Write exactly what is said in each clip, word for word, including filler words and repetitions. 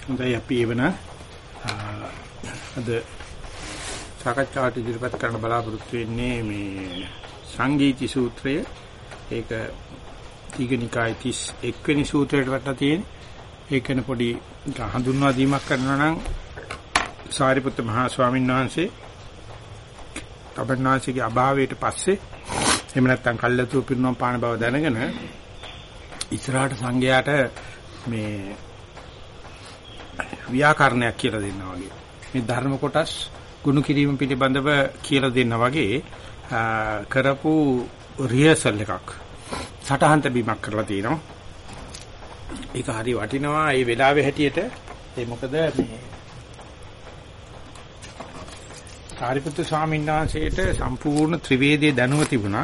හොඳයි අපි එවන අද සාකච්ඡාවට ඉදිරිපත් කරන්න බලාපොරොත්තු වෙන්නේ මේ සංගීති සූත්‍රය. ඒක දීඝනිකාය තිස් එක් වෙනි සූත්‍රයට වටා තියෙන. ඒකන පොඩි හඳුන්වා දීමක් කරනවා නම් සාරිපුත්ත මහා ස්වාමීන් වහන්සේ තබන්නාසිගේ අභාවයට පස්සේ එහෙම නැත්නම් කල්ලාතු පිරිනොම් පාන බව දැනගෙන ඉස්සරහට සංඝයාට මේ ව්‍යාකරණයක් කියලා දෙන්නා වගේ මේ ධර්ම කොටස් ගුණ කිරීම පිළිබඳව කියලා දෙන්නා වගේ කරපු රිහර්සල් එකක් සටහන් තැබීමක් කරලා තිනවා. ඒක හරි වටිනවා මේ වෙලාවේ හැටියට. ඒ මොකද මේ සාරිපුත්‍ර ස්වාමීන් වහන්සේට සම්පූර්ණ ත්‍රිවේදයේ දැනුම තිබුණා.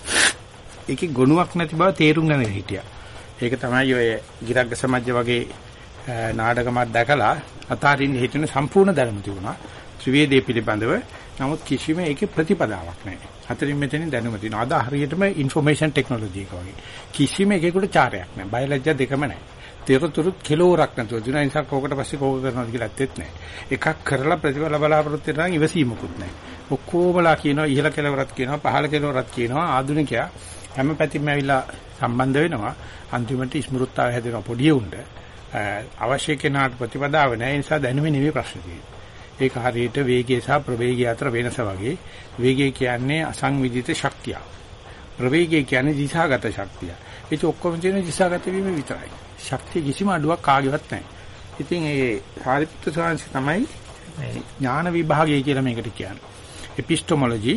ඒකේ ගුණයක් නැති බව තේරුම් ගන්න හිටියා. ඒක තමයි ඔය ගිරග්ග සමාජය වගේ නාටකමක් දැකලා අතාරින්න හිතෙන සම්පූර්ණ දැනුම තිබුණා ත්‍රිවේදයේ පිළිබඳව. නමුත් කිසිම ඒකේ ප්‍රතිපදාවක් නැහැ. හතරින් මෙතනින් දැනුම තියෙනවා. අද හරියටම ইনফরমේෂන් ටෙක්නොලොජි එක වගේ. කිසිම එකේකට චාරයක් නැහැ. බයලජ්ජා දෙකම නැහැ. තේරතුරුත් කෙලවරක් නැතුව දින නිසා කෝකට පස්සේ කෝක කරනවාද කියලා ඇත්තෙත් නැහැ. එකක් කරලා ප්‍රතිඵල බලාපොරොත්තු වෙනවා නම් ඉවසීමකුත් නැහැ. ඔක්කොමලා කියනවා ඉහළ කෙලවරක් කියනවා පහළ කෙලවරක් කියනවා. ආධුනිකයා හැම පැතිම ඇවිල්ලා සම්බන්ධ වෙනවා. අන්තිමට ස්මෘත්තාව හැදෙනවා පොඩි උණ්ඩ. අවශ්‍ය කෙනාට ප්‍රතිපදාව නැහැ. ඒ නිසා දැනුමේ නෙවෙයි ප්‍රශ්න තියෙන්නේ. ඒක හරියට වේගය සහ ප්‍රවේගය අතර වෙනස වගේ. වේගය කියන්නේ අසංවිධිත ශක්තිය. ප්‍රවේගය කියන්නේ දිශාගත ශක්තිය. ඒක ඔක්කොම තියෙන දිශාගත වීම විතරයි. ශක්තිය කිසිම අඩුවක් කාගේවත් නැහැ. ඉතින් ඒ සාරිපුත්‍ර ස්වාමීන් තමයි මේ ඥාන විභාගය කියලා මේකට කියන්නේ. එපිස්ටොමොලොජි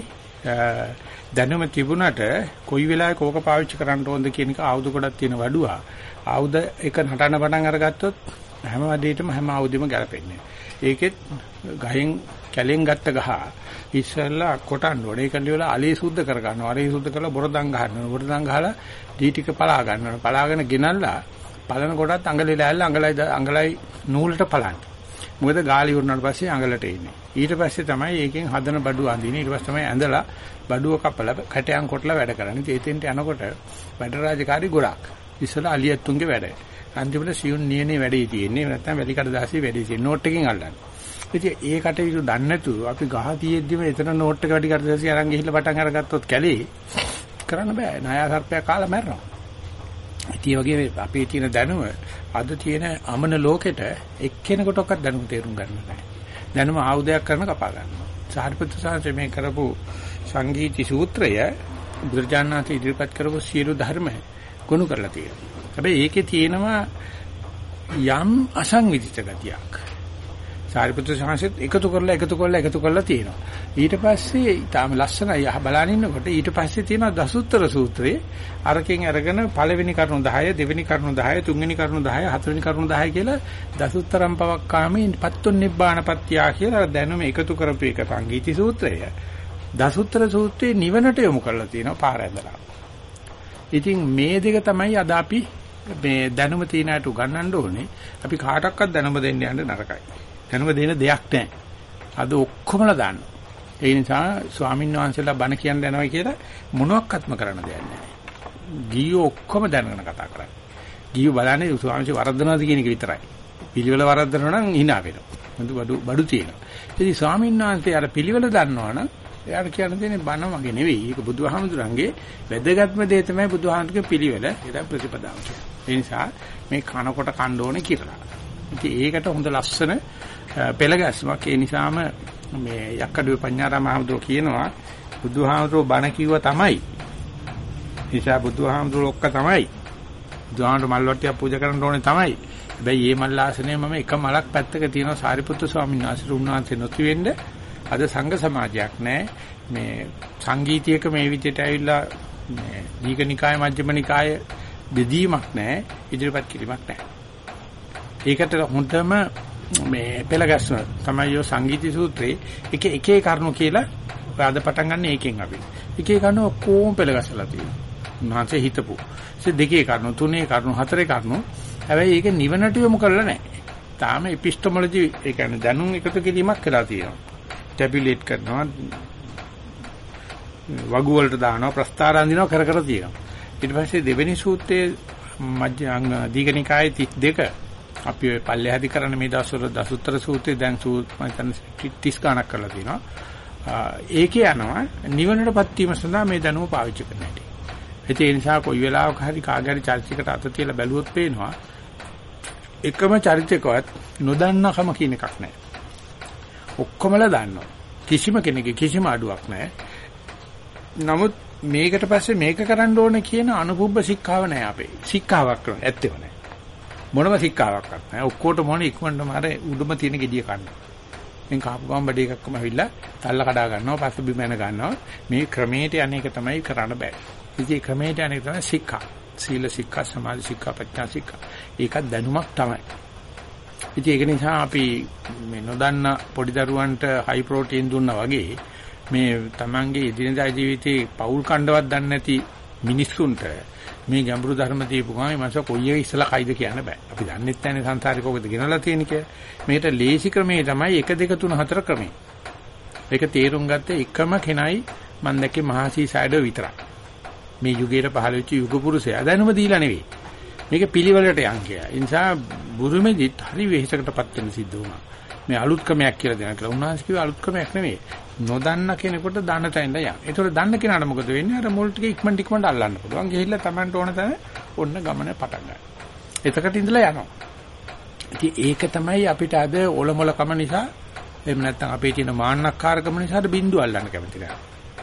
දැනුම තිබුණට කොයි වෙලාවෙ කෝක පාවිච්චි කරන්න ඕනද කියන එක ආයුධ ගොඩක් තියෙන වඩුවා. ආයුධ එක නටන පටන් අරගත්තොත් හැම වැඩේටම හැම ආයුධෙම ගැලපෙන්නේ. ඒකෙත් ගහෙන් කැලෙන් ගත්ත ගහ ඉස්සෙල්ලා කොටන්න ඕනේ. ඒක නිවල අලේ සුද්ධ කර ගන්නවා. අලේ සුද්ධ කරලා බොරදම් ගන්නවා. බොරදම් ගහලා දී ටික පලා ගන්නවා. පලාගෙන ගෙනල්ලා පලන කොටත් අඟලේ ලෑල්ල අඟලයි අඟලයි නූලට පලන්න. මොකද ගාලි වුණාට පස්සේ අඟලට එන්නේ. ඊට පස්සේ තමයි ඒකෙන් හදන බඩුව අඳින්නේ. ඊට පස්සේ තමයි ඇඳලා බඩුව කපලා කැටයන් කොටලා වැඩ කරන්නේ. ඒතෙන්ට යනකොට වැඩ රාජකාරී ගොඩක්. ඉස්සලා අලියත්තුන්ගේ වැඩ. අන්තිමට සියුන් නියනේ වැඩේ තියෙන්නේ. නැත්නම් වැඩි කඩදාසිය වැඩි තියෙන්නේ. නෝට් එකකින් අල්ලන්නේ. ඉතින් ඒ කටයුතු දන්නේ නැතුව අපි ගහ තියෙද්දිම එතන නෝට් එක වැඩි කඩදාසිය අරන් ගිහිල්ලා පටන් අරගත්තොත් කැලේ කරන්න බෑ. ණයා සර්පයා කාලා මැරෙනවා. ඉතින් වගේ අපේ තියෙන දැනුම අද තියෙන අමන ලෝකෙට එක්කෙනෙකුටවත් දැනුම තේරුම් ගන්න බෑ. දැනුම ආයුධයක් කරන කපා ගන්නවා. සාරිපුත්‍ර සාංශ මේ කරපු සංගීති සූත්‍රය බුදුරජාණන් ඉදිරිපත් කරපු සියලු ධර්ම ගොනු කරලා තියෙනවා. හැබැයි ඒකේ තියෙනවා යම් අසංවිධිත ගතියක්. සාරිපුත්‍ර සාංශෙත් එකතු කරලා එකතු කරලා එකතු කරලා තියෙනවා. ඊට පස්සේ ඊටාම ලස්සනයි බලන ඉන්නකොට ඊට පස්සේ තියෙනවා දසුත්තර සූත්‍රයේ අරකින් අරගෙන පළවෙනි කරුණු දහය දෙවෙනි කරුණු දහය තුන්වෙනි කරුණු දහය හතරවෙනි කරුණු දහය කියලා දසුත්තරම් පවක්කාමේ පත්තුන් නිබ්බානපත්තිය කියලා දැනුම එකතු කරපු එක සංගීති සූත්‍රය. දසුත්තර සූත්‍රයේ නිවනට යොමු කරලා තියෙනවා පාර ඇදලා. ඉතින් මේ දෙක තමයි අද අපි මේ දැනුම තියන අයට උගන්වන්න ඕනේ. අපි කාටවත් දැනුම දෙන්න යන්න නරකයි. දැනුම දෙන දෙයක් නැහැ. අද ඔක්කොමලා දානවා. ඒ නිසා ස්වාමීන් වහන්සේලා බණ කියන්න යනවා කියලා මොනවත්ක්ත්ම කරන්න දෙයක් නැහැ. ගියෝ ඔක්කොම දැනගෙන කතා කරන්නේ. ගියෝ බලන්නේ ස්වාමීන් වහන්සේ වරද්දනවාද කියන එක විතරයි. පිළිවෙල වරද්දනවා නම් hina වෙනවා. මොකද බඩු බඩු තියෙනවා. ඉතින් ස්වාමීන් වහන්සේ අර පිළිවෙල දන්නවනම් එයාට කියන්න තියෙන්නේ බණ මගේ නෙවෙයි. ඒක බුදුහාමුදුරන්ගේ වැදගත්ම දේ තමයි බුදුහාමුදුරගේ පිළිවෙල. ඒක ප්‍රතිපදාව. ඒ නිසා මේ කනකොට කන්න ඕනේ කියලා. ඉතින් ඒකට හොඳ ලස්සන පෙළගැස්මක්. ඒ නිසාම මේ යක්කඩුවේ පඤ්ඤාරාම මහමුදුර කියනවා බුදුහාමුදුරෝ බණ කිව්වා තමයි. නිසා බුදුහාමුදුරෝ ඔක්ක තමයි. බුදුහාමුදුර මල් වට්ටියක් පූජා කරන්න ඕනේ තමයි. හැබැයි මේ මල් ආසනේ මම එක මලක් පැත්තක තියෙනවා සාරිපුත්තු ස්වාමීන් වහන්සේ උන්වහන්සේ නොති වෙන්න අද සංඝ සමාජයක් නැහැ. මේ සංගීතයක මේ විදිහට ඇවිල්ලා මේ දීඝනිකාය මජ්ක්‍ධිම නිකාය බෙදීමක් නැහැ. ඉදිරිපත් කිරීමක් නැහැ. ඒකට හොඳම මේ පෙළගැස්ම තමයි යෝ සංගීති සූත්‍රයේ එක එක එක කරුණු කියලා අද පටන් ගන්න එකෙන් අපි. එක එක කරුණු ඔක්කොම පෙළගැසලා තියෙනවා. උන්වහන්සේ හිතපු. ඒ දෙකේ කරුණු තුනේ කරුණු හතරේ කරුණු. හැබැයි ඒක නිවනට යොමු කරලා නැහැ. තාම එපිස්ටොමොලොජි ඒ කියන්නේ දැනුම් එකතු කිරීමක් කරලා තියෙනවා. ටැබුලේට් කරනවා වගු වලට දානවා ප්‍රස්තාර අඳිනවා කර කර තියෙනවා. ඊට පස්සේ දෙවෙනි සූත්‍රයේ මජ්ජංග දීඝනිකායේ තිස් දෙක අපි ඔය පල්ලෙහාදි කරන මේ දවස්වල දසුත්තර සූත්‍රය දැන් සූත් මම හිතන්නේ තිස් ගණක් කරලා තියෙනවා. ඒකේ යනවා නිවනටපත් වීම සඳහා මේ දැනුම පාවිච්චි කරන හැටි. ඒ නිසා කොයි වෙලාවක හරි කාගෑරි චරිතයකට අත තියලා බැලුවොත් පේනවා එකම චරිතයකවත් නොදන්නකම කියන එකක් නැහැ. ඔක්කොමලා දන්නවා. කිසිම කෙනෙකුගේ කිසිම අඩුවක් නැහැ. නමුත් මේකට පස්සේ මේක කරන්න ඕනේ කියන අනුපුබ්බ ශික්ෂාව නැහැ අපේ. ශික්ෂාවක් කරන ඇත්තෙම නැහැ. මොනම ශික්ෂාවක්වත් නැහැ. ඔක්කොටම මොන ඉක්මනටම අර උඩම තියෙන gediya කන්න. මෙන් කාපු ගමන් බඩේ එකක්ම ඇවිල්ලා තල්ල කඩා ගන්නවා, පස්ස බිම යන ගන්නවා. මේ ක්‍රමයට අනේක තමයි කරන්න බෑ. ඉතින් ක්‍රමයට අනේක තමයි ශික්ෂා. සීල ශික්ෂා, සමාධි ශික්ෂා, ප්‍රඥා ශික්ෂා. ඒකත් දැනුමක් තමයි. ඉතින් ඒක නිසා අපි මේ නොදන්න පොඩි දරුවන්ට හයි ප්‍රෝටීන් දුන්නා වගේ මේ Tamange ඉදිනදා ජීවිතේ පෞල් කණ්ඩවත් දන්නේ නැති මිනිස්සුන්ට මේ ගැඹුරු ධර්ම දීපු ගමන් මේ මාස කොයි එක ඉස්සලා කයිද කියන්න බෑ. අපි දන්නෙත් නැන්නේ සංසාරේ කොහොමද ගෙනලා තියෙන්නේ කියලා. මේකට ලේසි ක්‍රමේ තමයි එක දෙක තුන හතර ක්‍රමේ. ඒක තේරුම් ගත්ත එකම කෙනයි මම දැක්කේ මහසී සයිඩෝ විතරයි. මේ යුගයේ පහළ වෙච්ච යුග පුරුෂයා දැනුම දීලා නෙවෙයි. මේක පිළිවෙලට යන් කියලා. ඒ නිසා බුරුමෙදිත් හරි වෙහෙසකටපත් වෙන්න සිද්ධ වුණා. මේ අලුත් ක්‍රමයක් කියලා දෙනවා කියලා. උන්වහන්සේ කිව්වා අලුත් ක්‍රමයක් නෙවෙයි. නොදන්න කෙනෙකුට දන්න තැනට යන්න. ඒතකොට දන්න කෙනාට මොකද වෙන්නේ? අර මුල් ටික ඉක්මනට ඉක්මනට අල්ලන්න පුළුවන්. ගිහිල්ලා Tamanට ඕන තැන ඔන්න ගමන පටන් ගන්නවා. එතකට ඉඳලා යනවා. ඉතින් ඒක තමයි අපිට අද ඔලොමලකම නිසා එහෙම නැත්නම් අපේ තියෙන මාන්නක්කාරකම නිසා බින්දුව අල්ලන්න කැමති නැහැ.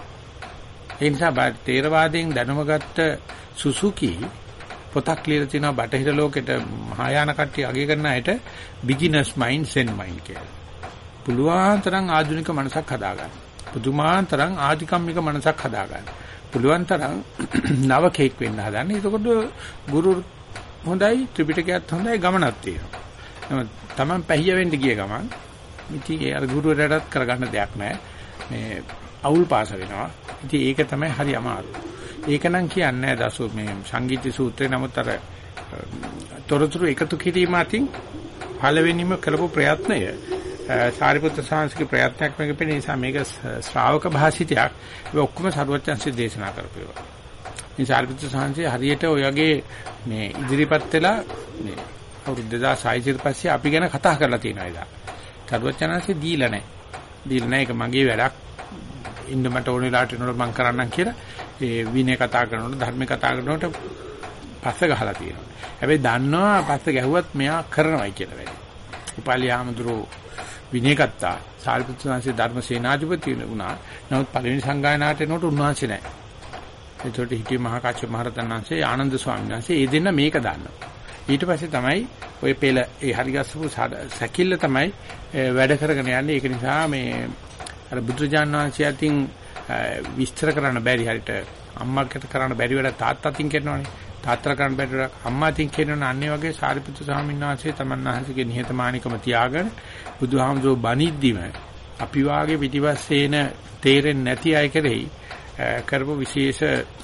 ඒ නිසා තේරවාදයෙන් දැනුමගත්ත සුසුකි පොතක් ලියලා තිනවා බටහිර ලෝකෙට මහායාන කට්ටිය අගය කරන අයට බිග්ිනර්ස් මයින්ඩ් සෙන් මයින්ඩ් කියලා. පුළුවන් තරම් ආධුනික මනසක් හදාගන්න. පුදුමාන් තරම් ආධිකම්මික මනසක් හදාගන්න. පුළුවන් තරම් නවකෙක් වෙන්න හදන්න. එතකොට ගුරු හොඳයි, ත්‍රිපිටකයත් හොඳයි, ගමනක් තියෙනවා. නම තමන් පැහිය වෙන්න ගිය ගමන් ඉතින් ඒ අර ගුරුවරයාටත් කරගන්න දෙයක් නැහැ. මේ අවුල් පාස වෙනවා. ඉතින් ඒක තමයි හරි අමාරු. ඒක නම් කියන්නේ දසු මේ සංගීත සූත්‍රේ නමුත් අර තොරතුරු එකතු කිරීම අතින් පළවෙනිම කරපු ප්‍රයත්නය සාරිපුත්‍ර සාංශික ප්‍රයත්නයක් මේක පෙනේ නිසා මේක ශ්‍රාවක භාෂිතයක්. ඒ ඔක්කොම සරුවචන්සි දේශනා කරපේවා. මේ සාරිපුත්‍ර සාංශේ හරියට ඔයගේ මේ ඉදිරිපත් වෙලා මේ අවුරුදු දෙදාස් හයසිය පස්සේ අපි ගැන කතා කරලා තියෙනවා ඉතින්. සරුවචන්සි දීලා නැහැ. දීලා නැහැ ඒක මගේ වැඩක්. ඉන්න මට ඕන වෙලාවට එනකොට මම කරන්නම් කියලා ඒ විනය කතා කරනකොට ධර්ම කතා කරනකොට පස්ස ගහලා තියෙනවා. හැබැයි දන්නවා පස්ස ගැහුවත් මෙයා කරනවයි කියලා වැඩි. උපාලි ආමඳුරෝ විනය කතා සාරිපුත්‍ර සාංශේ ධර්ම සේනාධිපති වුණා. නමුත් පළවෙනි සංගායනාවට එනකොට උන්වහන්සේ නැහැ. ඒකට හිටියේ මහා කාශ්‍යප මහ රහතන් වහන්සේ ආනන්ද ස්වාමීන් වහන්සේ ඒ දෙන්න මේක දන්නවා. ඊට පස්සේ තමයි ඔය පෙළ ඒ හරිගස්සපු සැකිල්ල තමයි වැඩ කරගෙන යන්නේ. ඒක නිසා මේ අර බුදුරජාණන් වහන්සේ අතින් විස්තර කරන්න බැරි හරියට අම්මාකට කරන්න බැරි වැඩ තාත්තා අතින් කරනවනේ. තාත්තා කරන්න බැරි වැඩ අම්මා අතින් කරනවනේ. අන්නේ වගේ සාරිපුත්‍ර ස්වාමීන් වහන්සේ තමන් වහන්සේගේ නිහතමානීකම තියාගෙන බුදුහාමුදුරුවෝ බණිද්දිම අපි වාගේ පිටිපස්සේන තේරෙන්නේ නැති අය කෙරෙහි කරපු විශේෂ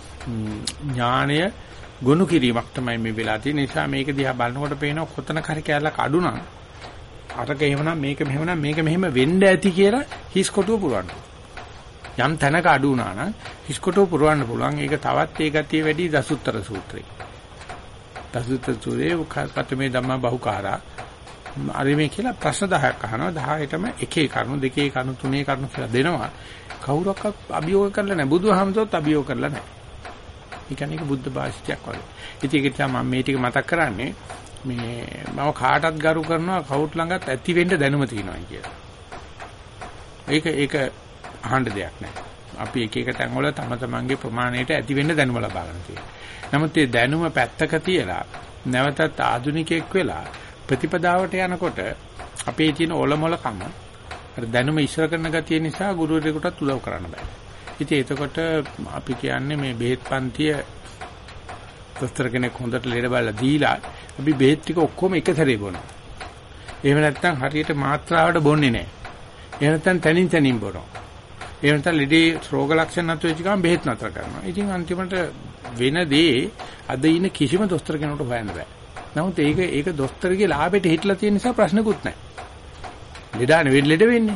ඥානය ගොනු කිරීමක් තමයි මේ වෙලා තියෙන නිසා මේක දිහා බලනකොට පේනවා කොතන කරි කැලක් අඩු නම් අරක එහෙමනම් මේක මෙහෙමනම් මේක මෙහෙම වෙන්න ඇති කියලා හිස් කොටුව පුරවන්න. යම් තැනක අඩු වුණා නම් හිස් කොටුව පුරවන්න පුළුවන්. ඒක තවත් ඒ ගතිය වැඩි දසුත්තර සූත්‍රේ. දසුත්තර සූත්‍රයේ කතමේ ධම්ම බහුකාරා අරිමේ කියලා ප්‍රශ්න දහයක් අහනවා. දහයටම එකේ කරුණු දෙකේ කරුණු තුනේ කරුණු කියලා දෙනවා. කවුරක්වත් අභියෝග කරලා නැහැ. බුදුහාමුදුරුවෝත් අභියෝග කරලා නැහැ. ඒ කියන්නේ ඒක බුද්ධ භාෂිතයක් වගේ. ඉතින් ඒක තමයි මම මේ ටික මතක් කරන්නේ. මේ මම කාටත් ගරු කරනවා කවුරුත් ළඟත් ඇති වෙන්න දැනුම තියෙනවා කියලා. ඒක ඒක අහන්න දෙයක් නැහැ. අපි එක එක තැන් වල තම තමන්ගේ ප්‍රමාණයට ඇති වෙන්න දැනුම ලබා ගන්න තියෙනවා. නමුත් මේ දැනුම පැත්තක තියලා නැවතත් ආධුනිකයෙක් වෙලා ප්‍රතිපදාවට යනකොට අපේ තියෙන ඔලොමලකම අර දැනුම ඉස්සර කරන ගතිය නිසා ගුරුවරයෙකුටත් උදව් කරන්න බෑ. ඉතින් එතකොට අපි කියන්නේ මේ බෙහෙත් පන්තිය දොස්තර කෙනෙක් හොඳට ලෙඩ බලලා දීලා අපි බෙහෙත් ටික ඔක්කොම එක සැරේ බොනවා. එහෙම නැත්නම් හරියට මාත්‍රාවට බොන්නේ නැහැ. එහෙම නැත්නම් තනින් තනින් බොනවා. එහෙම නැත්නම් ලෙඩේ රෝග ලක්ෂණ නැතු වෙච්ච ගමන් බෙහෙත් නතර කරනවා. ඉතින් අන්තිමට වෙන දේ අද ඉන්න කිසිම දොස්තර කෙනෙකුට හොයන්න බෑ. නමුත් ඒක ඒක දොස්තරගේ ලාභයට හිටලා තියෙන නිසා ප්‍රශ්නකුත් නැහැ. ලෙඩානේ ලෙඩ වෙන්නේ.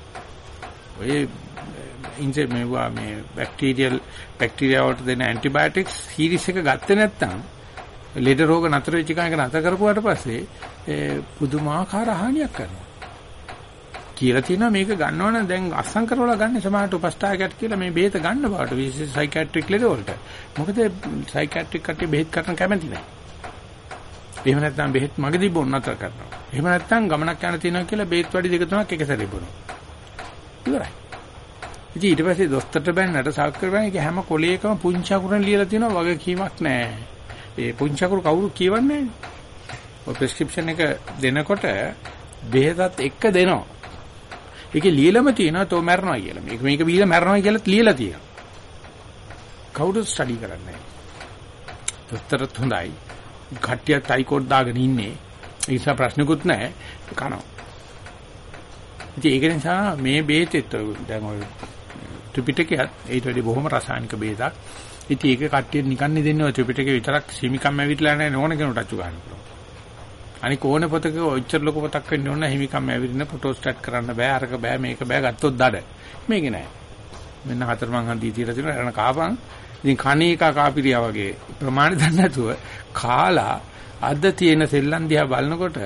ඔය ඉන්ජෙ මේවා මේ බැක්ටීරියල් බැක්ටීරියා වලට දෙන ඇන්ටිබයොටික්ස් සීරීස් එක ගත්තේ නැත්නම් ලෙඩ රෝග නතර වෙච්ච එක නතර කරපුවාට පස්සේ ඒ පුදුමාකාර හානියක් කරනවා. කියලා තියෙනවා මේක ගන්නවනම් දැන් අස්සම් කරවලා ගන්න සමාහට උපස්ථායකයට කියලා මේ බෙහෙත ගන්න බවට විශේෂ සයිකියාට්‍රික් ලෙඩ වලට. මොකද සයිකියාට්‍රික් කට්ටිය බෙහෙත් කරන්න කැමති නැහැ. එහෙම නැත්නම් බෙහෙත් මගදී බොන්න නතර කරනවා. එහෙම නැත්නම් ගමනක් යන තියෙනවා කියලා බෙහෙත් වැඩි දෙක තුනක් එක සැරේ බොනවා. ඉවරයි. ඉතින් ඊට පස්සේ දොස්තරට බැන්නට සාක්කර බැන එක හැම කොලයකම පුංචි අකුරෙන් ලියලා තියෙනවා වගකීමක් නැහැ. ඒ පුංචි අකුරු කවුරු කියවන්නේ නැහැ. ඔය ප්‍රෙස්ක්‍රිප්ෂන් එක දෙනකොට බෙහෙතත් එක්ක දෙනවා. ඒකේ ලියලම තියෙනවා තෝ මැරනවා කියලා. මේක මේක බීලා මැරනවා කියලා ලියලා තියෙනවා. කවුරුත් ස්ටඩි කරන්නේ නැහැ. දොස්තරත් හොඳයි. කට්ටිය ටයිකෝඩ් දාගෙන ඉන්නේ. ඒ නිසා ප්‍රශ්නකුත් නැහැ. කනවා. ඉතින් ඒක නිසා මේ බේතෙත් දැන් ඔය ත්‍රිපිටකයත් ඒට වැඩි බොහොම රසායනික බේතක්. ඉතින් ඒක කට්ටිය නිකන් දෙන්නේ ඔය ත්‍රිපිටකේ විතරක් හිමිකම් ඇවිත්ලා නැහැ ඕන කෙනෙකුට අච්චු ගන්න පුළුවන්. අනික ඕන පොතක ඔච්චර ලොකු පොතක් වෙන්න ඕන හිමිකම් ඇවිදින ෆොටෝ ස්ටාට් කරන්න බෑ අරක බෑ මේක බෑ ගත්තොත් දඩ. මේක නෑ. මෙන්න හතර මං හන්දිය තියලා තියෙනවා එරණ කාපන්. ඉතින් කණේ එක කාපිරියා වගේ ප්‍රමාණ දන්නේ නැතුව කාලා අද තියෙන සෙල්ලම් දිහා බලනකොට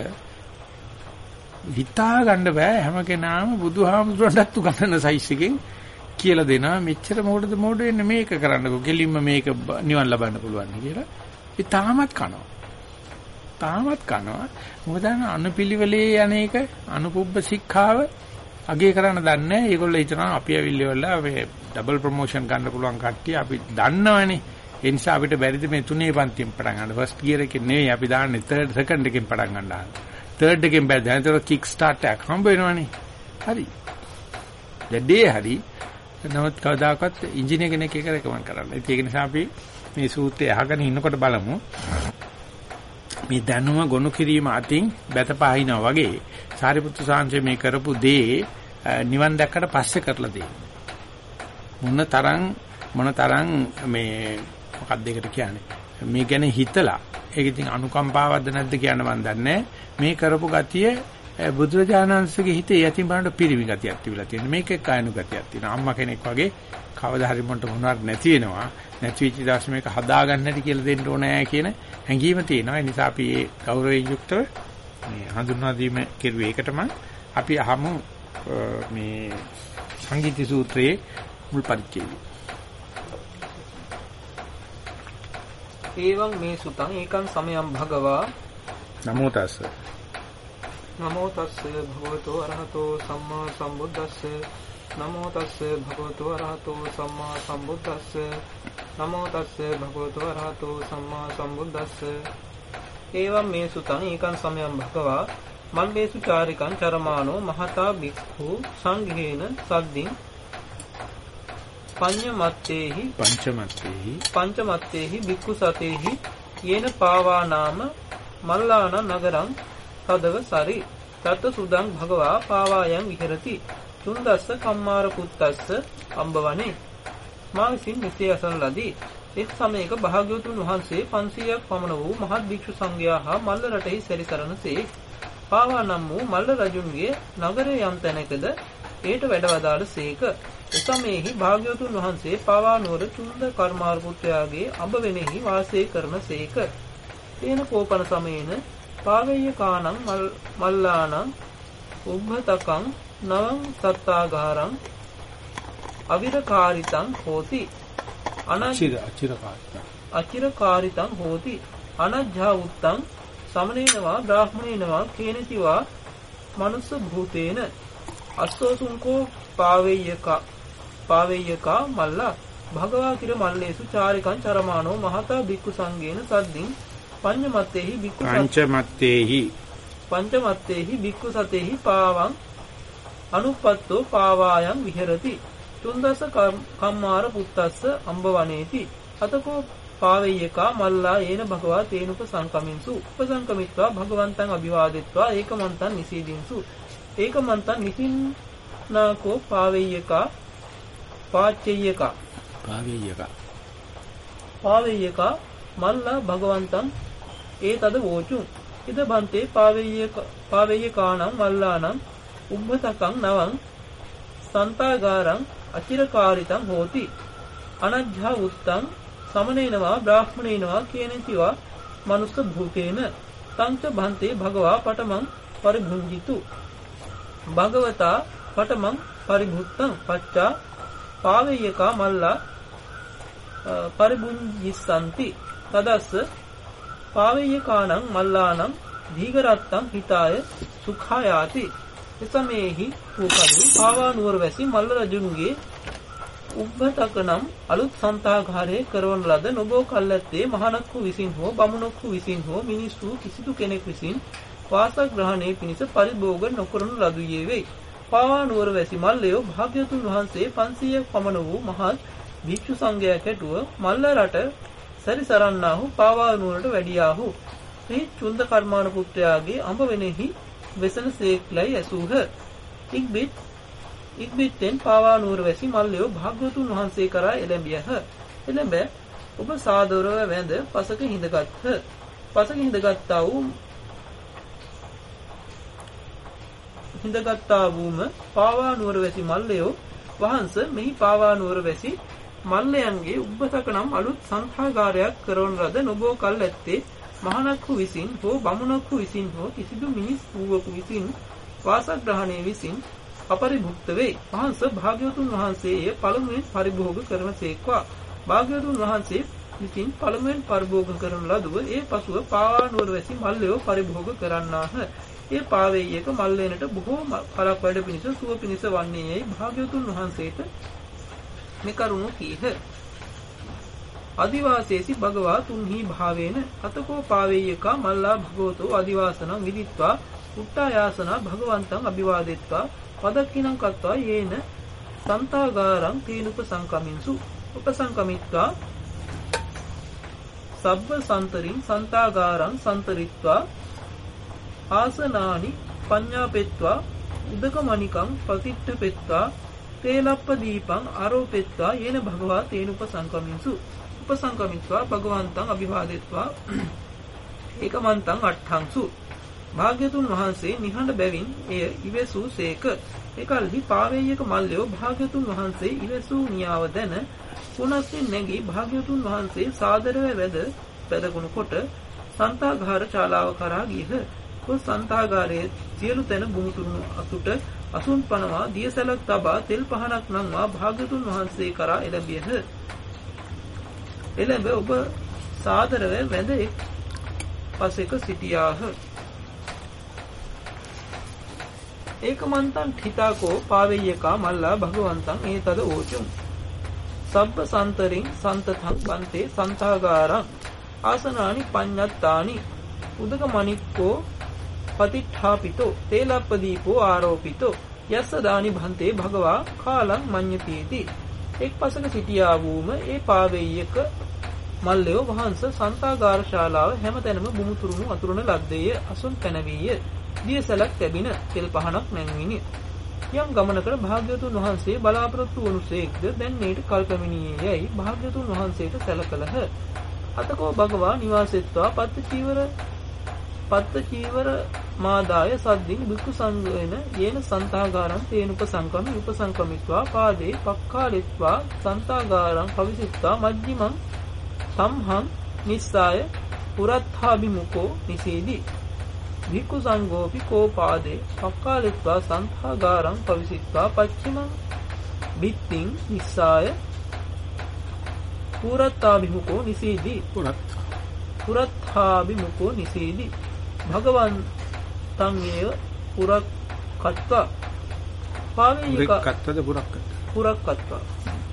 හිතා ගන්න බෑ හැම කෙනාම බුදුහාමුදුරන්ටත් උගන්වන සයිස් එකෙන් කියලා දෙනවා මෙච්චර මොකටද මොඩ වෙන්නේ මේක කරන්නකෝ කෙලින්ම මේක නිවන් ලබන්න පුළුවන් කියලා. ඒ තාමත් කනවා. තාමත් කනවා. මොකද අනුපිළිවෙලේ අනේක අනුපුබ්බ ශික්ෂාව අගේ කරන්න දන්නේ නැහැ. ඒගොල්ලෝ හිතනවා අපි ඇවිල්ලිවලා මේ ඩබල් ප්‍රොමෝෂන් ගන්න පුළුවන් කට්ටිය අපි දන්නවනේ. ඒ නිසා අපිට බැරිද මේ තුනේ පන්තියෙන් පටන් ගන්න. ෆස්ට් ගියර් එකේ නෙවෙයි අපි දාන්නේ තර්ඩ් සෙකන්ඩ් එකෙන් පටන් ගන්නවා. තර්ඩ් එකෙන් බෑ දැන් ඒක කික් ස්ටාර්ට් එකක් හම්බ වෙනවනේ. හරි. දෙඩේ හරි. නමුත් කවදාකවත් ඉංජිනේර කෙනෙක් එක රෙකමන්ඩ් කරන්න. ඒක නිසා අපි මේ සූත්‍රය අහගෙන ඉන්නකොට බලමු. මේ දැනුම ගොනු කිරීම අතින් බැතපහිනා වගේ සාරිපුත්තු සාංශේ මේ කරපු දේ නිවන් දැක්කට පස්සේ කරලා දෙන්නේ. මොන තරම් මොන තරම් මේ මොකක්ද ඒකට කියන්නේ මේ ගැන හිතලා ඒක ඉතින් අනුකම්පාවක්ද නැද්ද කියන්න මන් දන්නේ මේ කරපු ගතිය බුදුරජාණන්සේගේ හිතේ යතිම් බලන්න පිරිමි ගතියක් තිබිලා තියෙනවා. මේකේ කායනු ගතියක් තියෙනවා. අම්මා කෙනෙක් වගේ කවදා හරි මොන්ට මොනවත් නැති වෙනවා. නැති වෙච්ච දවස් මේක හදාගන්න නැති කියලා දෙන්න ඕනෑ කියන හැඟීම තියෙනවා. ඒ නිසා අපි ඒ ගෞරවයෙන් යුක්තව මේ හඳුන්වා දීම කෙරුවේ ඒකටම අපි අහමු මේ සංගීති සූත්‍රයේ මුල් පරිච්ඡේදය. ඒවං මේ සුතං ඒකං සමයං භගවා නමෝ තස්ස නමෝ තස්ස භගවතෝ අරහතෝ සම්මා සම්බුද්දස්ස නමෝ තස්ස භගවතෝ අරහතෝ සම්මා සම්බුද්දස්ස නමෝ තස්ස භගවතෝ අරහතෝ සම්මා සම්බුද්දස්ස ඒවං මේ සුතං ඒකං සමයං භගවා මණ්ඩේසු චාරිකං චරමානෝ මහතා භික්ඛු සංඝේන සද්දින් පඤ්ඤමත්තේහි පංචමත්තේහි පංචමත්තේහි භික්ඛු සතේහි යේන පාවා නාම මල්ලාන නගරං තදව සරි තත් සුදං භගවා පාවායන් විහෙරති තුන්දස්ස කම්මාර පුත්තස්ස අම්බවනේ මා විසින් මෙසේ අසන ලදී. එක් සමයක භාග්‍යවතුන් වහන්සේ පන්සියයක් පමණ වූ මහත් භික්ෂු සංඝයා හා මල්ල රටෙහි සැරිසරනසේ පාවා නම් වූ මල්ල රජුන්ගේ නගරයේ යම් තැනකද ඒට වැඩවදාළ සේක. එසමයෙහි භාග්‍යවතුන් වහන්සේ පාවා නුවර චුන්ද කර්මාර පුත්‍රයාගේ අඹවෙනෙහි වාසය කරන සේක. තේන කෝපන සමයේන පාවෙය්‍ය කානං මල්ලානං උබ්බතකං නවං සත්තාගාරං අවිරකාරිතං හෝති අනචිර අචිරකාරිතං අචිරකාරිතං හෝති අනජ්ජා උත්තං සමනේනවා බ්‍රාහ්මණේනවා කේනතිවා මනුස්ස භූතේන අස්සෝසුංකෝ පාවෙය්‍යක පාවෙය්‍යකා මල්ලා භගවා කිර මල්ලේසු චාරිකං චරමානෝ මහතා භික්ඛු සංඝේන සද්දින් පඤ්ඤමත්තේහි භික්ඛු පංචමත්තේහි පංචමත්තේහි භික්ඛු සතේහි පාවං අනුපත්තෝ පාවායන් විහෙරති තුන්දස කම්මාර පුත්තස්ස අම්බවනේති අතකෝ පාවෙය්‍යකා මල්ලා යේන භගවා තේනුප සංකමින්සු උපසංකමිත්වා භගවන්තං අභිවාදෙත්වා ඒකමන්තං නිසීදින්සු ඒකමන්තං නිසින්නාකෝ පාවෙය්‍යකා පාච්චෙය්‍යකා පාවෙය්‍යකා පාවෙය්‍යකා මල්ලා භගවන්තං ඒතද වෝචුං ඉද බන්තේ පාවෙය්‍යක පාවෙය්‍යකාණං මල්ලාණං උබ්බතකං නවං සන්තාගාරං අචිරකාරිතං හෝති අනජ්ජා උත්තං සමනේනවා බ්‍රාහ්මණේනවා කියනතිවා මනුස්ස භූතේන තංච භන්තේ භගවා පඨමං පරිභුංජිතු භගවතා පඨමං පරිභුත්තං පච්චා පාවේයකා මල්ලා පරිභුංජිස්සanti තදස්ස පාවේයකානං මල්ලානං දීඝරත්තං හිතාය සුඛායාති එසමේහි වූකලු පාවා නුවර වැසි මල්ල රජුන්ගේ උබ්බතකනම් අලුත් සන්තාගාරයේ කරවන ලද නොබෝ කල්ැත්තේ මහණක්කු විසින් හෝ බමුණක්කු විසින් හෝ මිනිස්සු කිසිදු කෙනෙක් විසින් වාසග්‍රහණයේ පිණිස පරිභෝග නොකරන ලදුයේ වෙයි. පාවා නුවර වැසි මල්ලයෝ භාග්‍යවතුන් වහන්සේ පන්සියයක් පමණ වූ මහත් භික්ෂු සංඝයා කැටුව මල්ල රට සැරිසරන්නාහු පාවා නුවරට වැඩියාහු. මේ චුන්ද කර්මාන පුත්‍රයාගේ අඹ වෙනෙහි වෙසන සේක්ලයි ඇසූහ. ඉක්බිත් ඉක්බිත්ෙන් පාවා නුවර වැසි මල්ලයෝ භාග්‍යවතුන් වහන්සේ කරා එළඹියහ. එළඹ ඔබ සාදරව වැඳ පසක හිඳගත්හ. පසක හිඳගත්තා වූ හිඳගත්තා වූම පාවා නුවර වැසි මල්ලයෝ වහන්ස මෙහි පාවා නුවර වැසි මල්ලයන්ගේ උබ්බසක නම් අලුත් සංඝාගාරයක් කරවන ලද නොබෝ කල් ඇත්තේ මහණක්කු විසින් හෝ බමුණක්කු විසින් හෝ කිසිදු මිනිස් වූවකු විසින් වාසග්‍රහණයේ විසින් අපරිභුක්ත වේ. වහන්ස භාග්‍යවතුන් වහන්සේය පළමුවෙන් පරිභෝග කරනසේක්වා. භාග්‍යවතුන් වහන්සේ විසින් පළමුවෙන් පරිභෝග කරන ලදුව ඒ පසුව පාවා නුවර වැසි මල්ලයෝ පරිභෝග කරන්නාහ. ඒ පාවේයක මල්ලේනට බොහෝ කලක් වැඩ පිණිස සුව පිණිස වන්නේ යයි භාග්‍යවතුන් වහන්සේට මේ කරුණ කීහ. අදිවාසේසි භගවා තුන්හි භාවේන අතකෝ පාවේයකා මල්ලා භගවතෝ අදිවාසනං විදිත්වා උට්ටායාසනා භගවන්තං අභිවාදෙත්වා පදක්ඛිනං කତ୍වා යේන සන්තාගාරං තීනුප සංකමින්සු උපසංකමිත්වා සබ්බ සන්තරින් සන්තාගාරං සන්තරිත්වා ආසනානි පඤ්ඤාපෙත්වා උදකමණිකං පතිට්ඨපෙත්වා තේලප්ප දීපං ආරෝපෙත්වා යේන භගවා තේනුප සංකමින්සු උපසංකමිත්වා භගවන්තං අභිවාදෙත්වා ඒකමන්තං අට්ඨංසු. භාග්‍යතුන් වහන්සේ නිහඬ බැවින් එය ඉවසූ සේක. එකල්හි පාවේයක මල්ලයෝ භාග්‍යතුන් වහන්සේ ඉවසූ නියාව දැන පුනස්සින් නැගී භාග්‍යතුන් වහන්සේ සාදරව වැද පැදගුණ කොට සන්තාගාර ශාලාව කරා ගියහ. කො සන්තාගාරයේ සියලු තැන බුමුතුරුණු අසුට අසුන් පනවා දියසලක් තබා තෙල් පහනක් නම්වා භාග්‍යතුන් වහන්සේ කරා එළඹියහ. එළඹ ඔබ සාදරව වැඳ එක් පසෙක සිටියාහ. ඒකමන්තං හිතාකෝ පාවේයකා මල්ලා භගවන්තං ඒතද ඕචුම් සබ්බ සන්තරින් සන්තතං බන්තේ සන්තාගාරං ආසනානි පඤ්ඤත්තානි උදක මණික්කෝ පතිට්ඨාපිතෝ තේලප්පදීපෝ ආරෝපිතෝ යස්ස දානි භන්තේ භගවා කාලං මඤ්ඤතිති. එක් පසක සිටියා වූම ඒ පාවේයක මල්ලයෝ වහන්ස සන්තාගාර ශාලාව හැමතැනම බුමුතුරුණු අතුරුන ලද්දේය. අසුන් පැනවීය. දියසලක් ලැබින තෙල් පහනක් නැංවිනි. යම් ගමනකට භාග්‍යවතුන් වහන්සේ බලාපොරොත්තු වනුසේක්ද දැන් මේට කල්පමිනියේ යයි භාග්‍යවතුන් වහන්සේට සැලකලහ. අතකෝ භගවා නිවාසෙත්වා පත්ත චීවර පත්ත චීවර මාදාය සද්දින් භික්ඛු සංඝේන යේන සන්තාගාරං තේනුප සංකමි උපසංකමිත්වා පාදේ පක්ඛාලෙත්වා සන්තාගාරං පවිසිත්වා මජ්ජිමං සම්හං නිස්සාය පුරත්ථාභිමුඛෝ නිසීදි. භික්ඛු සංඝෝපි කෝ පාදේ පක්ඛාලෙත්වා සන්තාගාරං පවිසිත්වා පච්චිමං බිත්තිං නිස්සාය පුරත්ථාභිමුඛෝ නිසීදි. පුරත් පුරත්ථාභිමුඛෝ නිසීදි. භගවන් තංගේව පුරක්කත්වා පාවේයක පුරක්කත්වද පුරක්කත් පුරක්කත්වා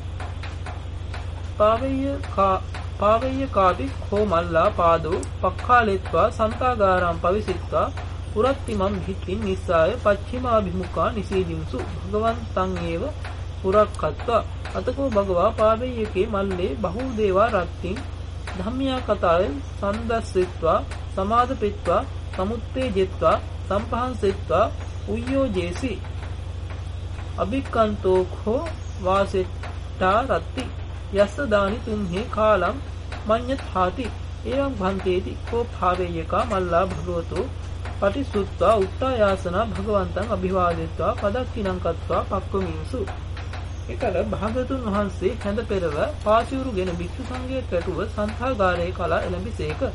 පාවේයකා පාවේයකාපි කෝ මල්ලා පාදෝ පක්ඛාලෙත්වා සන්තාගාරං පවිසිත්වා පුරත්තිමම් භික්ඛින් නිස්සාය පච්චිමාභිමුඛා නිසීදින්සු භගවන්තං ඒව පුරක්කත්වා. අතකෝ භගවා පාවේයකේ මල්ලේ බහූ දේවා රත්තින් ධම්මියා කතාය සන්දස්සෙත්වා සමාදපෙත්වා සමුත්තේජෙත්වා සම්පහන්සෙත්වා උය්‍යෝජේසි අභික්ඛන්තෝ khෝ වාසෙට්ටා රත්ති යස්ස දානි තුන්හි කාලම් මඤ්ඤත්ථාති එවං භන්තේති කෝ භාවේයකා මල්ලා භගවතෝ පටිසුත්වා උට්ටායාසනා භගවන්තං අභිවාදෙත්වා පදක්ඛිනං කତ୍වා පක්ඛමින්සු. එකල භාගතුන් වහන්සේ හැඳ පෙරව පාසිවුරුගෙන භික්ෂු සංඝයේ කැටුව සන්තාගාරයේ කලා එළඹිසේක.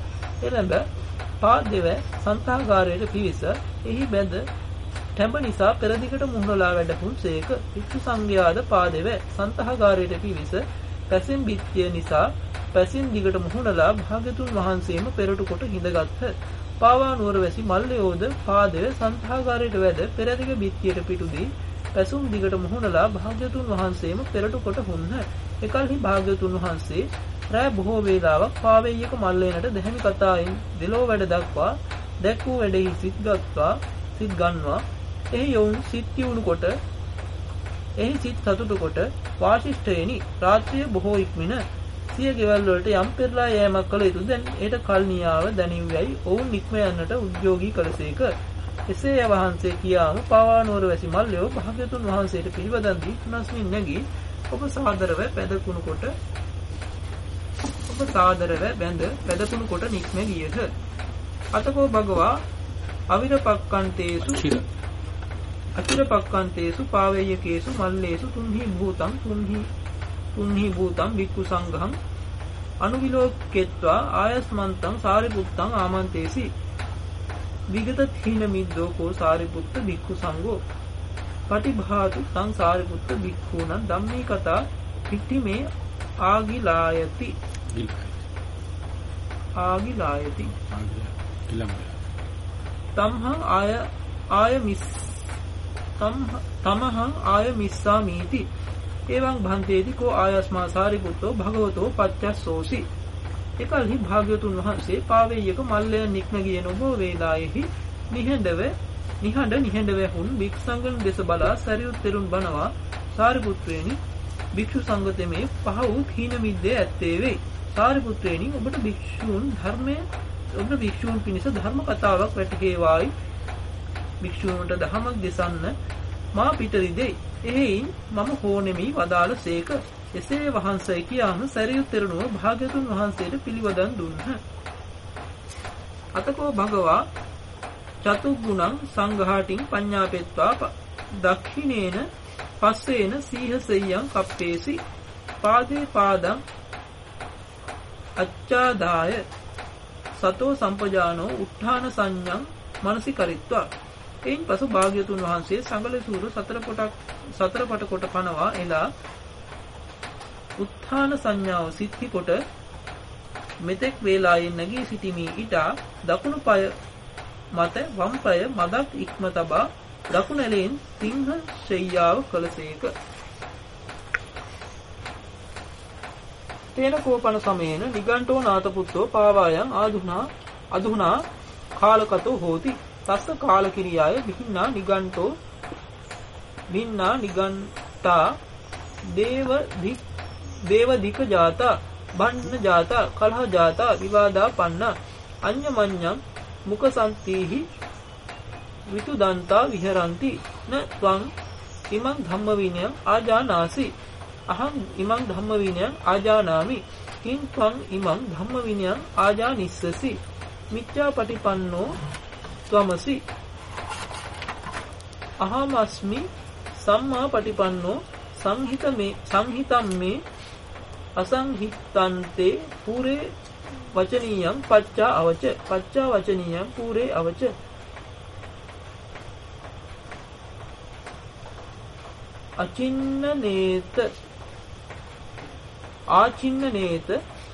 එළඹ පාදෙව සන්තාගාරයට පිවිස එහි බැඳ තැඹ නිසා පෙරදිගට මුහුණලා වැඩපුන්සේක. භික්ෂු සංඝයාද පාදෙව සන්තාගාරයට පිවිස පැසින් බිත්තිය නිසා පැසින් දිගට මුහුණලා භාග්‍යතුන් වහන්සේම පෙරටු කොට හිඳගත්හ. පාවා නුවර වැසි මල්ලයෝද පාදෙව සන්තාගාරයට වැඩ පෙරදිග බිත්තියට පිටුදී පැසුම් දිගට මුහුණලා භාග්‍යතුන් වහන්සේම පෙරටු කොට හුන්හ. එකල්හි භාග්‍යතුන් වහන්සේ රැ බොහෝ වේලාවක් පාවෙය්‍යක මල්ලේනට දැහැමි කතායින් දෙලෝ වැඩ දක්වා දැක් වූ වැඩෙහි සිත් ගත්වා සිත් ගන්වා එහි යොවුන් සිත් කියුණු කොට එහි සිත් සතුටු කොට වාශිෂ්ඨයෙනි රාත්‍රිය බොහෝ ඉක්මින සිය ගෙවල් වලට යම් පෙරලා යෑමක් කළ යුතු දැන් ඒට කල් නියාව දැනිව්යයි ඔවුන් නික්ම යන්නට උද්‍යෝගී කළසේක. එසේ ය වහන්සේ කියාම පාවා නුවර වැසි මල්ලයෝ භාග්‍යතුන් වහන්සේට පිළිවදන් දී තුනස්මින් නැගී ඔබ සාදරව පැදකුණු කොට ඔබ සාදරව බැඳ පැදකුණු කොට නික්ම ගියහ. අතකෝ භගවා අවිරපක්කන්තේසු චිර අචිරපක්කන්තේසු පාවේයකේසු මල්ලේසු තුන්හි භූතං තුන්හි තුන්හි භූතං වික්ඛු සංඝං අනුවිලෝකෙත්වා ආයස්මන්තං සාරිපුත්තං ආමන්තේසි විගත තීන මිද්දෝ කෝ සාරිපුත්ත වික්ඛු සංඝෝ පටිභාතු තං සාරිපුත්ත වික්ඛූණං ධම්මී කතා පිට්ඨිමේ ආගිලායති ආගිලායති තමහං ආය ආය මිස් තමහං ආය මිස්සාමීති එවං භන්තේති කෝ ආයස්මා සාරිපුත්තෝ භගවතෝ පච්චස්සෝසි. එකල්හි භාග්‍යවතුන් වහන්සේ පාවෙය්‍යක මල්ලයන් නික්ම ගිය නොබෝ වේලායෙහි නිහඬව නිහඬ නිහඬව හුන් භික්ෂු සංඝන් දෙස බලා සරියුත් තෙරුන් බනවා සාරිපුත්‍රයනි භික්ෂු සංඝතමේ පහ වූ තීන මිද්දේ ඇත්තේ වේ. සාරිපුත්‍රයනි ඔබට භික්ෂූන් ධර්මයේ ඔබට භික්ෂූන් පිණිස ධර්ම කතාවක් වැටහේවායි භික්ෂූන්ට දහමක් දෙසන්න මා පිටරි දෙයි. එහෙයින් මම හෝනෙමි වදාළ සේක. එසේ වහන්සේ කියාම සරියුත් තෙරණුව භාග්‍යතුන් වහන්සේට පිළිවදන් දුන්හ. අතකෝ භගවා චතුග්ගුණං සංඝාටින් පඤ්ඤාපෙත්වා දක්ඛිනේන පස්සේන සීහසෙය්‍යං කප්පේසි පාදේ පාදං අච්ඡාදාය සතෝ සම්පජානෝ උත්ථාන සංඥං මනසි කරිත්වා. එයින් පසු භාග්‍යතුන් වහන්සේ සංගල සූර සතර පොටක් සතර පට කොට පනවා එලා උත්ථාන සංඥාව සිත්හි කොට මෙතෙක් වේලායෙන් නැගී සිටිමි ඊටා දකුණු පාය මත වම් පාය මදක් ඉක්ම තබා දකුණැලෙන් සිංහ ශෙය්‍යාව කළසේක. තේන කෝපන සමයේන නිගණ්ඨෝ නාතපුත්තෝ පාවායන් ආදුනා අදුනා කාලකතෝ හෝති. තස්ස කාලකිරියාය විහින්නා නිගණ්ඨෝ වින්නා නිගණ්ඨා දේව දික් දේව දික ජාතා බණ්ණ ජාතා කලහ ජාතා විවාදා පන්න අඤ්ඤමඤ්ඤං මුකසන්තිහි විතුදන්තා විහරಂತಿ න ත්වං ඉමං ධම්ම විනයං ආජානාසි අහං ඉමං ධම්ම විනයං ආජානාමි කිං ත්වං ඉමං ධම්ම විනයං ආජානිස්සසි මිච්ඡාපටිපන්නෝ ත්වමසි අහමස්මි සම්මා පටිපන්නෝ සංහිතමේ සංහිතම්මේ අසංහිතන්තේ පුරේ වචනීයං පච්චා අවච පච්චා වචනීයං පුරේ අවච. අචින්නනේත ආචින්නනේත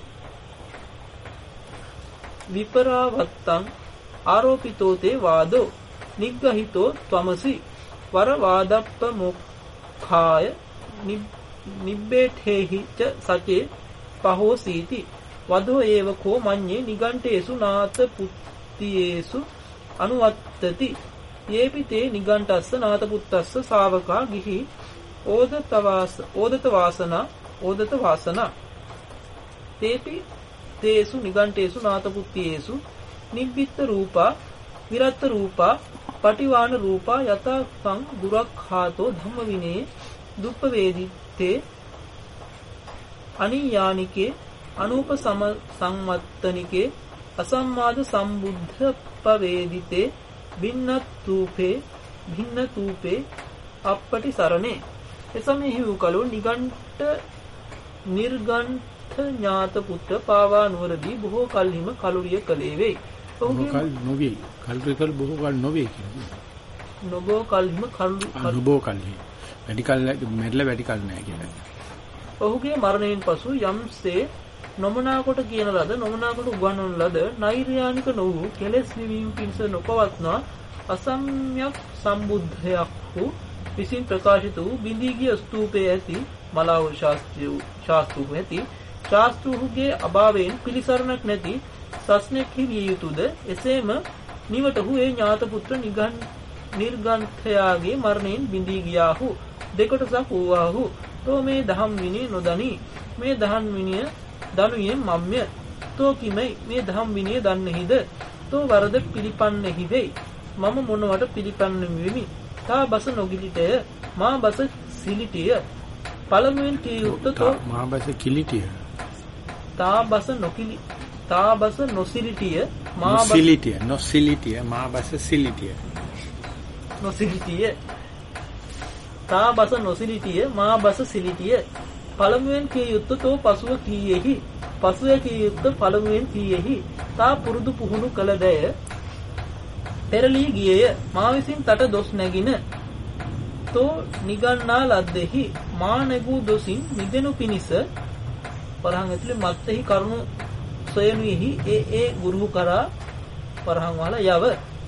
විපරාවත්තං ආරෝපිතෝ තේ වාදෝ නිග්ගහිතෝ ත්වමසි වර වාදප්ප මොක්ඛාය නිබ්බේඨේහි ච සචේ පහෝසීති වදෝ ඒව කෝ මඤ්ඤේ නිගණ්ඨේසු නාත පුත්තියේසු අනුවත්තති යේපි තේ නිගණ්ඨස්ස නාත පුත්තස්ස ශාවකා ගිහි ඕදතවාස ඕදත වාසනා ඕදත වාසනා තේපි තේසු නිගණ්ඨේසු නාත පුත්තියේසු නිබ්බිත්ත රූපා විරත්ත රූපා පටිවාන රූපා යතං දුරක්ඛාතෝ ධම්ම විනේ දුප්ප වේදිතේ අනියානිකේ අනූප සම සම්මත්තනිකේ අසම්මාද සම්බුද්ධ පවේදිතේ භින්නතූපේ භින්නතූපේ අපටි සරණේ. එසමෙහි වූ කලෝ නිගණ්ඨ නිර්ගණ්ඨ ඥාත පුත්‍ර පාවා නුවරදී බොහෝ කල්හිම කලුරිය කළේ වෙයි. බොහෝ කල් නොවේ. කලුරිය කල බොහෝ කල් නොවේ කියන්නේ. නොබෝ කල්හිම කලු නොබෝ කල්හි. වැඩි කල් මැරිලා වැඩි කල් නැහැ කියන්නේ. ඔහුගේ මරණයෙන් පසු යම්සේ නොමනා කොට කියන ලද නොමනා කොට උගන්වන ලද නෛර්යානික නොවූ කෙලෙස් නිවීම පිණිස නොපවත්නා අසම්‍යක් සම්බුද්ධයක් වූ විසින් ප්‍රකාශිත වූ බිඳී ගිය ස්තූපයේ ඇති මලාව ශාස්ත්‍රීය ශාස්ත්‍රූප ඇති ශාස්ත්‍රූහුගේ අභාවයෙන් පිළිසරණක් නැති සස්නෙක්හි විය යුතුද එසේම නිවටහු ඒ ඥාත පුත්‍ර නිගන් නිර්ගන්ථයාගේ මරණයෙන් බිඳී ගියාහු දෙකොටසක් වූවාහු තෝ මේ දහම් විනය නොදනි මේ දහම් විනය දනුයෙන් මම්ය තෝ කිමයි මේ දහම් විනය දන්නේහිද තෝ වරද පිළිපන්නේහි වෙයි මම මොනවට පිළිපන්නේ වෙමි තා බස නොගිලිටය මා බස සිලිටිය පළමුවෙන් කිය යුත්තේ තෝ මා බස කිලිටිය තා බස නොකිලි තා බස නොසිලිටිය මා බස සිලිටිය නොසිලිටිය මා බස සිලිටිය නොසිලිටිය තා බස නොසිලිටිය මා බස සිලිටිය පළමුවෙන් කිය යුත්තේ තෝ පසුව කීයෙහි පසුව කිය යුත්තේ පළමුවෙන් කීයෙහි තා පුරුදු පුහුණු කළ දය පෙරලී ගියේය මා විසින් තට දොස් නැගින තෝ නිගන්නා ලද්දෙහි මා නැගූ දොසින් නිදෙනු පිණිස පරහන් ඇතුලේ මත්ෙහි කරුණු සොයනුෙහි ඒ ඒ ගුරු කරා පරහන් වල යව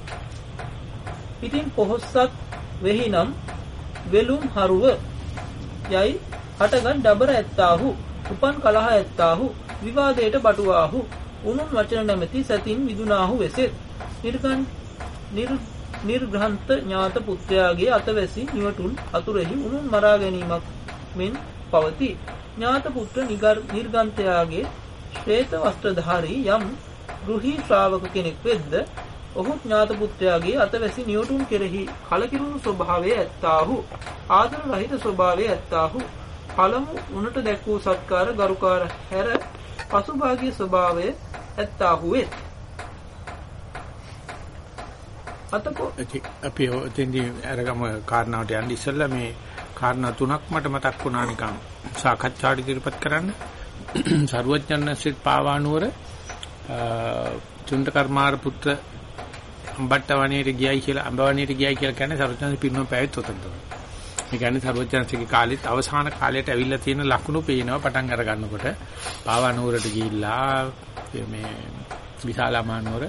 ඉතින් පොහොස්සත් වෙහිනම් වෙලුම් හරුව යයි හටගත් ඩබර ඇත්තාහු උපන් කලහ ඇත්තාහු විවාදයට බටුවාහු උනුන් වචන නැමැති සතින් විදුනාහු වෙසෙත් නිර්ගන් නිර්ග්‍රහන්ත ඥාත පුත්‍රයාගේ අතවැසි නිවටුන් අතුරෙහි උනුන් මරා ගැනීමක් මෙන් පවති ඥාත පුත්‍ර නිර්ගන්තයාගේ ශ්වේත වස්ත්‍රධාරී යම් ගෘහී ශ්‍රාවක කෙනෙක් වෙද්ද ඔහු ඥාත පුත්‍රයාගේ අතවැසි නිවටුන් කෙරෙහි කලකිරුණු ස්වභාවය ඇත්තාහු ආදර රහිත ස්වභාවය ඇත්තාහු පළමු උනට දැක් වූ සත්කාර ගරුකාර හැර පසුභාගී ස්වභාවය ඇත්තාහු වේ අතකෝ අපි ඔතෙන්දී අරගම කාරණාවට යන්න ඉස්සෙල්ලා මේ කාරණා තුනක් මට මතක් වුණා නිකන් සාකච්ඡාට ඉදිරිපත් කරන්න. සර්වඥාන්සේත් පාවානුවර චුන්ද කර්මාර පුත්‍ර අම්බට්ටවණේට ගියයි කියලා අම්බවණේට ගියයි කියලා කියන්නේ සර්වඥාන්සේ පිරිනොම පැවිත් උතන් තමයි. මේ කියන්නේ සර්වඥාන්සේගේ කාලෙත් අවසාන කාලයට ඇවිල්ලා තියෙන ලකුණු පේනවා පටන් අර ගන්නකොට පාවානුවරට ගිහිල්ලා මේ විශාලාමානුවර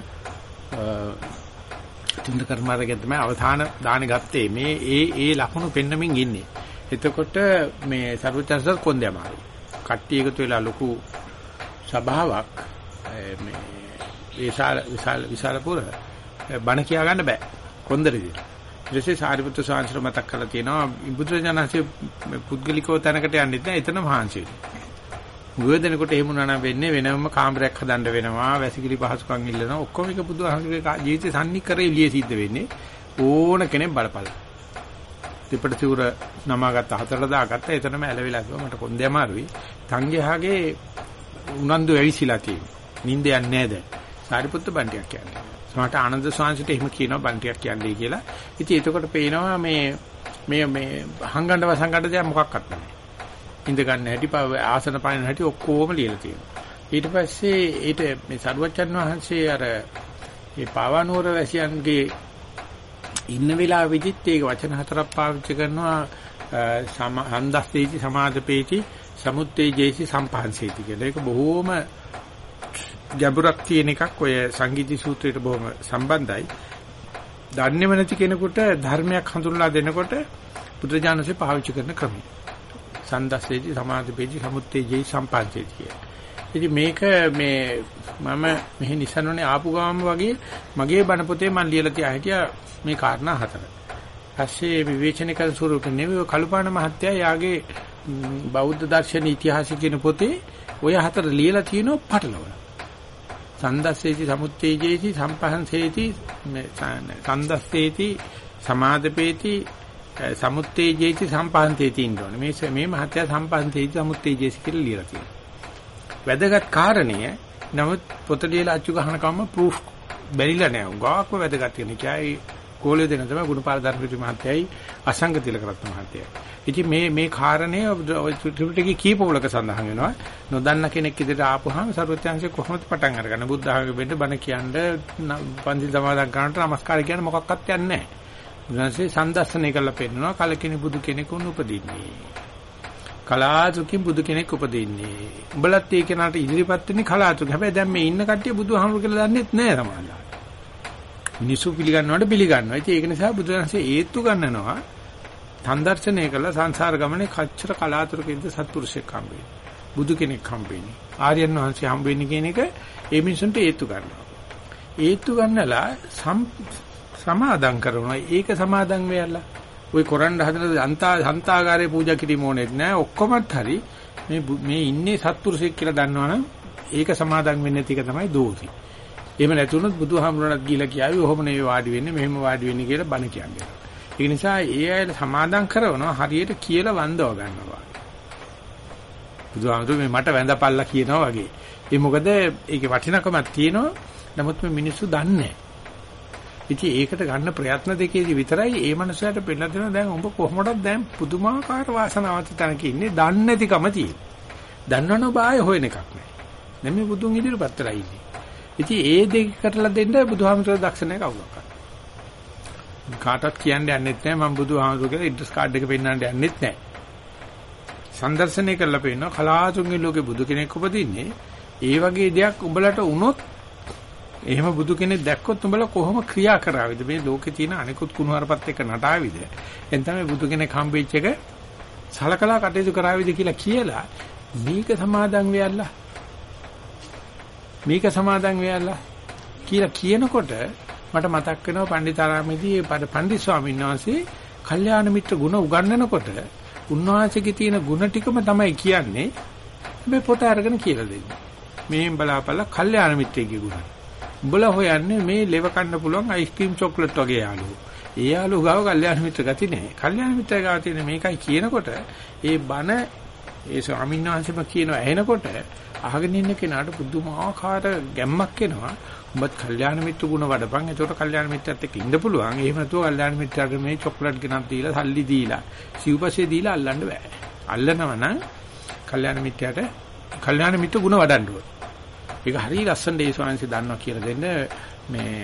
චුන්ද කර්මාරගෙන් තමයි අවසාන දාන ගත්තේ. මේ ඒ ඒ ලකුණු පෙන්නමින් ඉන්නේ. එතකොට මේ සර්වඥාන්සේ කොන්දේ අමාරු. කට්ටිය එකතු වෙලා ලොකු සභාවක් මේ විශාල විශාල විශාලපුර බණ කියා ගන්න බෑ කොන්දරේදී. ඊට පස්සේ සාරිපුත්‍ර ස්වාමීන් මතක් කරලා තියෙනවා බුදුරජාණන්සේ පුද්ගලිකව තැනකට යන්නෙත් නෑ එතන මහන්සිය. ගුවදෙනකොට එහෙම උනා නම් වෙන්නේ වෙනම කාමරයක් හදන්න වෙනවා වැසිකිලි පහසුකම් ඉල්ලනවා ඔක්කොම එක බුදුහාමුදුරේ ජීවිතේ සම්නිකරේ එළිය සිද්ධ වෙන්නේ ඕන කෙනෙක් බලපල. දෙපට සිවුර නමාගත්ත හතරට දාගත්ත එතනම ඇලවිලා ගියා මට කොන්දේ අමාරුයි. සංඝයාගේ උනන්දු ඇවිසිලා තියෙනවා. නිින්ද යන්නේ නැහැ දැන්. සාරිපුත්‍ර බණ්ඩියක් කියන්නේ. සමහරට ආනන්ද ස්වාමීන්ට එහෙම කියනවා බණ්ඩියක් කියන්නේ කියලා. ඉතින් එතකොට පේනවා මේ මේ මේ හංගන්න වසංගන්න දෙයක් මොකක්වත් නැහැ. ඉඳ ගන්න හැටි ආසන පායන හැටි ඔක්කොම ලියලා තියෙනවා. ඊට පස්සේ ඊට මේ සරුවච්චන් වහන්සේ අර මේ පාවනුවර වැසියන්ගේ ඉන්න වෙලාවෙදිත් ඒක වචන හතරක් පාවිච්චි කරනවා හන්දස්සේති සමාදපේති සමුත්තේජේසි සම්පහන්සේති කියලා. ඒක බොහොම ගැඹුරක් තියෙන එකක්. ඔය සංගීති සූත්‍රයට බොහොම සම්බන්ධයි. දන්නේම නැති කෙනෙකුට ධර්මයක් හඳුන්ලා දෙනකොට බුදුජානසෙ පාවිච්චි කරන ක්‍රමය. සන්දස්සේති සමාධිපේති සමුත්තේජේති සම්පහන්සේති කියලා. ඉතින් මේක මේ මම මෙහි නිසනෝනේ ආපු ගාම වගේ මගේ බණ පොතේ මම ලියලා තියා හිටියා මේ කාරණා හතර. පස්සේ විවේචන කළ ස්වරූප නෙවෙයි කලුපාණ මහත්තයා යාගේ බෞද්ධ දර්ශන ඉතිහාසය කියන පොතේ ඔය හතර ලියලා තියෙනවා පටලවල. සන්දස්සේති සමුත්තේජේති සම්පහන්සේති සන්දස්සේති සමාදපේති සමුත්තේජේති සම්පහන්සේති ඉන්නෝනේ. මේ මේ මහත්තයා සම්පහන්සේති සමුත්තේජේති කියලා ලියලා තියෙනවා. වැදගත් කාරණය නමුත් පොත ලියලා අච්චු ගහන කම ප්‍රූෆ් බැරිලා නෑ. උගාක්ම වැදගත් කෙනෙක්. ඒයි ගෝලිය දෙන තමයි ගුණපාල ධර්මපති මහත්තයයි අසංග තිලකරත්න මහත්තයයි. ඉතින් මේ මේ කාරණේ ත්‍රිපිටකයේ කීපවලක සඳහන් වෙනවා. නොදන්න කෙනෙක් ඉදිරියට ආපුවාම සර්වඥාන්සේ කොහොමද පටන් අරගන්නේ? බුද්ධ ආගමේ වෙන්න බණ කියන්නේ පන්සිල් සමාදන් කරනට නමස්කාර කියන්නේ මොකක්වත් යන්නේ නැහැ. බුදුන්සේ සම්දර්ශනය කරලා පෙන්නනවා කලකිනි බුදු කෙනෙකුන් උපදින්නේ. කලාතුරකින් බුදු කෙනෙක් උපදින්නේ. උඹලත් ඒ කෙනාට ඉදිරිපත් වෙන්නේ කලාතුරකින්. හැබැයි දැන් මේ ඉන්න කට්ටිය බුදුහාමුදුරු කියලා දන්නෙත් නැහැ සමානලා. මිනිස්සු පිළිගන්නවට පිළිගන්නවා. ඉතින් ඒක නිසා බුදුරජාණන්සේ ඒත්තු ගන්නනවා. සම්දර්ශනය කළා සංසාර ගමනේ කච්චර කලාතුරකින්ද සත්පුරුෂයෙක් හම්බෙන්නේ. බුදු කෙනෙක් හම්බෙන්නේ. ආර්යයන් වහන්සේ හම්බෙන්නේ කියන එක ඒ මිනිසුන්ට ඒත්තු ගන්නවා. ඒත්තු ගන්නලා සමාදම් කරනවා. ඒක සමාදම් වෙයලා. ওই කොරන්න හදන අන්තා සන්තාගාරේ පූජා කිරීම ඕනෙත් නෑ. ඔක්කොමත් හරි මේ මේ ඉන්නේ සත්පුරුෂයෙක් කියලා දන්නවනම් ඒක සමාදම් වෙන්නේ නැති එක තමයි දෝෂි. එහෙම නැතුනොත් බුදුහාමුදුරණත් ගිහිලා කියාවි ඔහොම නෙවෙයි වාඩි වෙන්නේ මෙහෙම වාඩි වෙන්නේ කියලා බණ කියන්නේ. ඒ නිසා ඒ අය සමාදම් කරනවා හරියට කියලා වන්දව ගන්නවා. බුදුහාමුදුරු මේ මට වැඳපල්ලා කියනවා වගේ. ඒ මොකද ඒකේ වටිනකමක් තියෙනවා. නමුත් මේ මිනිස්සු දන්නේ නැහැ. ඉතින් ඒකට ගන්න ප්‍රයත්න දෙකේදී විතරයි ඒ මනුස්සයාට පෙන්නලා දෙනවා දැන් උඹ කොහොමදත් දැන් පුදුමාකාර වාසනාවක් තනක ඉන්නේ දන්නේ නැතිකම තියෙන. දන්නවනේ බාය හොයන එකක් නෑ. දැන් මේ බුදුන් ඉදිරියපත් කරලා ඉන්නේ. ඉතින් ඒ දෙක කරලා දෙන්න බුදුහාමුදුරුවෝ දක්ෂ නැහැ කවුරක්වත්. කාටවත් කියන්න යන්නෙත් නැහැ මම බුදුහාමුදුරුවෝ කියලා ඇඩ්‍රස් කාඩ් එක පෙන්නන්න යන්නෙත් නැහැ. සම්දර්ශනය කරලා පෙන්නනවා කලාතුරකින් ලෝකේ බුදු කෙනෙක් උපදින්නේ. ඒ වගේ දෙයක් උඹලට වුණොත් එහෙම බුදු කෙනෙක් දැක්කොත් උඹලා කොහොම ක්‍රියා කරාවිද? මේ ලෝකේ තියෙන අනිකුත් කුණුහරුපත් එක්ක නටාවිද? එතන මේ බුදු කෙනෙක් හම්බෙච්ච එක සලකලා කටයුතු කරාවිද කියලා කියලා මේක සමාදන් වෙයල්ලා මේක සමාදන් වෙයල්ලා කියලා කියනකොට මට මතක් වෙනවා පණ්ඩිතාරාමේදී පණ්ඩිත ස්වාමීන් වහන්සේ කල්යාණ මිත්‍ර ගුණ උගන්වනකොට උන්වහන්සේගේ තියෙන ගුණ ටිකම තමයි කියන්නේ මේ පොත අරගෙන කියලා දෙන්නේ. මේන් බලාපල්ලා කල්යාණ මිත්‍රයෙක්ගේ ගුණ. උඹලා හොයන්නේ මේ ලෙව කන්න පුළුවන් අයිස්ක්‍රීම් චොක්ලට් වගේ යාළුවෝ. ඒ යාළුවෝ ගාව කල්යාණ මිත්‍ර ගති නැහැ. කල්යාණ මිත්‍ර ගාව තියෙන මේකයි කියනකොට ඒ බණ ඒ ස්වාමීන් වහන්සේම කියනවා ඇහෙනකොට අහගෙන ඉන්න කෙනාට පුදුමාකාර ගැම්මක් එනවා. උඹත් කල්යාණ මිත්‍ර ගුණ වඩපන්. ඒකට කල්යාණ මිත්‍රයත් එක්ක ඉන්න පුළුවන්. එහෙම නැතුව කල්යාණ මිත්‍රයාට මේ චොක්ලට් ගෙනත් දීලා සල්ලි දීලා සිව්පස්සේ දීලා අල්ලන්න බෑ. අල්ලනවා නම් කල්යාණ මිත්‍රයාට කල්යාණ මිත්‍ර ගුණ වඩන්න ඕනේ. ඒක හරිය ලස්සන දේ ස්වාමීන් දන්නවා කියලා දෙන්න මේ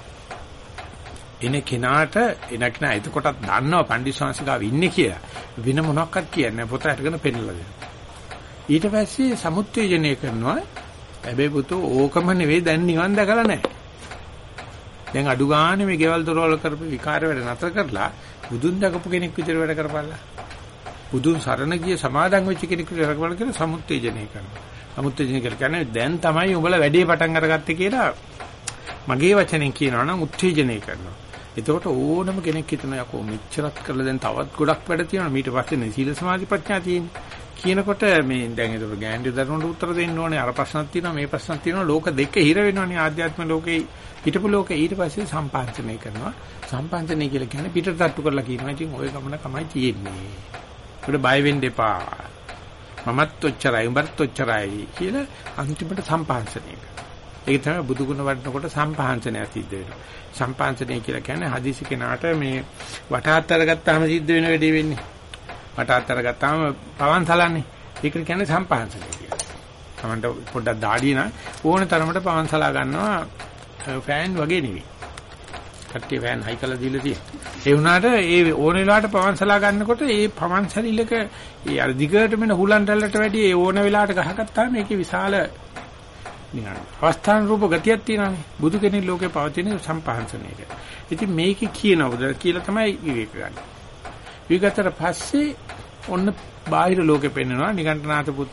එන කෙනාට එන කෙනා එතකොටත් දන්නවා පණ්ඩිත ස්වාමීන් ගාව ඉන්නේ කියලා. වෙන මොනක්වත් කියන්නේ පොත අරගෙන පෙන්නලා දෙනවා. ඊට පස්සේ සමුත්තේජනය කරනවා. හැබැයි පුතෝ ඕකම නෙවෙයි දැන් නිවන් දැකලා නැහැ. දැන් අඩු ගානේ මේ ගෙවල් දොරවල් කරපු විකාර වැඩ නතර කරලා බුදුන් දැකපු කෙනෙක් විතර වැඩ කරපළා. බුදුන් සරණ ගිය සමාදන් වෙච්ච කෙනෙක් විතර කරපළා කියලා සමුත්තේජනය කරනවා. සමුත්තේජනය කියන්නේ දැන් තමයි උඹලා වැඩේ පටන් අරගත්තේ කියලා මගේ වචනෙන් කියනවා නම් උත්තේජනය කරනවා. එතකොට ඕනම කෙනෙක් හිතනවා යකෝ මෙච්චරත් කරලා දැන් තවත් ගොඩක් වැඩ තියෙනවා. ඊට පස්සේ සීල සමාධි ප්‍රඥා තියෙන්නේ. කියනකොට මේ දැන් ඒක ගෑන්ඩි දරුණුට උත්තර දෙන්න ඕනේ. අර ප්‍රශ්නක් තියෙනවා මේ ප්‍රශ්නක් තියෙනවා. ලෝක දෙක හිර වෙනවනේ ආධ්‍යාත්ම ලෝකේ හිටපු ලෝකේ. ඊට පස්සේ සම්පාංශනය කරනවා. සම්පාංශනය කියලා කියන්නේ පිටට තට්ටු කරලා කියනවා. ඉතින් ওই ගමන තමයි තියෙන්නේ. ඒකට බය වෙන්න එපා. මමත් ඔච්චරයි උඹත් ඔච්චරයි කියලා අන්තිමට සම්පාංශනය කරනවා. ඒක තමයි බුදු ගුණ වඩනකොට සම්පාංශනය සිද්ධ වෙනවා. සම්පාංශනය කියලා කියන්නේ හදිසි කෙනාට මේ වටහත් අරගත්තාම සිද්ධ වෙන වැඩේ වෙන්නේ. වටහත් අරගත්තාම පවන් සලන්නේ. ඒක කියන්නේ සම්පාංශනය කියලා. තමන්ට පොඩ්ඩක් දාඩිය නා ඕන තරමට පවන් සලා ගන්නවා ෆෑන් වගේ නෙවෙයි. කට්ටිය ෆෑන් හයි කරලා දීලා තියෙනවා. ඒ වුණාට ඒ ඕන වෙලාවට පවන් සලා ගන්නකොට ඒ පවන් සැලිලක ඒ අර දිගට මෙන හුලන් රැල්ලට වැඩි ඒ ඕන වෙලාවට ගහගත්තාම මේකේ විශාල නිකන් අවස්ථාන රූප ගතියක් තියෙනවානේ. බුදු කෙනෙක් ලෝකේ පවතින සම්පාංශනයක. ඉතින් මේකේ කියනවද කියලා තමයි විවේක ගන්න. විගතට පස්සේ ඔන්න බාහිර ලෝකෙ පෙන්නනවා නිකණ්ඨනාත පුත්ත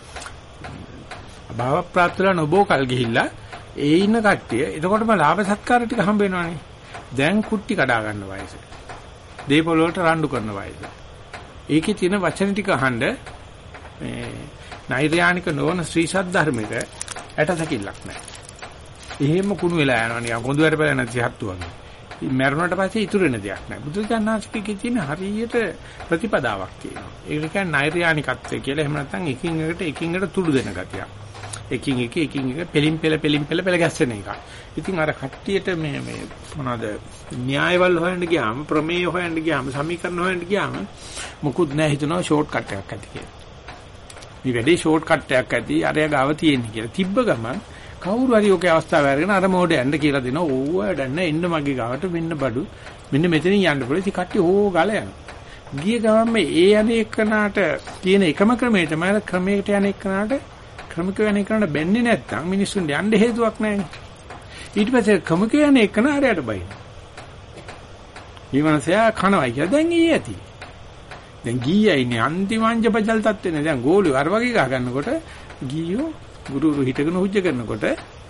භාව ප්‍රාප්තලා නොබෝ කල් ගිහිල්ලා ඒ ඉන්න කට්ටිය එතකොටම ලාභ සත්කාර ටික හම්බ වෙනවනේ. දැන් කුට්ටි කඩා ගන්න වයස. දීපොළ වලට රණ්ඩු කරන වයස. ඒකේ තියෙන වචන ටික අහන්න මේ නෛර්යානික නොවන ශ්‍රී සද්ධර්මික ඇටසකිල්ලක් නැහැ. එහෙම කුණු වෙලා යනවා නිකන් කොඳු වැට බැල නැති හත්තු වගේ. මරණයට පස්සේ ඉතුරු වෙන දෙයක් නැහැ. බුදුචානන්සේගේ තියෙන හරියට ප්‍රතිපදාවක් තියෙනවා. ඒක කියන්නේ නෛර්යානිකත්වය කියලා. එහෙම නැත්නම් එකින් එකට එකින් එකට තුඩු දෙන ගතියක්. එකින් එක එකින් එක පෙලින් පෙළ පෙලින් පෙළ පෙළ ගැස්සෙන එක. ඉතින් අර කට්ටියට මේ මේ මොනවාද න්‍යායවල හොයන්න ගියාම ප්‍රමේය හොයන්න ගියාම සමීකරණ හොයන්න ගියාම මොකුත් නැහැ හිතනවා ෂෝට් කට් එකක් ඇති කියලා. මේ වැඩේ ෂෝට් කට් එකක් ඇති අරයා ගාව තියෙන්නේ කියලා. තිබ්බ ගමන් කවුරු හරි ඔකේ අවස්ථාව අරගෙන අර මොඩේ යන්න කියලා දෙනවා. ඕව වැඩන්න එන්න මගේ ගාවට මෙන්න බඩු. මෙන්න මෙතනින් යන්න පුළුවන්. ඉතින් කට්ටිය ඕ ගාලා යනවා. ගිය ගමන් ඒ යන්නේ එක්කනට තියෙන එකම ක්‍රමය තමයි ක්‍රමයකට යන එක්කනට ක්‍රමික යන එක්කනට බැන්නේ නැත්තම් මිනිස්සුන් යන්න හේතුවක් නැහැ. ඊට පස්සේ ක්‍රමික යන එක්කන හරියට බයි. ඊමණසයා කනවයි කියලා දැන් ඊ ඇති. දැන් ගියයි ඉන්නේ අන්තිම අංජපජල් තත්ත්වෙනේ. දැන් ගෝලිය අර වගේ ගහ ගන්නකොට ගියෝ ගුරුරු හිටගෙන උජ්ජ කරනකොට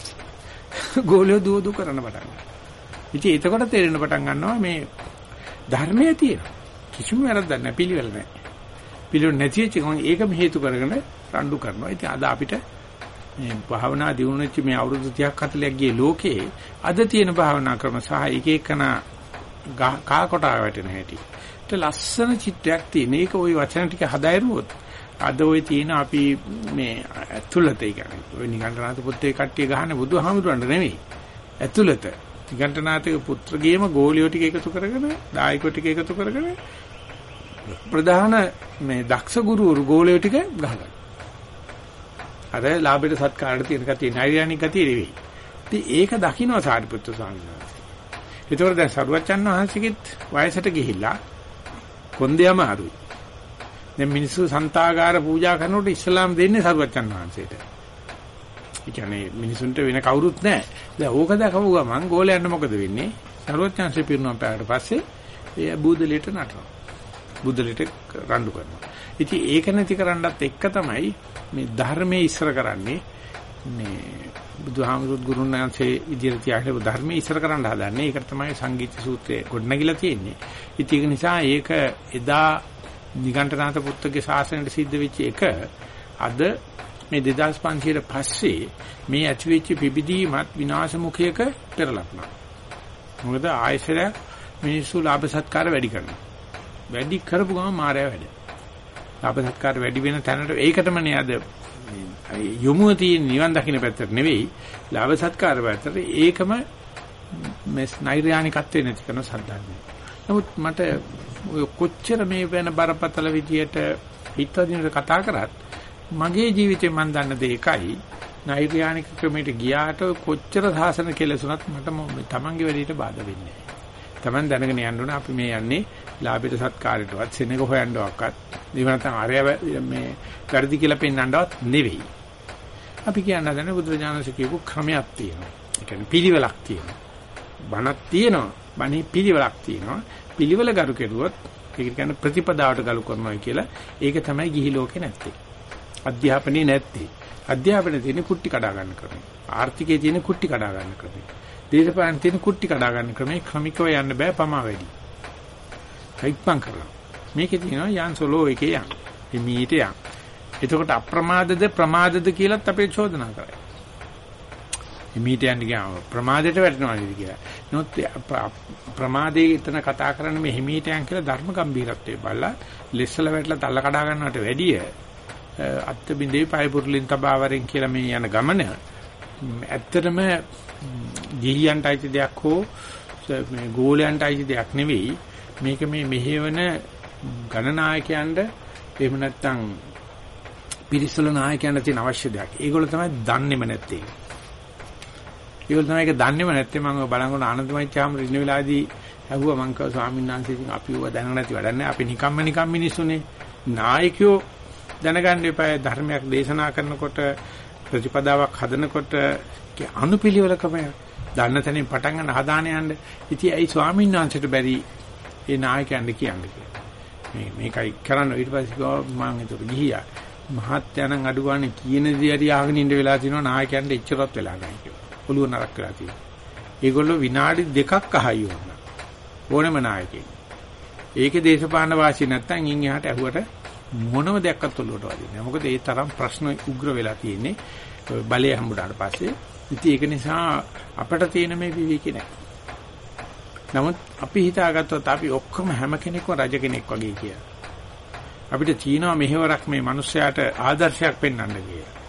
ගෝලිය දුව දුව කරන්න පටන් ගන්නවා. ඉතින් එතකොට තේරෙන්න පටන් ගන්නවා මේ ධර්මයේ තියෙන කිසිම වැරද්දක් නැහැ, පිළිවෙල නැහැ. පිළිවෙල නැති වෙච්ච ගමන් ඒකම හේතු කරගෙන රණ්ඩු කරනවා. ඉතින් අද අපිට මේ භාවනා දියුණුවෙච්ච මේ අවුරුදු තිහක් හතලිහක් ගියේ ලෝකේ අද තියෙන භාවනා ක්‍රම සහ එක එකන කා කොටා වැටෙන හැටි. ඒක ලස්සන චිත්‍රයක් තියෙන. ඒක ওই වචන ටික හදායරුවොත් අද ওই තියෙන අපි මේ ඇතුළත කියන්නේ ඔය නිකන්තනාත පුත්තේ කට්ටිය ගහන්නේ බුදුහාමුදුරන්ට නෙමෙයි. ඇතුළත නිකන්තනාතේ පුත්‍රගේම ගෝලියෝ ටික එකතු කරගෙන දායකයෝ ටික එකතු කරගෙන ප්‍රධාන මේ දක්ෂ ගුරුවරු ගෝලියෝ ටික ගහගන්න. අර ලාභයට සත්කාරයට තියෙන කතිය නෛර්යානික ගතිය නෙවෙයි. ඉතින් ඒක දකින්න සාරිපුත්‍ර ස්වාමීන් වහන්සේ. ඒතකොට දැන් සරුවච්චන් වහන්සේගෙත් වයසට ගිහිල්ලා කොන්දේම අරුයි. දැන් මිනිස්සු සන්තාගාර පූජා කරනකොට ඉස්ලාම් දෙන්නේ සරුවච්චන් වහන්සේට. ඒ කියන්නේ මිනිසුන්ට වෙන කවුරුත් නැහැ. දැන් ඕක දැකපු ගමන් ගෝලයන්ට මොකද වෙන්නේ? සරුවච්චන්සේ පිරුණාන් පෑවට පස්සේ ඒ බුදුලිට නටනවා. බුදුලිට රණ්ඩු කරනවා. ඉතින් ඒක නැති කරන්නත් එක්ක තමයි මේ ධර්මයේ ඉස්සර කරන්නේ මේ බුදුහාමුදුරුවෝ ගුරුනාන්සේ විදියට තියාගෙන ධර්මයේ ඉස්සර කරන්න හදන්නේ. ඒකට තමයි සංගීත සූත්‍රයේ ගොඩනැගිලා තියෙන්නේ. ඉතින් ඒක නිසා ඒක එදා නිගණ්ඨනාත පුත්තගේ ශාසනයට සිද්ධ වෙච්ච එක අද මේ දෙදාස් පන්සියයට පස්සේ මේ ඇති වෙච්ච පිබිදීමත් විනාශ මුඛයක පෙරලක්නවා. මොකද ආයශරය මිනිස්සු ලාභ සත්කාර වැඩි කරනවා. වැඩි කරපු ගමන් මායя වැඩ. ලාභ සත්කාර වැඩි වෙන තැනට ඒකටම නේ අද යොමුව තියෙන නිවන් දකින්න පැත්තට නෙවෙයි ලාභ සත්කාර පැත්තට. ඒකම මේ නෛර්යානිකත්වේ නැති කරන සද්ධාන්නේ. නමුත් මට ඔය කොච්චර මේ වෙන බරපතල විදියට හිතදිනට කතා කරත් මගේ ජීවිතේ මම දන්න දේ එකයි නෛර්යානික ක්‍රමයට ගියාට කොච්චර සාසන කෙලසුණත් මට තමන්ගේ වැඩේට බාධා වෙන්නේ නැහැ. තමන් දැනගෙන යන්න ඕනේ අපි මේ යන්නේ ලාභයට සත්කාරයටවත් සෙනඟ හොයන්නවක්වත් ඒව නැත්නම් ආර්ය මේ වැඩි කියලා පෙන්වන්නවත් නෙවෙයි. අපි කියන්න හදන බුදුරජාණන්සේ කියපු ක්‍රමයක් තියෙනවා. ඒ කියන්නේ පිළිවෙලක් තියෙනවා. බණක් තියෙනවා. බණේ පිළිවෙලක් තියෙනවා. පිළිවෙල ගරු කෙරුවොත් ඒක කියන්නේ ප්‍රතිපදාවට ගරු කරනවා කියලා. ඒක තමයි ගිහි ලෝකේ නැත්තේ. අධ්‍යාපනයේ නැත්තේ. අධ්‍යාපනයේ තියෙන කුට්ටි කඩා ගන්න ක්‍රමය. ආර්ථිකයේ තියෙන කුට්ටි කඩා ගන්න ක්‍රමය. දේශපාලනයේ තියෙන කුට්ටි කඩා ගන්න ක්‍රමය ක්‍රමිකව යන්න බෑ පමා වැඩි. හිටපන් කරලා. මේකේ තියෙනවා යන් සොලෝ එකේ යන්. හිමීට යන්. එතකොට අප්‍රමාදද ප්‍රමාදද කියලාත් අපේ චෝදනා කරයි. හිමීට යන්න ගියාම ප්‍රමාදයට වැටෙනවා නේද කියලා. නමුත් ප්‍රමාදයේ එතන කතා කරන්නේ මේ හිමීට යන් කියලා ධර්ම ගම්භීරත්වයේ බලලා ලෙස්සල වැටලා තල්ල කඩා ගන්නවට වැඩිය අත්ත බින්දේ පය පුරුලින් තබාවරෙන් කියලා මේ යන ගමන ඇත්තටම ගිහියන්ට අයිති දෙයක් හෝ මේ ගෝලයන්ට අයිති දෙයක් නෙවෙයි. මේක මේ මෙහෙවන ගණනායකයන්ට එහෙම නැත්නම් පිරිසල නායකයන්ට තියෙන අවශ්‍ය දෙයක්. ඒගොල්ලෝ තමයි දන්නේම නැත්තේ. ඒගොල්ලෝ තමයි ඒක දන්නේම නැත්තේ. මම බලංගොඩ ආනන්දමයි චාම ඉන්න වෙලාවේදී ඇහුවා මං කව ස්වාමීන් වහන්සේ ඉතින් අපි ඔය දැන නැති වැඩක් නැහැ. අපි නිකම්ම නිකම් මිනිස්සුනේ. නායකයෝ දැනගන්න එපා ධර්මයක් දේශනා කරනකොට ප්‍රතිපදාවක් හදනකොට අනුපිළිවෙල ක්‍රමය දන්න තැනින් පටන් ගන්න හදාන යන්න. ඉතින් ඒ ස්වාමීන් වහන්සේට බැරි ඒ නායකයන්ට කියන්නේ කියලා. මේ මේකයි කරන්න ඊට පස්සේ මම ඒතර ගිහියා. මහත්යන්න් අඩුවානේ කියන දේ හරි ආගෙන ඉන්න වෙලා තිනවා නායකයන්ට එච්චරවත් වෙලා නැහැ කියලා. ඔළුව නරක් වෙලා තියෙනවා. ඒගොල්ලෝ විනාඩි දෙකක් අහයි වුණා. ඕනෙම නායකයෙක්. ඒකේ දේශපාලන වාසිය නැත්තම් ඉන් එහාට ඇහුවට මොනම දෙයක්වත් ඔළුවට වදින්නේ නැහැ. මොකද ඒ තරම් ප්‍රශ්න උග්‍ර වෙලා තියෙන්නේ බලය හම්බුනාට පස්සේ. ඉතින් ඒක නිසා අපිට තියෙන මේ විවේකී නැහැ. නමුත් අපි හිතාගත්තොත් අපි ඔක්කොම හැම කෙනෙක්ම රජ කෙනෙක් වගේ කියලා. අපිට තියෙනවා මෙහෙවරක් මේ මිනිස්යාට ආදර්ශයක් පෙන්වන්න කියලා.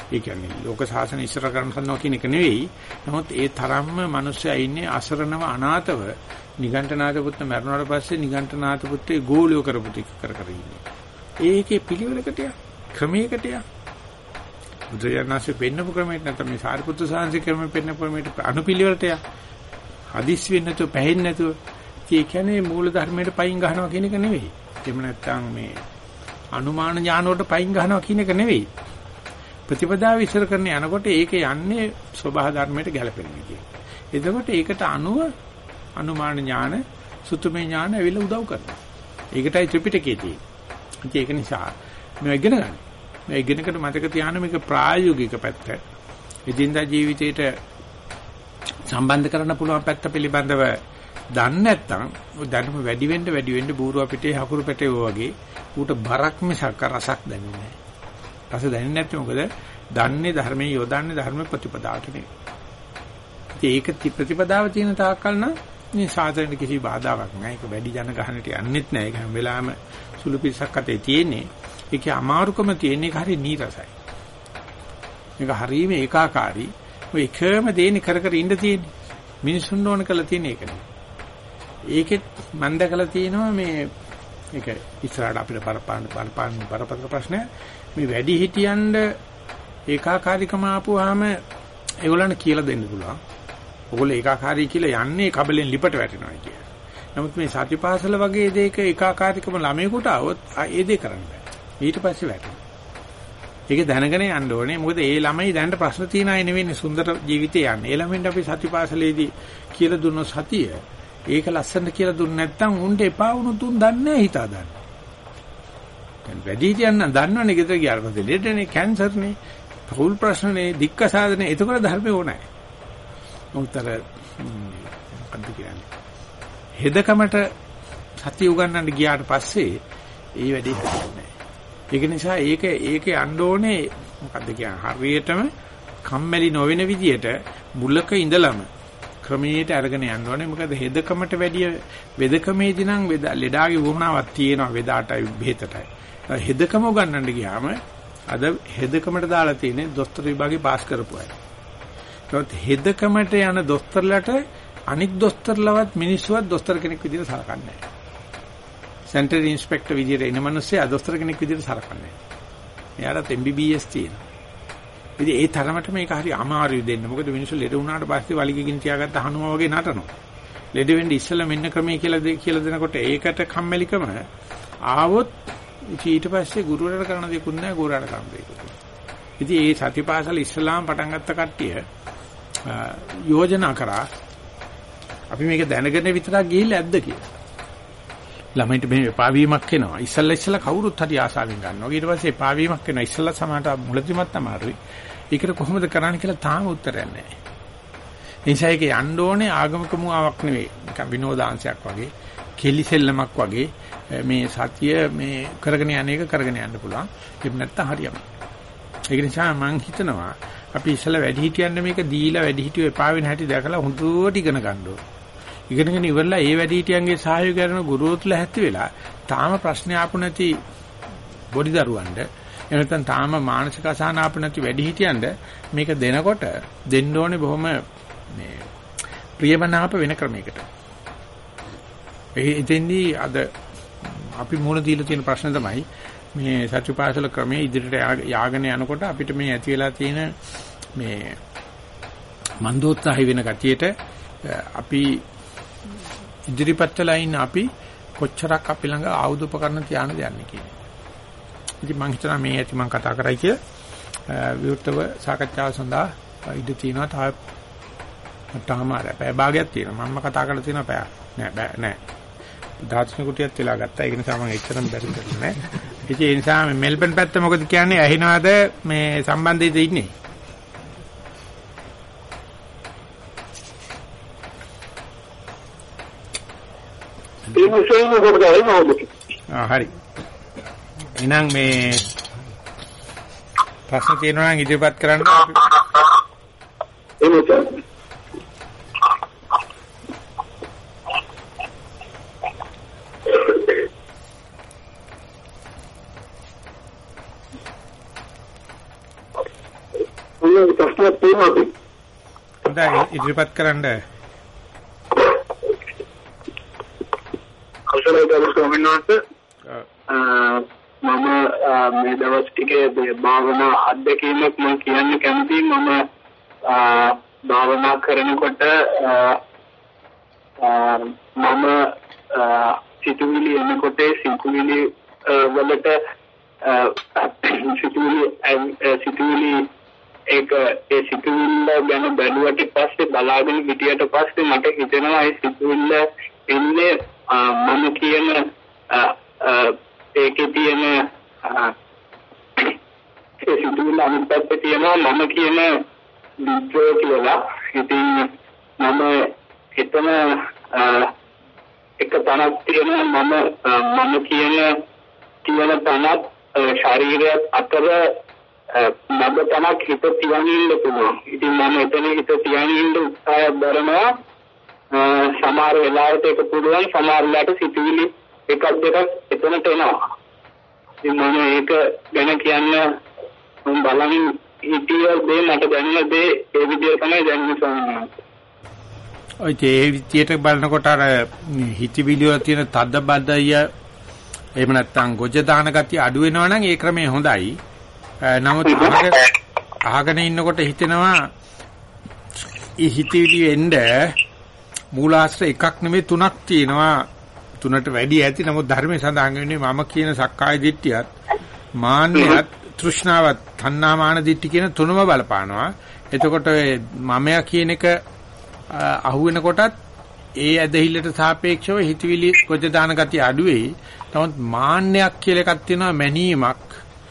ඒ කියන්නේ ලෝක සාසන ඉස්සර කරන සම්නවා කියන එක නෙවෙයි. නමුත් ඒ තරම්ම මිනිස්සයා ඉන්නේ අසරණව අනාථව නිගණ්ඨනාථ පුත්ත මරණාට පස්සේ නිගණ්ඨනාථ පුත්තේ ගෝලියෝ කරපු ටික කර කර ඉන්නේ. ඒකේ පිළිවෙලකට යක් ක්‍රමයකට යක් බුදුරජාණන්සේ පෙන්නපු ක්‍රමයට නැත්නම් මේ සාරිපුත්‍ර සාංශේ ක්‍රමෙ පෙන්නපු ක්‍රමයට අනුපිළිවෙලට යක් හදිස් වෙන්නේ නැතුව පැහැෙන්නේ නැතුව ඒ කියන්නේ මූල ධර්මයට පයින් ගහනවා කියන එක නෙවෙයි. එහෙම නැත්නම් මේ අනුමාන ඥාන වලට පයින් ගහනවා කියන එක නෙවෙයි. ප්‍රතිපදාව විශ්ල කරන යනකොට ඒක යන්නේ ස්වභාව ධර්මයට ගැලපෙන විදියට. එතකොට ඒකට අනුව අනුමාන ඥාන, සුතුමේ ඥාන ඇවිල්ලා උදව් කරනවා. ඒකටයි ත්‍රිපිටකයේ තියෙන්නේ. ඒක නිසා මේ ඉගෙන ගන්න. මේ ඉගෙනකට මතක තියාගන්න මේක ප්‍රායෝගික පැත්ත. එදිනදා ජීවිතේට සම්බන්ධ කරන්න පුළුවන් පැත්ත පිළිබඳව දන්නේ නැත්නම් ඔය ධර්ම වැඩි වෙන්න වැඩි වෙන්න බූරුව පිටේ හකුරු පැටේ වගේ ඌට බරක් මිසක් රසක් දැනෙන්නේ නැහැ. රස දැනෙන්නේ නැත්නම් මොකද? දන්නේ ධර්මයේ යොදන්නේ ධර්ම ප්‍රතිපදාවට නෙවෙයි. ඒක ප්‍රතිපදාව තියෙන තාක්කල් නම් මේ සාසනෙට කිසි බාධාවක් නැහැ. ඒක වැඩි ජන ගහනට යන්නෙත් නැහැ. ඒක හැම වෙලාවෙම සුළු පිරිසක් අතේ තියෙන්නේ. ඒකේ අමාරුකම තියෙන්නේ හරිය නීරසයි. මේක හරියම ඒකාකාරී. ඔය එකම දේනේ කර කර ඉඳ තියෙන්නේ. මිනිසුන් ඕන කළ තියෙන එක නේ. ඒකෙත් මම දැකලා තියෙනවා මේ ඒක ඉස්සරහට අපිට බලපාන බලපාන බරපතල ප්‍රශ්න මේ වැඩි හිටියන්ඩ ඒකාකාරීකම ආපුවාම ඒගොල්ලන්ට කියලා දෙන්න පුළුවන්. ඕගොල්ලෝ ඒකාකාරී කියලා යන්නේ කබලෙන් ලිපට වැටෙනවා කියලා. නමුත් මේ සතිපාසල වගේ දෙයක ඒකාකාරීකම ළමයෙකුට આવොත් ඒ දේ කරන්න බෑ. ඊට පස්සේ වැටෙනවා. ඒක දැනගෙන යන්න ඕනේ. මොකද ඒ ළමයි දැනට ප්‍රශ්න තියන අය නෙවෙයි සුන්දර ජීවිතේ යන්නේ. ඒ ළමෙන්ට අපි සතිපාසලේදී කියලා දුන්නොත් සතිය ඒක ලස්සනට කියලා දුන්නේ නැත්නම් උන්ට එපා වුණොත් උන් දන්නේ නැහැ හිතා ගන්න. දැන් වැඩි කියන්න දන්නවනේ ගෙදර ගියාට පස්සේ ලෙඩනේ කැන්සර්නේ පෞල් ප්‍රශ්නනේ දික්ක සාධනේ එතකොට ධර්මේ ඕනෑ. උත්තර මොකක්ද කියන්නේ? හෙදකමට සතිය උගන්නන්න ගියාට පස්සේ ඒ වැඩේ හරියන්නේ නැහැ. ඒක නිසා ඒක ඒක යන්න ඕනේ මොකද්ද කියන්නේ හරියටම කම්මැලි නොවන විදියට මුලක ඉඳලම ක්‍රමයට අරගෙන යන්න ඕනේ. මොකද හෙදකමට වැඩිය වෙදකමේදී නම් ලෙඩාගේ වුණාවක් තියෙනවා වෙදාටයි බෙහෙතටයි. හෙදකම උගන්නන්න ගියාම අද හෙදකමට දාලා තියෙන්නේ දොස්තර විභාගේ පාස් කරපු අය. ඒත් හෙදකමට යන දොස්තරලට අනික් දොස්තරලවත් මිනිස්සුවත් දොස්තර කෙනෙක් විදිහට සලකන්නේ නැහැ. සෙන්ටර් ඉන්ස්පෙක්ටර් විදිහට එන මිනිස්සයා දොස්තර කෙනෙක් විදිහට සලකන්නේ නැහැ. එයාට එම් බී බී එස් තියෙනවා. ඉතින් ඒ තරමට මේක හරි අමාරුයි දෙන්න. මොකද මිනිස්සු ලෙඩ වුණාට පස්සේ වලිගකින් තියාගත්ත හනුමා වගේ නටනවා. ලෙඩ වෙන්න ඉස්සෙල්ලා මෙන්න ක්‍රමයේ කියලා දෙ කියලා දෙනකොට ඒකට කම්මැලිකම ආවොත් ඊට පස්සේ ගුරුවරට කරන දෙයක් නැහැ ගෝරාට කරන දෙයක්. ඉතින් ඒ සතිපාසල ඉස්ලාම් පටන් ගත්ත කට්ටිය යෝජනා කරා අපි මේක දැනගෙන විතරක් ගිහිල්ලා ඇද්ද කියලා. ළමයින්ට මේ එපා වීමක් එනවා. ඉස්සල්ලා ඉස්සල්ලා කවුරුත් හරි ආසාවෙන් ගන්නවා. ඊට පස්සේ එපා වීමක් එනවා. ඉස්සල්ලා සමහරට මුලදිමත් අමාරුයි. ඒකට කොහොමද කරන්නේ කියලා තාම උත්තරයක් නැහැ. ඒ නිසා ඒක යන්න ඕනේ ආගමික මුවාවක් නෙවෙයි. නිකන් විනෝදාංශයක් වගේ, කෙලිසෙල්ලමක් වගේ මේ සතිය මේ කරගෙන යන එක කරගෙන යන්න පුළුවන්. ඒක නැත්තම් හරියම. ඒක නිසා මම හිතනවා අපි ඉස්සල්ලා වැඩි හිටියන්න මේක දීලා වැඩි හිටියෝ එපා වෙන හැටි දැකලා හොඳට ඉගෙන ගන්න ඕනේ. ඉගෙනගෙන ඉවරලා ඒ වැඩිහිටියන්ගේ සහයෝගය කරන ගුරුතුලා හැත්ති වෙලා තාම ප්‍රශ්න ආපු නැති බොඩි දරුවන්ට එනතන් තාම මානසික අසහන ආපු නැති වැඩිහිටියන්ට මේක දෙනකොට දෙන්න ඕනේ බොහොම මේ ප්‍රියමනාප වෙන ක්‍රමයකට. ඒ ඉතින්දී අද අපි මුල දීලා තියෙන ප්‍රශ්න තමයි මේ සත්‍යපාසල ක්‍රමයේ ඉදිරියට යාගෙන යනකොට අපිට මේ ඇති වෙලා තියෙන මේ මන්දෝත්සාහය වෙන ගතියට අපි ඉදිරිපත් වෙලා ඉන්න අපි කොච්චරක් අපි ළඟ ආයුධ උපකරණ තියානද යන්නේ කියන්නේ. ඉතින් මම හිතනවා මේ ඇති මම කතා කරයි කිය විවෘතව සාකච්ඡාව සඳහා ඉඩ තියෙනවා. තාම තාමාර පැය භාගයක් තියෙනවා. මම කතා කරලා තියෙනවා පැය නෑ බෑ නෑ. දාර්ශනික කුටියක් වෙලා ගත්තා. ඒක නිසා මම එච්චරම බැරි කරන්නේ නෑ. ඉතින් ඒ නිසා මේ මෙල්බන් පැත්ත මොකද කියන්නේ ඇහිනවද මේ සම්බන්ධයද ඉන්නේ? ආ හරි. එහෙනම් මේ ප්‍රශ්න තියෙනවා නම් ඉදිරිපත් කරන්න අපි එමුත ප්‍රශ්න තියෙනවා. හොඳයි ඉදිරිපත් කරන්න. අවසරයි ගරු ස්වාමීන් වහන්සේ. මම මේ දවස් ටිකේ භාවනා අධ්‍යක්ීමක් මම කියන්න කැමතියි. මම භාවනා කරනකොට මම සිතුවිලි එනකොට සිතුවිලි වලට සිතුවිලි සිතුවිලි ඒක ඒ සිතුවිල්ල ගැන බැලුවට පස්සේ බලාගෙන හිටියට පස්සේ මට හිතෙනවා ඒ සිතුවිල්ල එන්නේ මම කියන ඒකේ තියෙන ඒ සිතුවිල්ල අනිත් පැත්තේ තියෙනවා මම කියන විද්‍රෝ කියලා. ඉතින් මම හිතන එක තැනක් තියෙනවා මම මම කියන කියන තැනක් ශරීරයත් අතර නබ තැනක් හිත තියනින්න පුළුවන්. ඉතින් මම එතන හිත තියනින්න උත්සාහ කරනවා. සමහර වෙලාවට ඒක පුළුවන්, සමහර වෙලාවට සිතුවිලි එකක් දෙකක් එතනට එනවා. ඉතින් මම ඒක ගැන කියන්න මම බලමින් හිතිය දේ මට දැනෙන දේ ඒ විදිහට තමයි දැනෙන්නේ. ඔය ඒ විදිහට බලනකොට අර හිතවිලි වල තියෙන තද බදය එහෙම නැත්නම් ගොජ දාන ගතිය අඩු වෙනවා නම් ඒ ක්‍රමය හොඳයි. නමුත් අහගෙන අහගෙන ඉන්නකොට හිතෙනවා ඒ හිතවිලි එන්න මූලාශ්‍ර එකක් නෙමෙයි තුනක් තියෙනවා. තුනට වැඩි ඇති. නමුත් ධර්මයේ සඳහන් වෙන්නේ මම කියන සක්කාය දිට්ඨියත් මාන්නයත් තෘෂ්ණාවත් තණ්හාමාන දිට්ඨි කියන තුනම බලපානවා. එතකොට මමයා කියන එක අහු වෙනකොටත් ඒ ඇදහිල්ලට සාපේක්ෂව හිතවිලි ගොජ දාන ගතිය අඩු වෙයි. නමුත් මාන්නයක් කියලා එකක් තියෙනවා, මැනීමක්.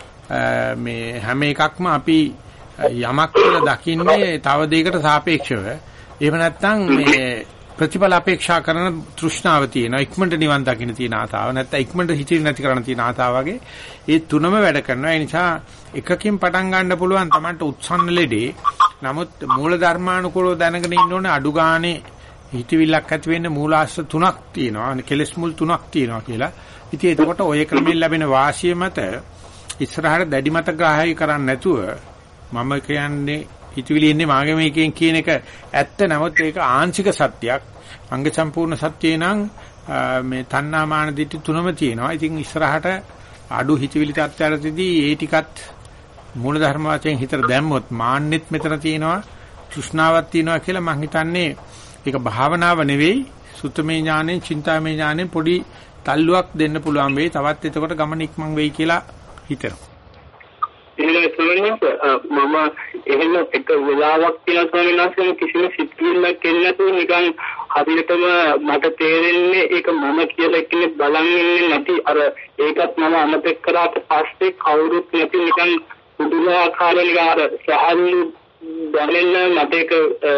මේ හැම එකක්ම අපි යමක් කියලා දකින්නේ තව දෙයකට සාපේක්ෂව. එහෙම නැත්නම් මේ ප්‍රතිඵල අපේක්ෂා කරන තෘෂ්ණාව තියෙනවා. ඉක්මනට නිවන් දකින්න තියෙන ආසාව, නැත්නම් ඉක්මනට හිතිරි නැති කරන්න තියෙන ආසාව වගේ ඒ තුනම වැඩ කරනවා. ඒ නිසා එකකින් පටන් ගන්න පුළුවන් Tamanට උත්සන්න ලෙඩේ. නමුත් මූල ධර්මානුකූලව දැනගෙන ඉන්න ඕනේ අඩු ගානේ හිතවිල්ලක් ඇති වෙන්න මූලාශ්‍ර තුනක් තියෙනවා. කෙලස් මුල් තුනක් තියෙනවා කියලා. ඉතින් එතකොට ඔය ක්‍රමයෙන් ලැබෙන වාසිය මත ඉස්සරහට දැඩි මත ග්‍රහණය කරන්නේ නැතුව මම කියන්නේ හිතවිලි ඉන්නේ මාගේ මේකෙන් කියන එක ඇත්ත. නමුත් ඒක ආංශික සත්‍යයක්. අංග සම්පූර්ණ සත්‍යය නම් මේ තණ්හාමාන දිට්ඨි තුනම තියෙනවා. ඉතින් ඉස්සරහට අඩු හිතවිලි තත්ත්වයටදී ඒ ටිකත් මූල ධර්ම වශයෙන් හිතට දැම්මොත් මාන්නෙත් මෙතන තියෙනවා, තෘෂ්ණාවක් තියෙනවා කියලා මම හිතන්නේ ඒක භාවනාව නෙවෙයි, සුත්තමේ ඥානෙන්, චින්තාමේ ඥානෙන් පොඩි තල්ලුවක් දෙන්න පුළුවන් වෙයි. තවත් එතකොට ගමන ඉක්මන් වෙයි කියලා හිතනවා. එහෙනම් ස්වාමීන් මම එහෙම එක වෙලාවක් කියලා ස්වාමීන් වහන්සේ කිසිම සිත්විල්ලක් එන්නේ නැතුව නිකන් හරියටම මට තේරෙන්නේ ඒක මම කියලා කෙනෙක් බලන් ඉන්නේ නැති අර ඒකත් මම අමතක කරාට පස්සේ කවුරුත් නැති නිකන් පුදුමාකාරයෙන් අර සහල් දැනෙන්න මට ඒක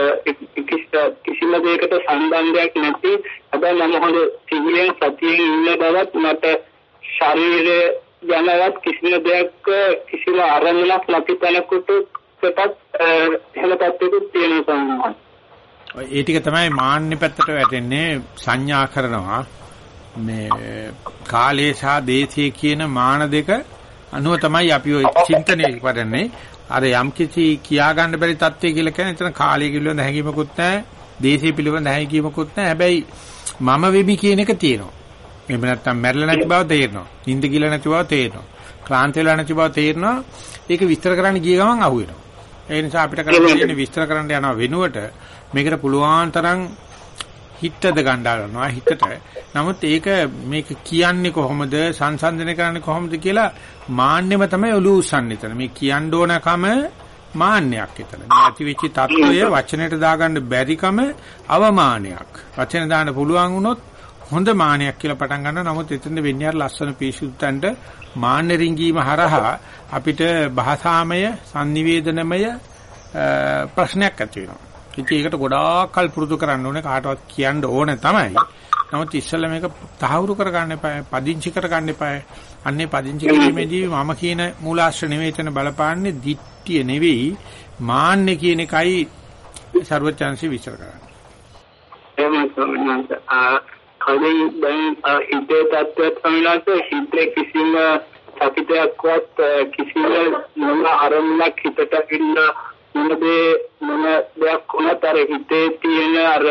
කිසිම දෙයකට සම්බන්ධයක් නැති. හැබැයි මම හොඳ සිහියෙන් සතියෙන් ඉන්න බවත් මට ශරීරයේ යනවත් කිසිම දෙයක් කිසිම ආරම්භයක් නැති තැනකට පිටත් එහෙම තත්ත්වයක් තියෙනවා. ඒ ටික තමයි මාන්නේ පැත්තට වැටෙන්නේ. සංඥා කරනවා මේ කාලේ සහ දේශයේ කියන මාන දෙක අනුව තමයි අපි ඔය චින්තනය කරන්නේ. අර යම් කිසි කියා ගන්න බැරි තත්ත්වය කියලා කියන්නේ එතන කාලය පිළිබඳ හැඟීමකුත් නැහැ, දේශය පිළිබඳ හැඟීමකුත් නැහැ. හැබැයි මම වෙමි කියන එක තියෙනවා. එහෙම නැත්නම් මැරෙලා නැති බව තේරෙනවා. නිින්ද ගිල නැති බව තේරෙනවා. ක්ලාන්ත වෙලා නැති බව තේරෙනවා. ඒක විස්තර කරන්න ගිය ගමන් අහුවෙනවා. ඒ නිසා අපිට කරන්න තියෙන්නේ විස්තර කරන්න යනවා වෙනුවට මේකට පුළුවන් තරම් හිතද ගන්න ගන්නවා හිතට. නමුත් ඒක මේක කියන්නේ කොහොමද, සංසන්දනය කරන්නේ කොහොමද කියලා මාන්නෙම තමයි ඔලු උස්සන්නේ. එතන මේ කියන්න ඕනකම මාන්නයක් එතන. මේ ඇතිවිච්ච තත්ත්වය වචනයට දාගන්න බැරිකම අවමානයක්. වචන දාන්න පුළුවන් වුණොත් හොඳ මානයක් කියලා පටන් ගන්නවා. නමුත් එතන වෙන්නේ අර ලස්සන පිරිසුදුන්ට මාන්න රිංගීම හරහා අපිට භාෂාමය, sannivedanamය ප්‍රශ්නයක් ඇති වෙනවා. ඉතින් ඒකට ගොඩාක් කල් පුරුදු කරන්න ඕනේ. කාටවත් කියන්න ඕනේ තමයි. නමුත් ඉස්සෙල්ලා මේක තහවුරු කරගන්න එපා, පදිංචි කරගන්න එපා. අන්නේ පදිංචි කිරීමේදී මම කියන මූලාශ්‍ර නෙවෙයි එතන බලපාන්නේ, දිට්ඨිය නෙවෙයි, මාන්නේ කියන එකයි සර්වචන්සි විචාර කරන්නේ. එහෙමයි සෝමනන්ත. කලින් දැන් හිතේ තත්ත්වයක් සමිනාසේ හිතේ කිසිම සතිතයක්වත් කිසිම මොන අරමුණක් හිතට ඉන්න මොනදේ මොන දෙයක් වුණත් අර හිතේ තියෙන අර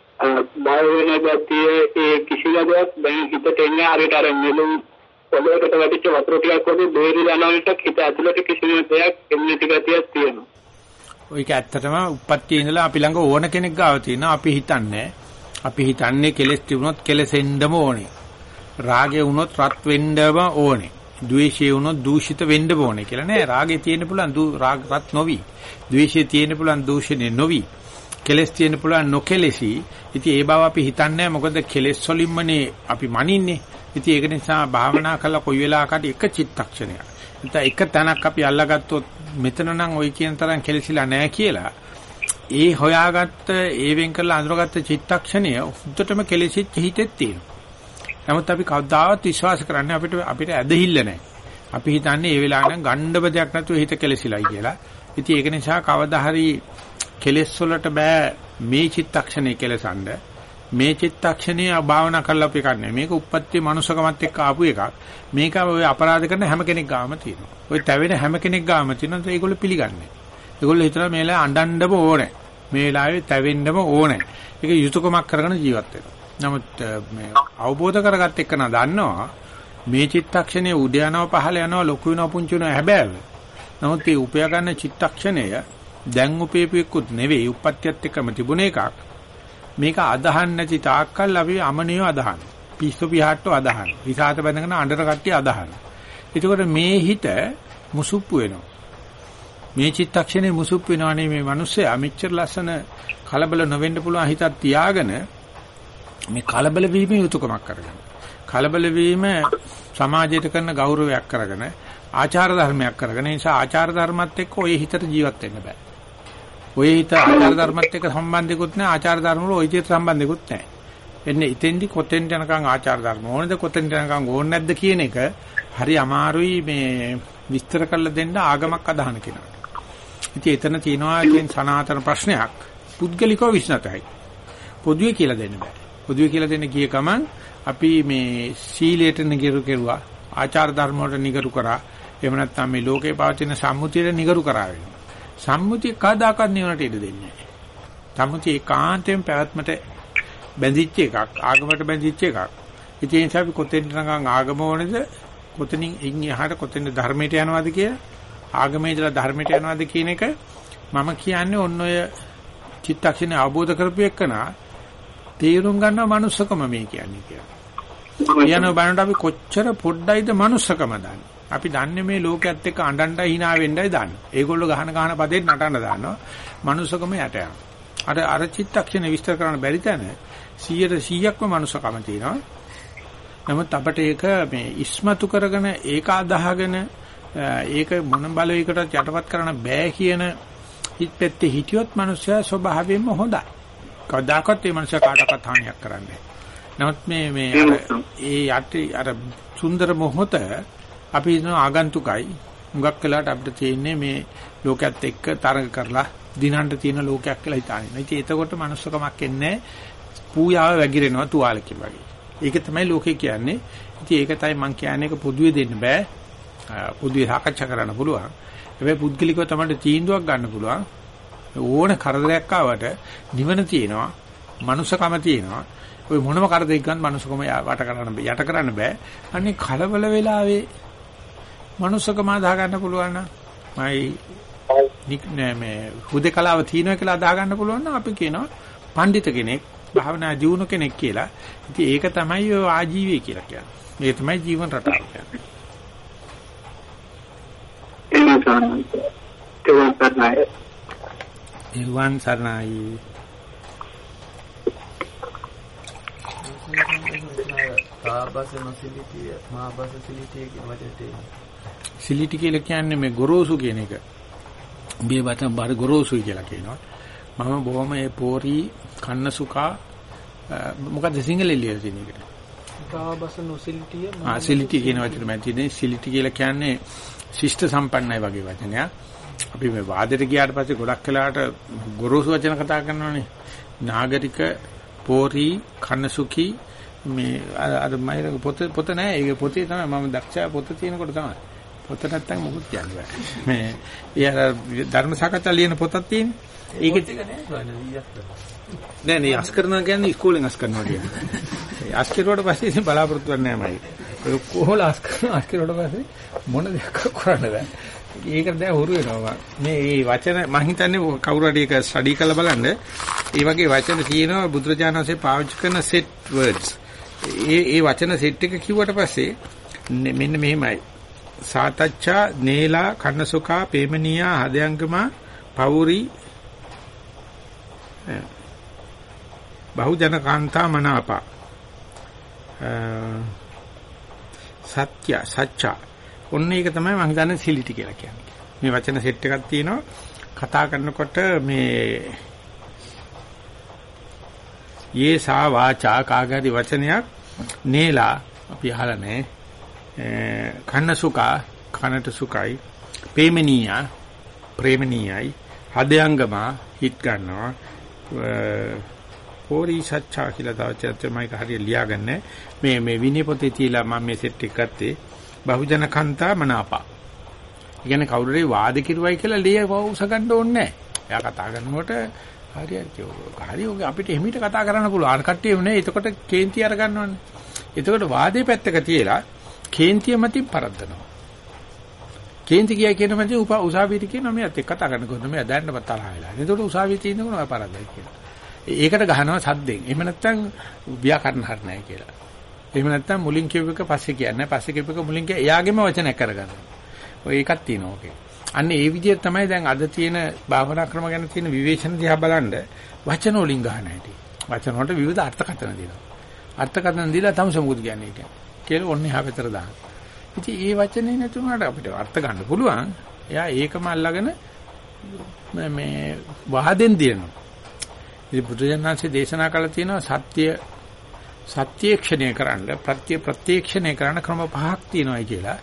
බය වෙන ගතිය ඒ කිසිම දෙයක් දැන් හිතට එන්නේ හරියට අර මෙලු පොළොවට වැටිච්ච වතුර ටිකක් වගේ බේරිලා යනකොට හිත ඇතුළට කිසිම දෙයක් එන්නේ ටිකක් තියෙනවා. ඔයක ඇත්තටම උප්පත්තියේ ඉඳලා අපි ළඟ ඕන කෙනෙක් ගාව තියෙනවා. අපි හිතන්නේ අපි හිතන්නේ කෙලෙස් තිබුණොත් කෙලෙසෙන්නම ඕනේ. රාගය වුණොත් රත් වෙන්නම ඕනේ. ද්වේෂය වුණොත් දූෂිත වෙන්න ඕනේ කියලා නෑ. රාගය තියෙන්න පුළුවන් රාග රත් නොවි. ද්වේෂය තියෙන්න පුළුවන් දූෂණය නොවි. කෙලෙස් තියෙන්න පුළුවන් නොකෙලෙසි. ඉතින් ඒ බව අපි හිතන්නේ මොකද කෙලෙස් වලින්මනේ අපි මනින්නේ. ඉතින් ඒක නිසා භාවනා කළා කොයි වෙලාවකට එක චිත්තක්ෂණයක්. නැත්නම් එක තැනක් අපි අල්ලගත්තොත් මෙතන නම් ওই කියන තරම් කෙලෙසිලා නැහැ කියලා. ඒ හොයාගත්ත ඒ වෙන් කරලා අඳුරගත්ත චිත්තක්ෂණය උද්දටම කෙලෙසිච්ච හිතෙත් තියෙනවා. නමුත් අපි කවදාවත් විශ්වාස කරන්නේ අපිට අපිට ඇදහිල්ල නැහැ. අපි හිතන්නේ ඒ වෙලාව නම් ගණ්ඩව දෙයක් නැතුව හිත කෙලෙසිලයි කියලා. ඉතින් ඒක නිසා කවදා හරි කෙලෙස් වලට බෑ මේ චිත්තක්ෂණේ කෙලසන්න. මේ චිත්තක්ෂණේ භාවනා කරලා අපි කරන්නේ. මේක උප්පත්ති මනුෂකමත් එක්ක ආපු එකක්. මේක ඔය අපරාධ කරන හැම කෙනෙක් ගාම තියෙනවා. ඔය තැවෙන හැම කෙනෙක් ගාම තියෙනවා. ඒගොල්ලෝ පිළිගන්නේ. ඒගොල්ලෝ හිතනවා මේ වෙලාවේ අඬන්නම ඕනේ. මේ වෙලාවේ තැවෙන්නම ඕනේ. ඒක යුතුයකමක් කරගෙන ජීවත් වෙනවා. නමුත් මේ අවබෝධ කරගත්ත එක්කන දන්නවා මේ චිත්තක්ෂණයේ උඩ යනවා පහළ යනවා ලොකු වෙනවා පුංචි වෙනවා හැබැයි. නමුත් මේ උපයා ගන්න චිත්තක්ෂණය දැන් උපේපෙකුත් නෙවෙයි උප්පත්තියත් එක්කම තිබුණ එකක්. මේක අදහන් නැති තාක්කල් අපි අමනියව අදහන. පිස්සු පිහාට්ටෝ අදහන. විසాత බැඳගෙන අඬන කට්ටිය අදහන. ඒකෝට මේ හිත මුසුප්පු වෙනවා. මේ චිත්තක්ෂණේ මුසුප්පු වෙනවනේ මේ මිනිස්සයා මෙච්චර ලස්සන කලබල නොවෙන්න පුළුවන් හිතක් තියාගෙන මේ කලබල වීම යුතුයකමක් කරගෙන. කලබල වීම සමාජයට කරන ගෞරවයක් කරගෙන ආචාර ධර්මයක් කරගෙන ඒ නිසා ආචාර ධර්මات එක්ක ඔය හිතට ජීවත් වෙන්න බෑ. ඔය හිත ආචාර ධර්මات එක්ක සම්බන්ධිකුත් නැහැ ආචාර ධර්ම වල ඔය හිතට සම්බන්ධිකුත් නැහැ. එන්නේ ඉතින්දි කොතෙන්ට යනකම් ආචාර ධර්ම ඕනද කොතෙන්ට යනකම් ඕනේ නැද්ද කියන එක හරි අමාරුයි මේ විස්තර කරලා දෙන්න ආගමක් අදහන කෙනාට. ඉතින් එතන තියෙනවා කියන සනාතන ප්‍රශ්නයක් පුද්ගලිකව විශ්නතයි. පොදුවේ කියලා දෙන්න බෑ. පොදුවේ කියලා දෙන්න ගිය ගමන් අපි මේ සීලයට නිගරු කෙරුවා ආචාර ධර්ම වලට නිගරු කරා එහෙම නැත්නම් මේ ලෝකේ පවතින සම්මුතියට නිගරු කරා වෙනවා. සම්මුතිය කදාකත් නිවනට ඉඩ දෙන්නේ නැහැ. සම්මුතිය ඒකාන්තයෙන් පැවැත්මට බැඳිච්ච එකක් ආගමට බැඳිච්ච එකක්. ඉතින් ඒ නිසා අපි කොතෙන්ද නිකන් ආගම ඕනේද කොතනින් ඉන් එහාට කොතෙන්ද ධර්මයට යනවාද කියලා ආගමේ ඉඳලා ධර්මයට යනවාද කියන එක මම කියන්නේ ඔන්න ඔය චිත්තක්ෂණය අවබෝධ කරපු එකනා තේරුම් ගන්නවා manussකම මේ කියන්නේ කියලා. කියන බණට අපි කොච්චර පොඩ්ඩයිද manussකම දන්නේ. අපි දන්නේ මේ ලෝකයේත් එක්ක අඬණ්ඩයි hina වෙන්නයි දන්නේ. ඒගොල්ලෝ ගහන ගහන පදෙන් නටන්න දානවා. manussකම යට යනවා. අර අර චිත්තක්ෂණ විස්තර කරන්න බැරි තැන සීයට සීයක්ම manussකම තියෙනවා. නමුත් අපිට ඒක මේ ඉස්මතු කරගෙන ඒක අදහගෙන ඒක මොන බලයකටත් යටපත් කරන්න බෑ කියන හිත පැත්තේ හිටියොත් මිනිස්සයා ස්වභාවයෙන්ම හොඳයි. කවදාකවත් මේ මිනිස්සයා කාටවත් හානියක් කරන්නේ නැහැ. නමුත් මේ මේ ඒ යටි අර සුන්දර මොහොත අපි හිතන ආගන්තුකයි. මුගක් වෙලාට අපිට තියෙන්නේ මේ ලෝකයේත් එක්ක තරඟ කරලා දිනන්න තියෙන ලෝකයක් කියලා හිතාගෙන. ඉතින් එතකොට මනුස්සකමක් එන්නේ පූජාව වැగిරෙනවා තුවාලකේ වගේ. ඒක තමයි ලෝකේ කියන්නේ. ඉතින් ඒක තමයි මම කියන්නේ ඒක පොදුවේ දෙන්න බෑ. පොදුවේ සාකච්ඡා කරන්න පුළුවන්. හැබැයි පුද්ගලිකව තමයි තීන්දුවක් ගන්න පුළුවන්. ඕන කරදරයක් ආවට නිවන තියෙනවා, මනුස්සකම තියෙනවා. ඔය මොනම කරදරයක් ගන්න මනුස්සකම වට කරන්න යට කරන්න බෑ. අනේ කලබල වෙලාවේ මනුස්සකම අදා ගන්න පුළුවන් නම් මයි නෑ මේ හුදේකලාව තියෙනවා කියලා අදා ගන්න පුළුවන් නම් අපි කියනවා පඬිත කෙනෙක්, භාවනා දියුණු කෙනෙක් කියලා. ඉතින් ඒක තමයි ඔය ආජීවය කියලා කියන්නේ. ඒක තමයි ජීවන රටාව කියන්නේ. එවන් සර්ණයි. කාබස නොසිලිටිය මාබස සිලිටිය කියන වචනේ සිලිටි කියලා කියන්නේ මේ ගොරෝසු කියන එක. මේ වචන බාර ගොරෝසුයි කියලා කියනවා. මම බොහොම ඒ පෝරි කන්න සුකා මොකද සිංහලෙන් ලියලා තියෙන එකට. කාබස නොසිලිටිය ආ සිලිටි කියන වචනේ මම තියෙන්නේ සිලිටි කියලා කියන්නේ ශිෂ්ට සම්පන්නයි වගේ වචනයක්. අපි මේ වාදයට ගියාට පස්සේ ගොඩක් වෙලාවට ගොරෝසු වචන කතා කරනවානේ. නාගරික පෝරි කන්නසුකි මේ අර මම පොත පොත නෑ ඒක පොතේ තමයි මම දක්ෂා පොත තියෙනකොට තමයි. පොත නැත්තම් මොකුත් කියන්නේ බෑ. මේ ඊය ධර්ම සාකච්ඡා ලියන පොතක් තියෙන්නේ. ඒක නෑ නේ අස් කරනවා කියන්නේ ඉස්කෝලෙන් අස් කරනවා කියන්නේ. අස් කරුවට පස්සේ ඉතින් බලාපොරොත්තු වෙන්නේ නැහැ මයි. කොහොල අස් කරනවා අස් කරුවට පස්සේ මොන දෙයක් කරන්න බෑ. ඒකට දැන් හුරු වෙනවා. මේ මේ වචන මම හිතන්නේ කවුරු හරි ඒක ස්ටඩි කරලා බලන්න. ඒ වගේ වචන තියෙනවා බුදුරජාණන් වහන්සේ පාවිච්චි කරන set words. ඒ ඒ වචන සෙට් එක කිව්වට පස්සේ මෙන්න මෙහෙමයි. සාතච්ඡා, නේලා, කන්නසුකා, පේමනියා, හදයන්ගමා, පෞරි, බහුජන කාන්තා මනාපා. සත්‍ය, සච්චා. ඔන්න ඒක තමයි මම හිතන්නේ සිලිටි කියලා කියන්නේ. මේ වචන සෙට් එකක් තියෙනවා. කතා කරනකොට මේ යේ සා වාචා කාගරි වචනයක් නේලා අපි අහලා නැහැ. කන්නසුකා කනට සුකයි, ප්‍රේමණීය ප්‍රේමණීයයි, හදයංගම හිට ගන්නවා. පෝරි සච්චා කියලා තවචර්යමයි හරිය ලියාගන්නේ. මේ මේ විනය පොතේ තියලා මම මේ සෙට් එක ගත්තේ. බහුජන කන්තා මනාපා. ඒ කියන්නේ කවුරුරේ වාද කිරුවයි කියලා ලිය උස ගන්න ඕනේ නැහැ. එයා කතා කරනකොට හරියට හරි අපිට එහිමිට කතා කරන්න පුළුවන්. අර කට්ටියම නේ. එතකොට කේන්ති අර ගන්නවනේ. එතකොට වාදේ පැත්තක තියලා කේන්තිය මතින් පරද්දනවා. කේන්ති කියයි කියන මතින් උසාවියට කියනවා මෙයාත් එක්ක කතා කරනකොට මෙයා දැන්නවත් තරහ වෙලා. එතකොට උසාවියේ තියෙනකොට ඔය පරද්දයි කියලා. ඒකට ගහනවා සද්දෙන්. එහෙම නැත්නම් ව්‍යාකරණ හරිය නැහැ කියලා. එහෙම නැත්නම් මුලින් කියව එක පස්සේ කියන්නේ. පස්සේ කියව එක මුලින් කිය එයාගෙම වචනයක් කරගන්නවා. ඔය එකක් තියෙනවා ඕකේ. අන්න ඒ විදිහට තමයි දැන් අද තියෙන භාවනා ක්‍රම ගැන තියෙන විවේචන දිහා බලන්න වචන වලින් ගන්න හැටි. වචන වලට විවිධ අර්ථකථන දෙනවා. අර්ථකථන දීලා තමයි මොකද කියන්නේ ඒක. කියලා ඔන්නේ හැපතර දාන්න. ඉතින් මේ වචනේ නැතුණාට අපිට අර්ථ ගන්න පුළුවන්. එයා ඒකම අල්ලගෙන මේ වහදෙන් දිනනවා. ඉතින් බුදුජානනාංශයේ දේශනා කළා තියෙනවා සත්‍ය සත්‍යක්ෂණය කරන්න ප්‍රත්‍ය ප්‍රත්‍යක්ෂණය කරන්න ක්‍රම පහක් තියෙනවායි කියලා.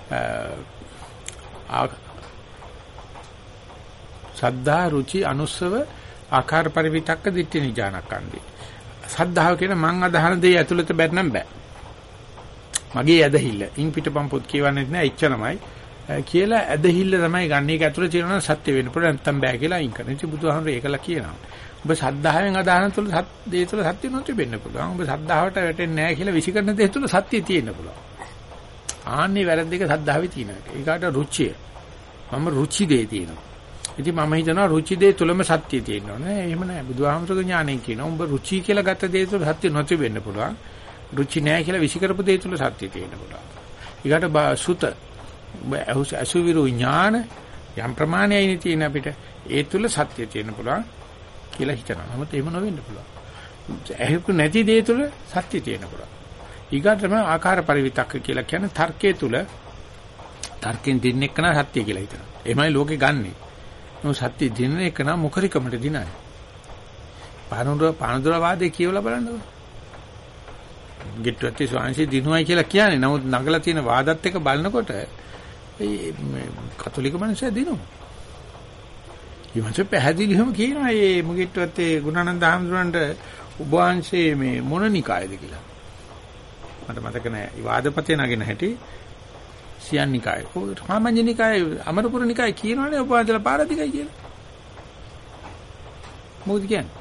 සද්ධා රුචි අනුස්සව ආකාර පරිවිතක්ක දිට්ඨි නිජානකන්දී. සද්ධාව කියන මං අදහන දේ ඇතුළත බැරනම් බෑ. මගේ ඇදහිල්ල. ඉන් පිටපම් පොත් කියවන්නේ නැහැ එච්චරමයි. කියලා ඇදහිල්ල තමයි ගන්න. ඒක ඇතුළේ තියෙනවා සත්‍ය වෙන්න පුළුවන් නැත්තම් බෑ කියලා අයින් කරනවා. ඉතින් බුදුහාමුදුරේ ඒකලා කියනවා. ඔබ සද්ධාවෙන් අදහන තුළ දේ තුළ සත්‍ය නොති වෙන්න පුළුවන්. ඔබ සද්ධාවට වැටෙන්නේ නැහැ කියලා විසිකරන දේ තුළ සත්‍ය තියෙන්න පුළුවන්. ආන්නේ වැරද්ද එක සද්ධාවේ තියෙනවා. ඒකට රුචිය. මම රුචි දේ තියෙනවා. ඉතින් මම හිතනවා රුචි දේ තුලම සත්‍ය තියෙනවා නේ. එහෙම නැහැ. බුදුහාමුදුරගේ ඥාණයෙන් කියනවා. උඹ රුචි කියලා ගත්ත දේ තුල සත්‍ය නොති වෙන්න පුළුවන්. රුචි නැහැ කියලා විසිකරපු දේ තුල සත්‍ය තියෙන්න පුළුවන්. ඊකට සුත අසුවිරු ඥාන යම් ප්‍රමාණයයි තියෙන අපිට ඒ තුල සත්‍ය තියෙන්න පුළුවන් කියලා හිතනවා. නමුත් එහෙම නොවෙන්න පුළුවන්. එහෙම නැති දේ තුල සත්‍ය තියෙන්න පුළුවන්. ඊකට තමයි ආකාර පරිවිතක්ක කියලා කියන්නේ තර්කයේ තුල තර්කෙන් දෙන්නේ කන සත්‍ය කියලා හිතනවා. එහෙමයි ලෝකේ ගන්නෙ. නෝ සත්‍ය දිනන එක නම් මුඛරිකමට දිනයි. පානදුර පානදුර වාදේ කියවලා බලන්නකො. ගෙට්ටුවත්තේ ස්වාමීන් දිනුවයි කියලා කියන්නේ. නමුත් නගලා තියෙන වාදත් එක බලනකොට ඒ කතෝලික මිනිස්සු දිනුවා. ඊමණට පැහැදිලිවම කියනවා මේ මුගෙට්ටුවත්තේ ගුණානන්ද හාමුදුරන්ට ඔබ වහන්සේ මේ මොන නිකායද කියලා. මට මතක නැහැ. ඒ වාදපතේ නගින හැටි සියන් නිකාය. සාමාන්‍ය නිකාය අමරපුර නිකාය කියනවනේ ඔබ වහන්සේලා පාරදිකයි කියලා. මොකද කියන්නේ?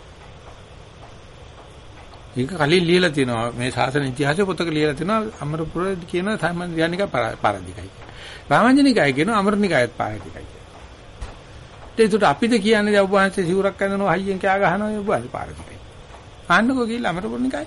ඒක කලින් ලියලා තිනවා මේ ශාසන ඉතිහාසයේ පොතක ලියලා තිනවා අමරපුර කියන සාමාන්‍ය නිකාය පාරදිකයි. සාමාන්‍ය නිකාය කියන අමර නිකායත් පාරදිකයි. ඒකට අපිට කියන්නේ දැන් ඔබ වහන්සේ සිවුරක් අඳිනවා හයියෙන් කෑ ගහනවා ඔබ වහන්සේ පාරදිකයි. ආන්නකෝ කියලා අමරපුර නිකාය.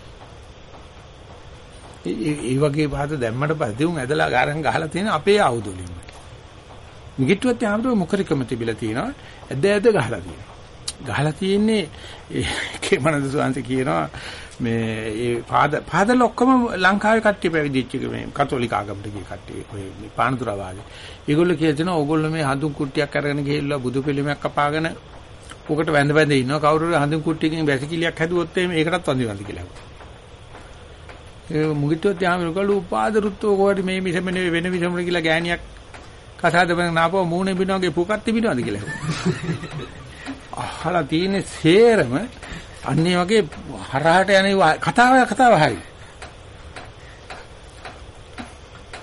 ඒ වගේ වාද දැම්මට පස්සේ උන් ඇදලා ගාරන් ගහලා තියෙන අපේ ආයුධවලින්. නිගිට්ටුවත් ආමරෝ මුඛරිකම තිබිලා තියෙනවා. ඇද ඇද ගහලා තියෙනවා. ගහලා තියෙන්නේ කේමනද සුවන්සේ කියනවා මේ ඒ පාද පාදල ඔක්කොම ලංකාවේ කට්ටිය පැවිදිච්ච මේ කතෝලික ආගමට ගිය කට්ටිය ඔය මේ පානදුරවාදී. ඒගොල්ලෝ කියලා දෙනවා ඕගොල්ලෝ මේ හඳුන් කුට්ටියක් අරගෙන ගිහිල්ලා බුදු පිළිමයක් කපාගෙන උකට වැඳ වැඳ ඉන්නවා. කවුරු හරි හඳුන් කුට්ටියකින් වැසිකිලියක් හැදුවොත් එහෙම ඒකටත් වඳි වඳි කියලා. ඒ මුගිට්ටුවත් යාමරු කළු උපාදරුත්තෝ කොහරි මේ මිසම නෙවෙයි වෙන මිසමර කියලා ගෑණියක් කසාද බං නාපුව මූණේ බිනවගේ පුකත් තිබිනවද කියලා. අහලා තියෙන්නේ සේරම අන්නේ වගේ හරහට යන කතාව කතාව හරි.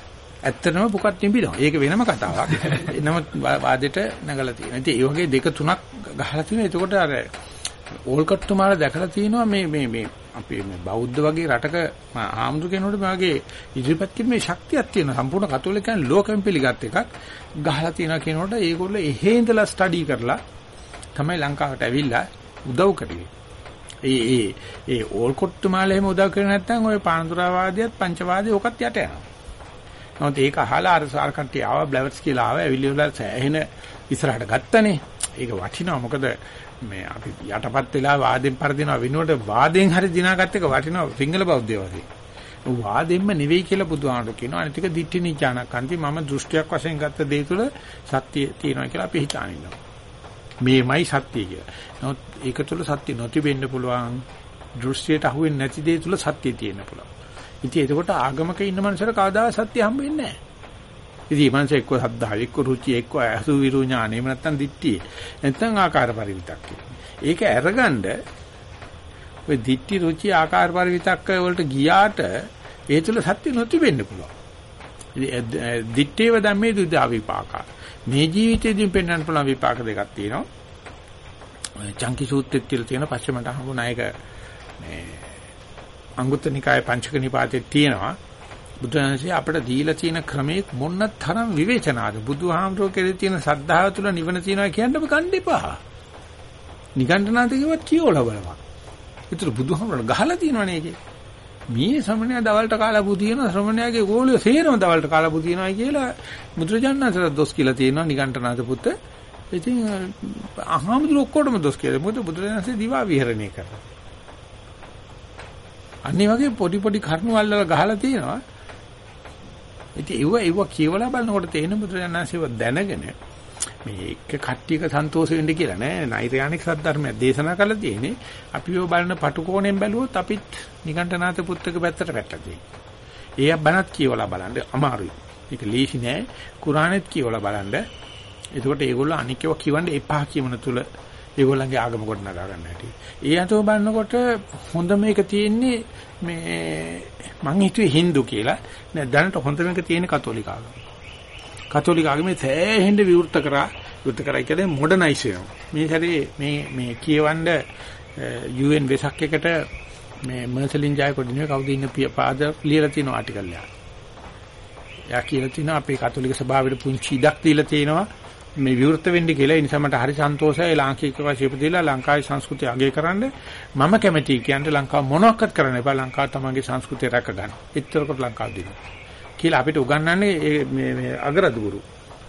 ඇත්තටම පුකට් නිබිනවා. ඒක වෙනම කතාවක්. නමුත් වාදෙට නැගලා තියෙනවා. ඉතින් ඒ වගේ දෙක තුනක් ගහලා තියෙනවා. එතකොට අර ඕල්කට් තුමාලා දැකලා තියෙනවා මේ මේ මේ අපේ මේ බෞද්ධ වගේ රටක ආම්දු කෙනෙකුට මේ වගේ ඉදිරිපත් කිරීමේ ශක්තියක් තියෙනවා. සම්පූර්ණ කතෝලිකයන් ලෝකෙම පිළිගත් එකක් ගහලා තියෙනවා කියනකොට ඒගොල්ලෝ එහෙ ඉඳලා ස්ටඩි කරලා තමයි ලංකාවට ඇවිල්ලා උදව් කරේ. ඒ ඒ ඒ ඕල්කට් තුමාලා එහෙම උදව් කරේ නැත්නම් ඔය පානදුරාවාදියත් පංචවාදී ඔකත් යට යනවා. නමුත් ඒක අහලා අර සාරකට්ටිය ආවා බ්ලැවර්ස් කියලා ආවා ඇවිල්ලා සෑහෙන ඉස්සරහට ගත්තනේ. ඒක වටිනවා මොකද මේ අපි යටපත් වෙලා වාදෙන් පරදිනවා වෙනුවට වාදෙන් හරි දිනාගත්ත එක වටිනවා සිංහල බෞද්ධයෝ වගේ. වාදෙන්ම නෙවෙයි කියලා බුදුහාමුදුරු කියනවා. අනිත් එක දිට්ඨි නිචානකන්ති මම දෘෂ්ටියක් වශයෙන් ගත්ත දේ තුළ සත්‍ය තියෙනවා කියලා අපි හිතාන ඉන්නවා. මේමයි සත්‍ය කියලා. නමුත් ඒක තුළ සත්‍ය නොතිබෙන්න පුළුවන්. දෘෂ්ටියට අහු වෙන්නේ නැති දේ තුළ සත්‍ය තියෙන්න පුළුවන්. ඉතින් එතකොට ආගමක ඉන්න මනුස්සයර කවදාවත් සත්‍ය හම්බ වෙන්නේ නැහැ. ඉතින් මනස එක්ක සද්ධා එක්ක රුචි එක්ක අසු විරු ඥානෙ එහෙම නැත්නම් දිට්ඨිය නැත්නම් ආකාර පරිවිතක්කය. ඒක අරගන්න ඔය දිට්ඨි රුචි ආකාර පරිවිතක්ක වලට ගියාට ඒ තුල සත්‍ය නොතිබෙන්න පුළුවන්. ඉතින් දිට්ඨේව ධම්මේ දුදා විපාක. මේ ජීවිතේදී පෙන්වන්න පුළුවන් විපාක දෙකක් තියෙනවා. ඔය චංකි සූත්‍රෙත් කියලා තියෙන පස්චමට හම්බුනා එක මේ අංගුත්තර නිකායේ පංචක නිපාතේ තියෙනවා. බුදුහන්සේ අපිට දීලා තියෙන ක්‍රමයේ මොන්න තරම් විවේචනාද බුදුහාමුදුරුවෝ කෙරේ තියෙන ශ්‍රද්ධාව තුළ නිවන තියෙනවා කියන්න බකන්න එපා. නිගණ්ඨනාත කිව්වත් කියෝලා බලපන්. ඒතර බුදුහාමුදුරුවෝ ගහලා තියෙනවනේ ඒකේ. මේ ශ්‍රමණයා දවල්ට කාලා බුදියන ශ්‍රමණයාගේ ගෝලිය සේරම දවල්ට කාලා බුදියනවායි කියලා බුදුරජාණන්සේට දොස් කියලා තියෙනවා නිගණ්ඨනාත පුත. ඉතින් අහාමුදුරුවෝ ඔක්කොටම දොස් කියලා. මොකද බුදුරජාණන්සේ දිවා විහරණය කරා. අනිත් වගේ පොඩි පොඩි කරුණු වල ගහලා තියෙනවා. ඉතින් ඒව ඒව කියවලා බලනකොට තේරෙන බුදුරජාණන්සේව දැනගෙන මේ එක කට්ටියක සන්තෝෂ වෙන්න කියලා නෑ නෛර්යානික සද්ධර්මයක් දේශනා කරලා තියෙන්නේ. අපි ඔය බලන පටුකෝණයෙන් බැලුවොත් අපිත් නිකණ්ඨනාත පුත්තක පැත්තට වැටලා තියෙනවා. ඒ බණත් කියවලා බලන්න අමාරුයි. ඒක ලීසි නෑ. කුරානෙත් කියවලා බලන්න. එතකොට ඒගොල්ලෝ අනික් ඒවා කියවන්න එපා කියමන තුල ඒගොල්ලන්ගේ ආගම කොට නගා ගන්න හැටි. ඒ අතෝ බලනකොට හොඳ මේක තියෙන්නේ මේ මං හිතුවේ Hindu කියලා. නෑ දැනට හොඳ මේක තියෙන්නේ කතෝලික ආගම. කතෝලික ආගමේ තෑහෙන්න විවෘත කරා විවෘත කරා කියන්නේ මොඩර්නයිස් වෙනවා. මේ හැරේ මේ මේ කියවන්න යූ එන් වෙසක් එකට මේ මර්සලින් ජයකොඩිනේ කවුද ඉන්න පාද ලියලා තියෙන ආටිකල් එක. යා කියලා තියෙනවා අපේ කතෝලික සභාවට පුංචි ඉඩක් දීලා තියෙනවා. මේ විවෘත වෙන්න කියලා ඒ නිසා මට හරි සන්තෝෂයි ලාංකික වශයෙන් ඉපදෙලා ලංකාවේ සංස්කෘතිය අගය කරන්න මම කැමතියි කියන්නේ ලංකාව මොනවක්වත් කරන්න එපා ලංකාව තමන්ගේ සංස්කෘතිය රැක ගන්න. එච්චරකට ලංකාව දිනන කියලා අපිට උගන්වන්නේ මේ මේ අගරදුගුරු.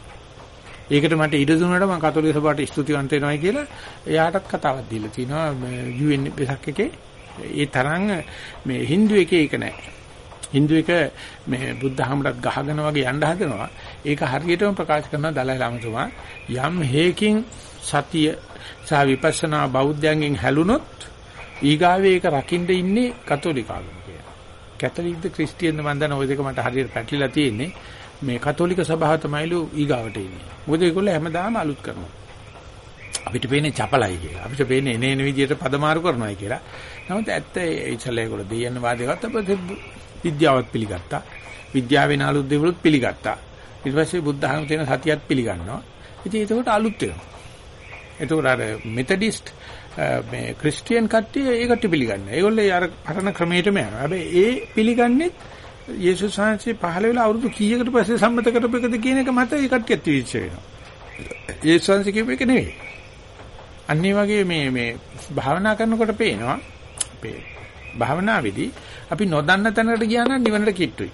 ඒකට මට ඉඩ දුන්නාට මම කතෝලික සභාවට ස්තුතිවන්ත වෙනවායි කියලා එයාටත් කතාවක් දීලා තිනවා යූ එන් වෙසක් එකේ. ඒ තරම් මේ Hindu එකේ ඒක නෑ. Hindu එක මේ බුද්ධ ධර්මයට ගහගෙන වගේ යන්න හදනවා. ඒක හරියටම ප්‍රකාශ කරන දලයි ලාමතුමා යම් හේකින් සතිය සහ විපස්සනා බෞද්ධයන්ගෙන් හැලුනොත් ඊගාවේ ඒක රකින්න ඉන්නේ කතෝලික ආගම කියලා. කැතලික්ද ක්‍රිස්තියානිද මන් දන්න ওই දෙක මට හරියට පැටලිලා තියෙන්නේ. මේ කතෝලික සභාව තමයිලු ඊගාවට ඉන්නේ. මොකද ඒගොල්ලෝ හැමදාම අලුත් කරනවා. අපිට පේන්නේ චපලයි කියලා. අපිට පේන්නේ එන එන විදියට පදමාරු කරනවායි කියලා. නමුත් ඇත්ත ඒ ඉතල ඒගොල්ලෝ දෙයන්න වාදයකට අපිට විද්‍යාවත් පිළිගත්තා. විද්‍යාවෙන් අලුත් දේවලුත් පිළිගත්තා. ඊට පස්සේ බුද්ධ ධර්ම තියෙන සතියත් පිළිගන්නවා. ඉතින් ඒකට අලුත් වෙනවා. ඒකට අර මෙතඩිස්ට් මේ ක්‍රිස්තියානි කට්ටිය ඒකට පිළිගන්නේ. ඒගොල්ලෝ අර පරණ ක්‍රමයටම යනවා. හැබැයි ඒ පිළිගන්නේ යේසුස් වහන්සේ පහළ වෙලා අවුරුදු කීයකට පස්සේ සම්මත කරපු එකද කියන එක මත ඒ කට්ටියත් විශ්වාස වෙනවා. යේසුස් වහන්සේ කියපු එක නෙවෙයි. අනිත් වගේ මේ මේ භාවනා කරනකොට පේනවා අපේ භාවනාවේදී අපි නොදන්න තැනකට ගියා නම් නිවනට කිට්ටුයි.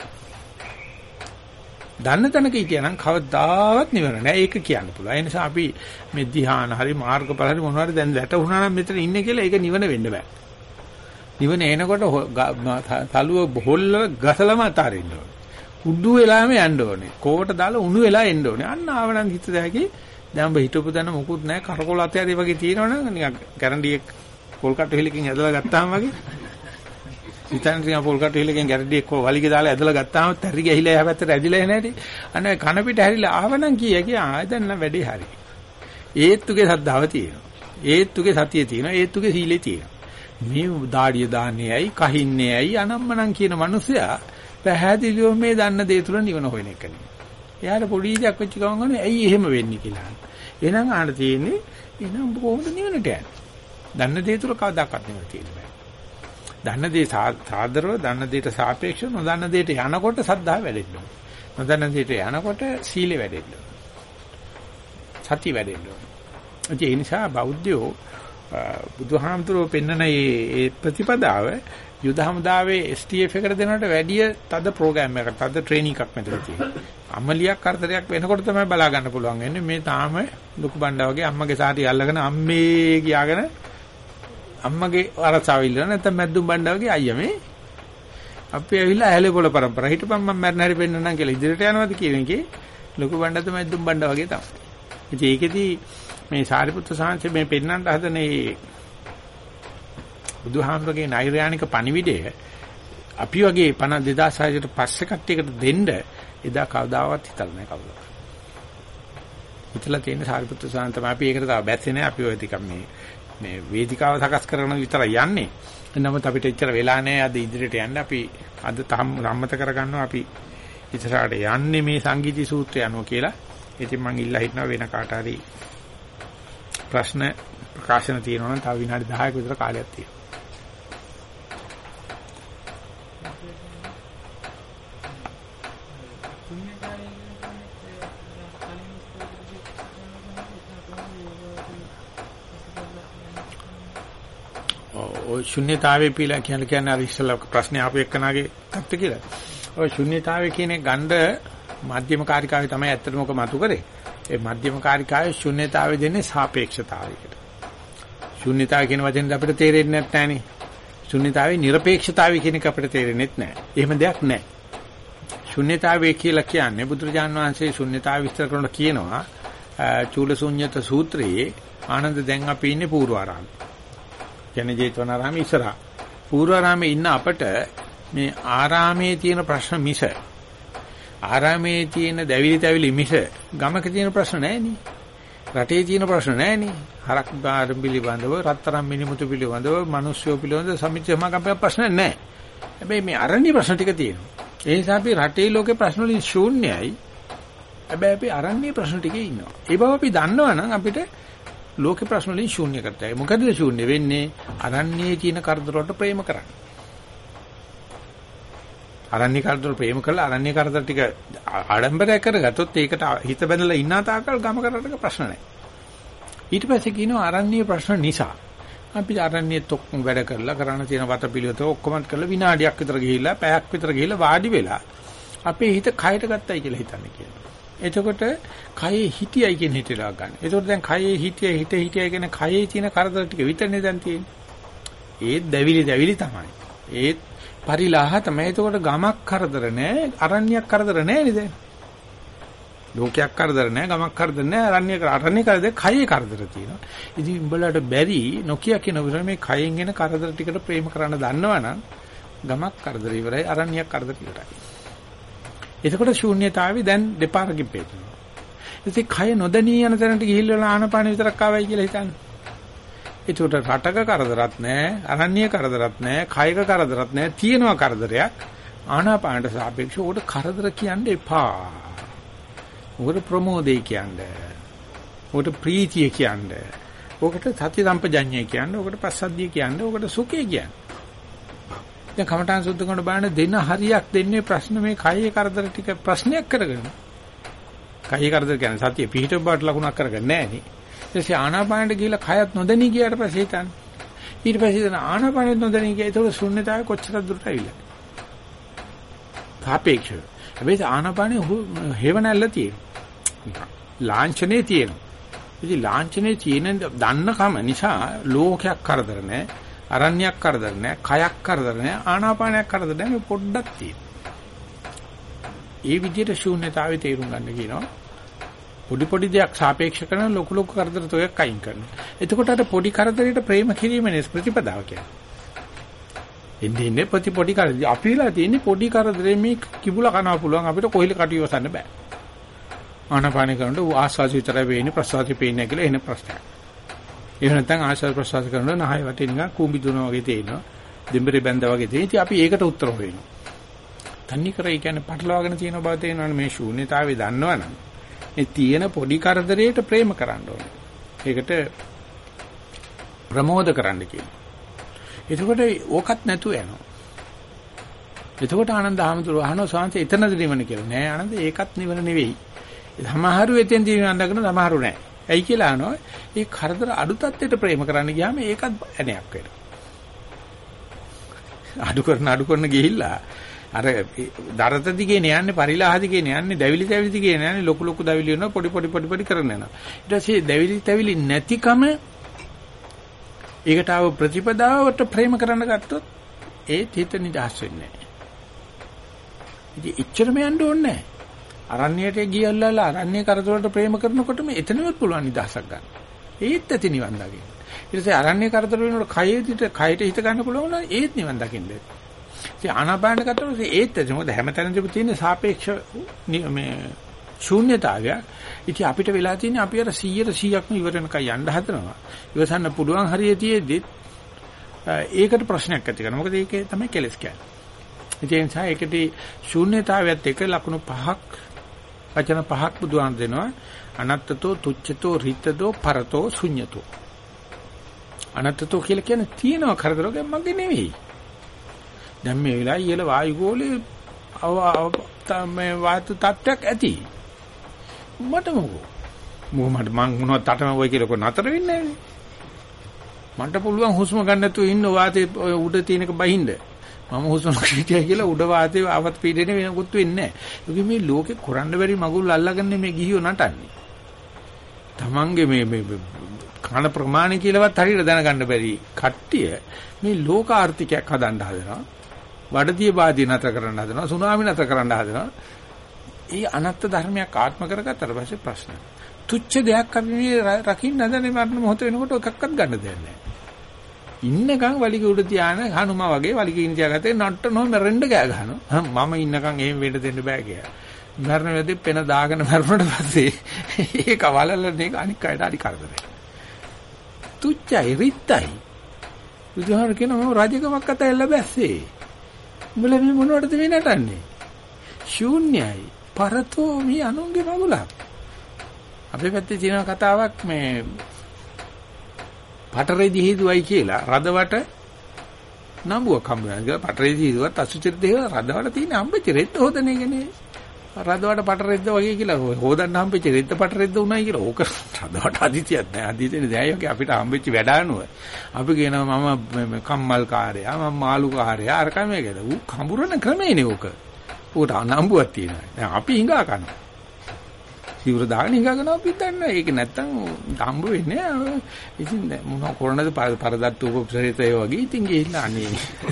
දන්න තැනක හිටියා නම් කවදාවත් නිවන නෑ. ඒක කියන්න පුළුවන්. ඒ නිසා අපි මේ ධ්‍යාන හරි මාර්ගඵල හරි මොනවාරි දැන් වැටුණා නම් මෙතන ඉන්නේ කියලා ඒක නිවන වෙන්න බෑ. නිවන එනකොට තලුව බොහොල්ල ගසලම අතාරින්න ඕනේ. උඩු වෙලාම යන්න ඕනේ. කෝවට දාලා උණු වෙලා එන්න ඕනේ. අන්න ආවනම් හිත දැකි දැන් ඔබ හිතපු දන්න මොකුත් නෑ. කරකොල අතෑරේ වගේ තියෙනවනම් නිකන් ගැරන්ඩියෙක් පොල් කට්ටු හිලකින් ඇදලා ගත්තාම වගේ හිතන්න තියා පොල් කට්ටු හිලකින් ගැරන්ඩියෙක් කො වලිගේ දාලා ඇදලා ගත්තාම තරි ගහිලා එහා පැත්තට ඇදිලා නැහැටි. අන්න කන පිට හැරිලා ආවනම් කීය කිය ආයෙ දැන් නම් වැඩේ හරි. ඒත්තුගේ සද්ධාව තියෙනවා. ඒත්තුගේ සතිය තියෙනවා. ඒත්තුගේ සීලේ තියෙනවා. මේ දාඩිය දාන්නේ ඇයි කහින්නේ ඇයි අනම්මනම් කියන මිනිසයා පැහැදිලිව මේ දන්න දේ තුල නිවන හොයන එක නෙවෙයි. එයාට පොඩි දෙයක් වෙච්ච ගමන් ගන්නේ ඇයි එහෙම වෙන්නේ කියලා. එහෙනම් ආන්න තියෙන්නේ එහෙනම් කොහොමද නිවනට යන්නේ? දන්න දේ තුල කවදාකවත් නිවන තියෙන්නේ නැහැ. දන්න දේ සාදරව දන්න දේට සාපේක්ෂව නොදන්න දේට යනකොට සද්ධා වැඩෙන්න ඕනේ. නොදන්න දේට යනකොට සීලෙ වැඩෙන්න ඕනේ. සති වැඩෙන්න ඕනේ. ඒ නිසා බෞද්ධයෝ බුදුහාමුදුරුවෝ පෙන්නන මේ ප්‍රතිපදාව යුද හමුදාවේ එස් ටී එෆ් එකට දෙනවට වැඩිය තද ප්‍රෝග්‍රෑම් එකක් තද ට්‍රේනින් එකක් මෙතන තියෙනවා. අමලියක් කරදරයක් වෙනකොට තමයි බලා ගන්න පුළුවන් වෙන්නේ. මේ තාම ලොකු බණ්ඩා වගේ අම්මගේ සාටි අල්ලගෙන අම්මේ කියාගෙන අම්මගේ අරසාව ඉල්ලන නැත්නම් මැද්දුම් බණ්ඩා වගේ අයියා මේ අපි ඇවිල්ලා ඇහැලේ පොළ පරම්පරාව හිටපන් මම මැරෙන හැටි පෙන්නන්නම් කියලා ඉදිරියට යනවාද කියන එකේ ලොකු බණ්ඩා තමයි මැද්දුම් බණ්ඩා වගේ තමයි. ඉතින් ඒකෙදි මේ සාරිපුත්‍ර සාංශය මේ පෙන්නන්න හදන මේ බුදුහාමුදුරගේ නෛර්යානික පණිවිඩය අපි වගේ පණ දෙදාස් හයකට පස්සේ කට්ටියකට දෙන්න එදා කවදාවත් හිතලා නැහැ කවුරුත්. හිතලා තියෙන සාරිපුත්‍ර සාංශ තමයි අපි ඒකට තාම බැස්සේ නැහැ. අපි ඔය ටික මේ මේ වේදිකාව සකස් කරන විතරයි යන්නේ. නමුත් අපිට එච්චර වෙලා නැහැ අද ඉදිරියට යන්න. අපි අද තාම සම්මත කරගන්නවා අපි ඉස්සරහට යන්නේ මේ සංගීති සූත්‍රය අනුව කියලා. ඉතින් මම ඉල්ලා හිටනවා වෙන කාට හරි ප්‍රශ්න ප්‍රකාශන තියෙනවා නම් තව විනාඩි දහයක විතර කාලයක් තියෙනවා. ඔය ශුන්‍යතාවයේ පිළ කියන කියන්නේ අර ඉස්සලා ප්‍රශ්නේ ආපු එක්කනාගේ තත්ත්ව කියලා. ඔය ශුන්‍යතාවයේ කියන්නේ ගණ්ඩ මධ්‍යම කාරිකාවේ තමයි ඇත්තටම ඔක මතු කරේ. ඒ මධ්‍යම කාරිකාවේ ශුන්‍යතාවය දෙන්නේ සාපේක්ෂතාවයකට. ශුන්‍යතාවය කියන වචෙන් අපිට තේරෙන්නේ නැත්නෑනේ. ශුන්‍යතාවේ නිර්පේක්ෂතාවය කියන එක අපිට තේරෙන්නේ නැහැ. එහෙම දෙයක් නැහැ. ශුන්‍යතාවය කියලා කියන්නේ බුදුරජාන් වහන්සේ ශුන්‍යතාව විස්තර කරනකොට කියනවා චූලශුන්්‍යත සූත්‍රයේ ආනන්ද දැන් අපි ඉන්නේ පූර්වාරාමයේ. කියන්නේ ජේතවනාරාමයේ ඉස්සරහා. පූර්වාරාමයේ ඉන්න අපට මේ ආරාමයේ තියෙන ප්‍රශ්න මිස ආරාමයේ තියෙන දැවිලි තැවිලි මිස ගමක තියෙන ප්‍රශ්න නැහැ නේ. රටේ තියෙන ප්‍රශ්න නැහැ නේ. හරක් බාරම් පිළිබඳව, රත්තරන් මිනිමුතු පිළිබඳව, මිනිස්සු පිළිබඳව සමිතියමක ප්‍රශ්න නැහැ. හැබැයි මේ අරණ්‍ය ප්‍රශ්න ටික තියෙනවා. ඒ නිසා අපි රටේ ලෝකේ ප්‍රශ්න වලින් ශූන්‍යයි. හැබැයි අපි අරණ්‍ය ප්‍රශ්න ටිකේ ඉන්නවා. ඒ බව අපි දන්නවනම් අපිට ලෝකේ ප්‍රශ්න වලින් ශූන්‍ය කරතයි. මොකද ශූන්‍ය වෙන්නේ? අරණ්‍යයේ තියෙන කරදර වලට ප්‍රේම කරන්නේ. අරණ්‍ය කරදර ප්‍රේම කළා අරණ්‍ය කරදර ටික ආඩම්බරයක් කරගත්තොත් ඒකට හිත බැඳලා ඉන්න තාකල් ගම කරකට ප්‍රශ්න නැහැ. ඊට පස්සේ කියනවා අරණ්‍ය ප්‍රශ්න නිසා අපි අරණ්‍යයේ තොක් වැඩ කරලා කරන්න තියෙන වතපිළිවෙත ඔක්කොම කරලා විනාඩියක් විතර ගිහිල්ලා පැයක් විතර ගිහිල්ලා වාඩි වෙලා අපේ හිත කයට ගත්තයි කියලා හිතන්නේ කියනවා. එතකොට කයේ හිටියයි කියන හිතලා ගන්න. එතකොට දැන් කයේ හිටියයි හිත හිටියයි කියන කයේ තියෙන කරදර ටික විතරනේ දැන් තියෙන්නේ. ඒත් දැවිලි දැවිලි තමයි. ඒත් පරිලාහ තමයි. එතකොට ගමක් කරදර නැහැ, අරණ්‍යයක් කරදර නැහැ නේද? ලෝකයක් කරදර නැහැ, ගමක් කරදර නැහැ, අරණ්‍ය අරණ්‍ය කරදර කයේ කරදර තියෙනවා. ඉතින් උඹලට බැරි නොකිය කියන විතර මේ කයෙන් එන කරදර ටිකට ප්‍රේම කරන්න දන්නවනම් ගමක් කරදර ඉවරයි, අරණ්‍යයක් කරදර ඉවරයි. එතකොට ශූන්‍යතාවය දැන් දෙපාරකින් පේනවා. ඉතින් කය නොදැනී යන තැනට ගිහිල්ලා ආනපාන විතරක් ආවයි කියලා හිතන්නේ. ඒකට රටක කරදරත් නැහැ, අරණ්‍ය කරදරත් නැහැ, කායික කරදරත් නැහැ, තියෙනවා කරදරයක්. ආනාපානට සාපේක්ෂව උඩ කරදර කියන්න එපා. උඩ ප්‍රමෝදේ කියන්නේ. උඩ ප්‍රීතිය කියන්නේ. උකට සති සම්පජඤ්ඤය කියන්නේ, උකට පස්සද්ධිය කියන්නේ, උකට සුඛය කියන්නේ. දැන් කමඨාන් සුද්ධ කරන බාන දෙන හරියක් දෙන්නේ ප්‍රශ්න මේ කායික කරදර ටික ප්‍රශ්නයක් කරගෙන. කායික කරදර කියන්නේ සතිය පිහිට බාට ලකුණක් කරගන්නේ නැහැ නේ. ඊටසේ ආනාපානෙට ගිහිල්ලා කයත් නොදැනී ගියාට පස්සේ හිතන්න. ඊට පස්සේ හිතන ආනාපානෙත් නොදැනී ගියා. ඒක ශුන්‍යතාවය කොච්චර දුරට ඇවිල්ලා. සාපේක්ෂව. හැබැයි ආනාපානෙ හේවණල්ල තියෙනවා. ලාංඡනේ තියෙනවා. ඉතින් ලාංඡනේ තියෙන දන්නකම නිසා ලෝකයක් කරදර නැහැ. අරණ්‍යයක් කරදර නැහැ. කයක් කරදර නැහැ. ආනාපානයක් කරදර නැහැ. මේ පොඩ්ඩක් තියෙනවා. ඒ විදිහට ශුන්‍යතාවය තේරුම් ගන්න කියනවා. පොඩි පොඩි දෙයක් සාපේක්ෂ කරන ලොකු ලොකු කරදර තෝයක් අයින් කරනවා. එතකොට අර පොඩි කරදරයට ප්‍රේම කිරීමනේ ප්‍රතිපදාව කියන්නේ. එන්නේ ඉන්නේ පොඩි පොඩි කරදර. අපිලා තියෙන්නේ පොඩි කරදරේ මේ කිඹුලා කනවා පුළුවන් අපිට කොහිල කටු ඉවසන්න බෑ. ආනාපාන කරනකොට ආස්වාද විතරයි වෙන්නේ ප්‍රසවාසය පේන්නේ කියලා එන ප්‍රශ්නයක්. එහෙම නැත්නම් ආස්වාද ප්‍රසවාස කරනකොට නහය වටේ නිකන් කූඹි දුවනවා වගේ තේිනවා. දෙම්බරේ බැඳා වගේ තේිනවා. ඉතින් අපි ඒකට උත්තර හොයනවා. තන්නේ කරේ කියන්නේ පටලවාගෙන තියෙන බව තේරෙනවනේ මේ ශූන්‍යතාවේ දන්නවනම් මේ තියෙන පොඩි කරදරයට ප්‍රේම කරන්න ඕනේ. ඒකට ප්‍රමෝද කරන්න කියනවා. එතකොට ඕකත් නැතුව යනවා. එතකොට ආනන්ද හැමතුරු අහනවා ස්වාමීන් එතනද නිවන කියලා. නෑ ආනන්ද ඒකත් නිවන නෙවෙයි. සමහරු එතෙන්දී නිවන් දකින්න සමහරු නෑ. ඇයි කියලා අහනවා. ඒ කරදර අඩු තත්ත්වයට ප්‍රේම කරන්න ගියාම ඒකත් ඇණයක් වෙනවා. අඩු කරන අඩු කරන ගිහිල්ලා අර දරත දිගේ යන්නේ පරිලාහ දිගේ යන්නේ දැවිලි දැවිලි දිගේ යන්නේ ලොකු ලොකු දැවිලි වෙනවා පොඩි පොඩි පොඩි පොඩි කරන යනවා. ඊට පස්සේ දැවිලි දැවිලි නැතිකම ඒකට ආව ප්‍රතිපදාවට ප්‍රේම කරන්න ගත්තොත් ඒත් හිත නිදහස් වෙන්නේ නැහැ. ඉතින් ඉච්චරම යන්න ඕනේ නැහැ. අරණ්‍යයට ගියල්ලාලා අරණ්‍ය කරදරවලට ප්‍රේම කරනකොටම එතනම පුළුවන් නිදහසක් ගන්න. ඒත් ඇති නිවන් දකින්න. ඊට පස්සේ අරණ්‍ය කරදර වෙනකොට කයෙදිට කයට හිත ගන්න පුළුවන් නම් ඒත් නිවන් දකින්න. ඉතින් ආනාපාන කරනකොට ඒත් ඇති මොකද හැමතැනදීම තියෙන සාපේක්ෂ මේ ශූන්‍යතාවය. ඉතින් අපිට වෙලා තියෙන්නේ අපි අර සීයට සීයක්ම ඉවර වෙනකන් යන්න හදනවා. ඉවසන්න පුළුවන් හරිය තියෙද්දි ඒකට ප්‍රශ්නයක් ඇති කරනවා. මොකද ඒකේ තමයි කෙලස් කියන්නේ. ඒ නිසා ඒකේ ශූන්‍යතාවයත් එක්ක ලකුණු පහක් වචන පහක් බුදුහාම දෙනවා. අනත්තතෝ තුච්ඡතෝ රිතදෝ පරතෝ ශුඤ්ඤතෝ. අනත්තතෝ කියලා කියන්නේ තියෙනවා කරදරක මගේ නෙවෙයි. දැන් මේ වෙලාවේ ඉහළ වායු ගෝලයේ මේ වාතු තත්ත්වයක් ඇති. මට මොකෝ මොහොමඩ මං මොනවද තටම වෙයි කියලා කො නතර වෙන්නේ නැහැ. මන්ට පුළුවන් හුස්ම ගන්න නැතුව ඉන්න වාතේ උඩ තියෙනක බහින්ද. මම හුස්ම කිටිය කියලා උඩ වාතේ ආවත් පීඩනේ වෙනකුත් වෙන්නේ නැහැ. ඒකෙ මේ ලෝකේ කරන්න බැරි මගුල් අල්ලගන්න මේ ගිහියෝ නටන්නේ. Tamange මේ මේ කන ප්‍රමාණය කියලාවත් හරියට දැනගන්න බැරි කට්ටිය මේ ලෝක ආර්ථිකයක් හදන්න හදනවා. වඩදිය බාදී නතර කරන්න හදනවා. සුනාමි නතර කරන්න හදනවා. ඒ අනත්ත් ධර්මයක් ආත්ම කරගත්තට පස්සේ ප්‍රශ්න. තුච්ච දෙයක් අපි මේ රකින්න හදන්නේ මරණ මොහොත වෙනකොට එකක්වත් ගන්න දෙයක් නැහැ. ඉන්නකම් වලිග උඩ තියාන හනුමා වගේ වලිගින් තියාගත්තේ නට්ට නො මැරෙන්න ගෑ ගහනවා. මම ඉන්නකම් එහෙම වෙන්න දෙන්න බෑ කියලා. මරණ වෙද්දී පෙන දාගෙන මරුණට පස්සේ ඒක වලලන්නේ අනික් අයට හරි කරදරයි. තුච්චයි රිත්තයි. බුදුහාර කියනවා මම රාජකමක් අතල්ලා බැස්සේ. උඹලා මේ මොනවටද මේ නටන්නේ? ශූන්‍යයි. පරතෝ මේ අනුන්ගේ මගුලක්. අපේ පැත්තේ තියෙන කතාවක් මේ පටරේදී හේතුවයි කියලා රදවට නම්බුවක් හම්බ වෙනවා. ඒක පටරේදී හේතුවත් අසුචිත දේව රදවට තියෙන හම්බෙච්ච රෙද්ද හොදන එකනේ. රදවට පටරෙද්ද වගේ කියලා හොදන්න හම්බෙච්ච රෙද්ද පටරෙද්ද උනායි කියලා. ඕක රදවට අදිතියක් නෑ. අදිතේනේ දැයෝගේ අපිට හම්බෙච්ච වැඩ අනුව. අපි කියනවා මම කම්මල් කාර්යයා මම මාළු කාර්යයා අර කම මේකද. ඌ කඹුරන ක්‍රමේනේ ඕක. ඌට නම්බුවක් තියෙනවා. දැන් අපි හිඟා කරනවා. සිවුර දාගෙන හිඟා කරනවා අපි දන්නවා. ඒක නැත්තම් හම්බ වෙන්නේ නෑ. ඉතින් මොනවා කරනද පරදත්තු උපසරිතය වගේ ඉතින් ගිහිල්ලා අනේ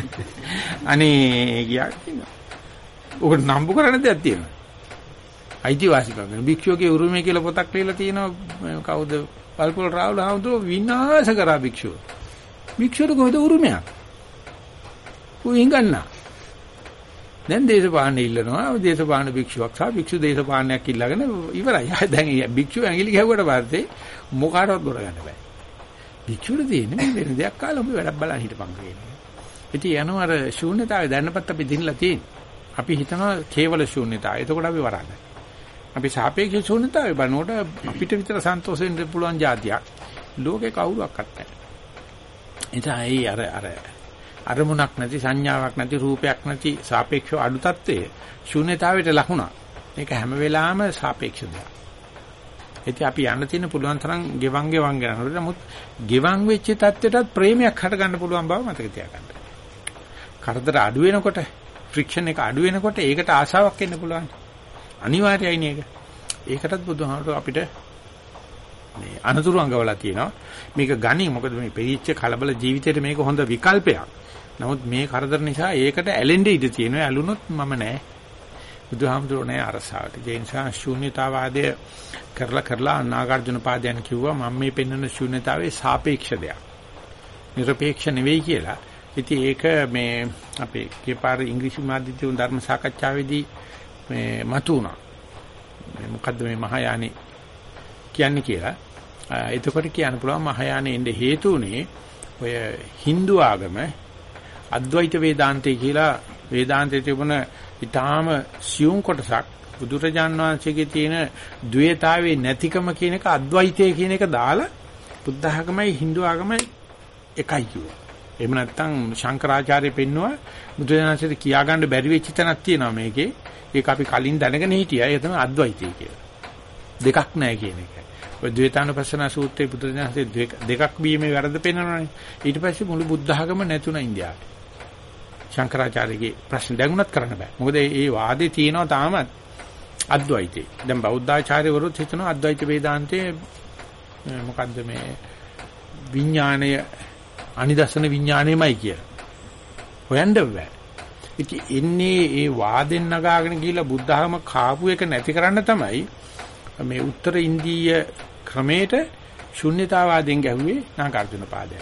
අනේ ගියා කියනවා. ඕක නම්බු කරන්න දෙයක් තියෙනවා. අයිතිවාසිකම් ගැන භික්ෂුවගේ උරුමය කියලා පොතක් ලියලා තියෙනවා. කවුද? පල්පොල් රාහුල හාමුදුරුවෝ විනාශ කරා භික්ෂුව. භික්ෂුවට කොහෙද උරුමයක්? ඌ හිඟන්නා. දැන් දේශපාලන ඉල්ලනවා. දේශපාලන භික්ෂුවක් සහ භික්ෂු දේශපාලනයක් ඉල්ලගෙන ඉවරයි. දැන් භික්ෂුව ඇඟිලි ගැහුවට පස්සේ මොකාටවත් බොර ගන්න බෑ. භික්ෂුවට තියෙන්නේ මේ වෙන දෙයක් කාලා උඹ වැඩක් බලන්න හිටපන් කියන්නේ. ඉතින් යනවා අර ශූන්‍යතාවය දැනපත් අපි දිනලා තියෙන්නේ. අපි හිතනවා කේවල ශූන්‍යතාවය. එතකොට අපි වරන්නේ. අපි සාපේක්ෂ ශූන්‍යතාවය බලනකොට අපිට විතර සන්තෝෂ වෙන්න පුළුවන් જાතියක් ලෝකේ කවුරක්වත් නැහැ. එතනයි අර අර අරමුණක් නැති සංඥාවක් නැති රූපයක් නැති සාපේක්ෂව අඩු තත්ත්වයේ ශූන්‍යතාවයට ලකුණක්. මේක හැම වෙලාවෙම සාපේක්ෂ දෙයක්. ඉතින් අපි යන්න තියෙන පුළුවන් තරම් ගෙවන් ගෙවන් යනකොට නමුත් ගෙවන් වෙච්ච තත්ත්වයටත් ප්‍රේමයක් හට ගන්න පුළුවන් බව මතක තියාගන්න. කරදර අඩු වෙනකොට ෆ්‍රික්ෂන් එක අඩු වෙනකොට ඒකට ආශාවක් එන්න පුළුවන්. අනිවාර්යයි නේද? ඒකටත් බුදුහාමුදුරුවෝ අපිට මේ අනුතුරු අඟවලා තියෙනවා. මේක ගණි මොකද මේ පිළිච්ච කලබල ජීවිතේට මේක හොඳ විකල්පයක්. නමුත් මේ කරදර නිසා ඒකට ඇලෙන්න ඉඩ තියෙනවා. ඇලුනොත් මම නෑ. බුදුහාමුදුරුවෝ නෑ අරසාවට. ඒ නිසා ශූන්‍යතාවාදය කරලා කරලා අනාගාර්ජුන පාදයන් කිව්වා මම මේ පෙන්වන ශූන්‍යතාවේ සාපේක්ෂ දෙයක්. නිර්පේක්ෂ නෙවෙයි කියලා. ඉතින් ඒක මේ අපේ කීපාර ඉංග්‍රීසි මාධ්‍යයෙන් ධර්ම සාකච්ඡාවේදී මේ මතුණා. මේ මොකද්ද මේ මහායානෙ කියන්නේ කියලා. එතකොට කියන්න පුළුවන් මහායානෙ ඉන්න හේතු උනේ ඔය Hindu ආගම අද්වෛත වේදාන්තය කියලා වේදාන්තයේ තිබුණ ඊටාම සියුම් කොටසක් බුදුරජාන් වහන්සේගේ තියෙන ද්වේතාවේ නැතිකම කියන එක අද්වෛතය කියන එක දාලා බුද්ධ ආගමයි Hindu ආගමයි එකයි කිව්වා. එහෙම නැත්නම් ශංකරාචාර්ය පෙන්නවා බුදුරජාණන්සේට කියා ගන්න බැරි වෙච්ච තැනක් තියෙනවා මේකේ. ඒක අපි කලින් දැනගෙන හිටියා. ඒ තමයි අද්වෛතය කියලා. දෙකක් නැහැ කියන එක. ඔය ද්වේතානුපස්සන සූත්‍රයේ බුදුරජාණන්සේ දෙකක් බීමේ වැරද්ද පෙන්නනවානේ. ඊට පස්සේ මුළු බුද්ධ ආගම නැතුණා ඉන්දියාවේ. ශංකරාචාර්යගේ ප්‍රශ්න දැනුණත් කරන්න බෑ. මොකද මේ වාදේ තියෙනවා තාමත් අද්වෛතේ. දැන් බෞද්ධාචාර්යවරුත් හිතනවා අද්වෛත වේදාන්තයේ මොකද්ද මේ විඥාණය අනිදර්ශන විඥාණයමයි කියලා. හොයන්න බෑ. ඉතින් එන්නේ ඒ වාදෙන් නගාගෙන ගිහිල්ලා බුද්ධ ධර්ම කාපු එක නැති කරන්න තමයි මේ උත්තර ඉන්දීය ක්‍රමයට ශුන්‍යතාවාදයෙන් ගැහුවේ නාගාර්ජුන පාදය.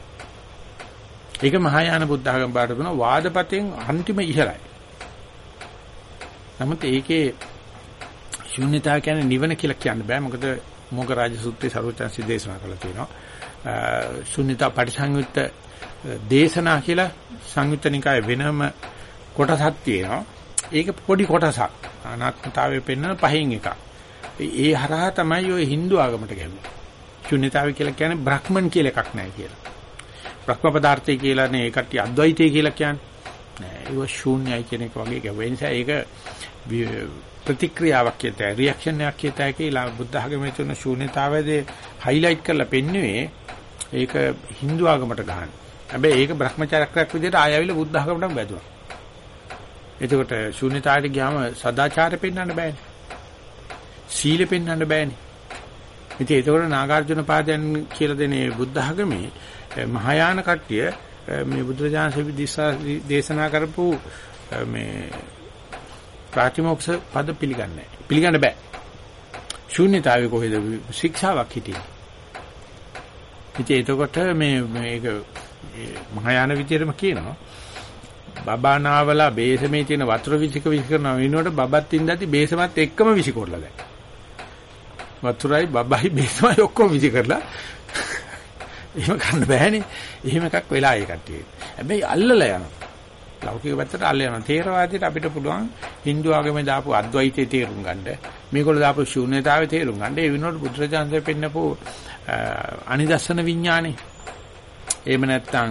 ඒක මහායාන බුද්ධ ධර්ම බාට දුන වාදපතෙන් අන්තිම ඉහළයි. නමුත් ඒකේ ශුන්‍යතාව කියන්නේ නිවන කියලා කියන්න බෑ. මොකද මොග්ගරාජ සූත්‍රයේ සර්වචන්සි දේශනා කරලා තියෙනවා. ශුන්‍යතා පරිසංයුක්ත දේශනා කියලා සංයුත්ත නිකායේ වෙනම කොටසක් තියෙනවා. ඒක පොඩි කොටසක්. අනාත්මතාවය පෙන්වන පහෙන් එකක්. ඒ හරහා තමයි ඔය Hindu ආගමට ගැහුවේ. ශුන්‍යතාවය කියලා කියන්නේ බ්‍රහ්මන් කියලා එකක් නැහැ කියලා. බ්‍රහ්ම පදාර්ථය කියලා නේ ඒකට අද්වෛතය කියලා කියන්නේ. නෑ ඒක ශූන්‍යයි කියන එක වගේ ගැහුවා. ඒ නිසා ඒක ප්‍රතික්‍රියාවක් කියතයි රියැක්ෂන් එකක් කියතයි කියලා බුද්ධ ආගමේ තියෙන ශූන්‍යතාවයේදී හයිලයිට් කරලා පෙන්වුවේ ඒක Hindu ආගමට ගන්න. හැබැයි ඒක බ්‍රහ්මචර්යයක් විදිහට ආයෙවිල බුද්ධ ආගමටම වැදුනා. එතකොට ශූන්‍යතාවයට ගියාම සදාචාරය පෙන්වන්න බෑනේ. සීල පෙන්වන්න බෑනේ. ඉතින් ඒතකොට නාගාර්ජුන පාදයන් කියලා දෙනේ බුද්ධ ආගමේ මහායාන කට්ටිය මේ බුදුරජාණන් දේශනා කරපු මේ ප්‍රාතිමෝක්ෂ පද පිළිගන්නේ නැහැ. පිළිගන්න බෑ. ශූන්‍යතාවය කොහෙද ශික්ෂාවක් හිටියේ. ඉතින් එතකොට මේ මේක මහායාන විදියටම කියනවා. බබා නාවලා බේසමේ තියෙන වතුර විසික විසික කරන වෙනුවට බබත් ඉඳදී බේසමත් එක්කම විසිකොරලා දැන්. වතුරයි බබයි බේසමයි ඔක්කොම විසිකරලා එහෙම කරන්න බෑනේ. එහෙම එකක් වෙලා ඒ කට්ටිය. හැබැයි අල්ලලා යනවා. ලෞකික පැත්තට අල්ල යනවා. තේරවාදයට අපිට පුළුවන් Hindu ආගමේ දාපු අද්වෛතයේ තේරුම් ගන්න. මේගොල්ලෝ දාපු ශූන්‍යතාවයේ තේරුම් ගන්න. ඒ වෙනුවට බුදුරජාණන්සේ පෙන්නපු අනිදර්ශන විඥානේ. එහෙම නැත්නම්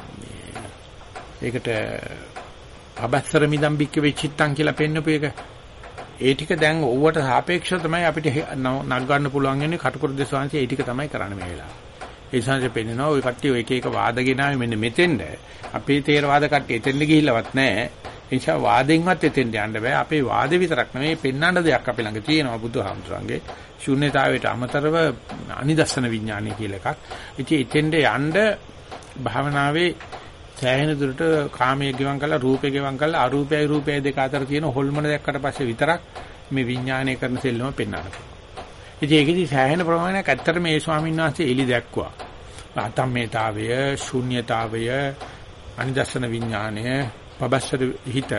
ඒකට අබස්සර මිදම් බික්ක වෙච්චිත්තම් කියලා පෙන්නපු එක. ඒ ටික දැන් ඕවට සාපේක්ෂව තමයි අපිට නක් ගන්න පුළුවන් වෙන්නේ. කටුකුරු දේශවාංශය ඒ ටික තමයි කරන්න මේ වෙලාව. ඒ සංජය පෙන්නනවා ওই කට්ටිය එක එක වාද ගෙනාවේ මෙන්න මෙතෙන්ද. අපේ තේරවාද කට්ටිය එතෙන්ද ගිහිල්ලවත් නැහැ. ඒ නිසා වාදෙන්වත් එතෙන්ට යන්න බෑ. අපේ වාද විතරක් නෙමෙයි පෙන්වන්න දෙයක් අපි ළඟ තියෙනවා බුදුහාමුදුරන්ගේ. ශූන්‍යතාවයට අමතරව අනිදර්ශන විඥානය කියලා එකක්. ඉතින් එතෙන්ට යන්න භාවනාවේ සෑහෙන දුරට කාමයේ ගෙවම් කරලා රූපේ ගෙවම් කරලා අරූපයයි රූපයයි දෙක අතර තියෙන හොල්මන දැක්කට පස්සේ විතරක් මේ විඥානය කරන සෙල්ලම පෙන්වන්න. ඉතින් ඒකෙදි සෑහෙන ප්‍රමාණයක් ඇත්තට මේ ස්වාමීන් වහන්සේ එලි දැක්කුවා. අතම්මේතාවය, ශූන්‍යතාවය, අනිදර්ශන විඥානය, පබස්සර හිත.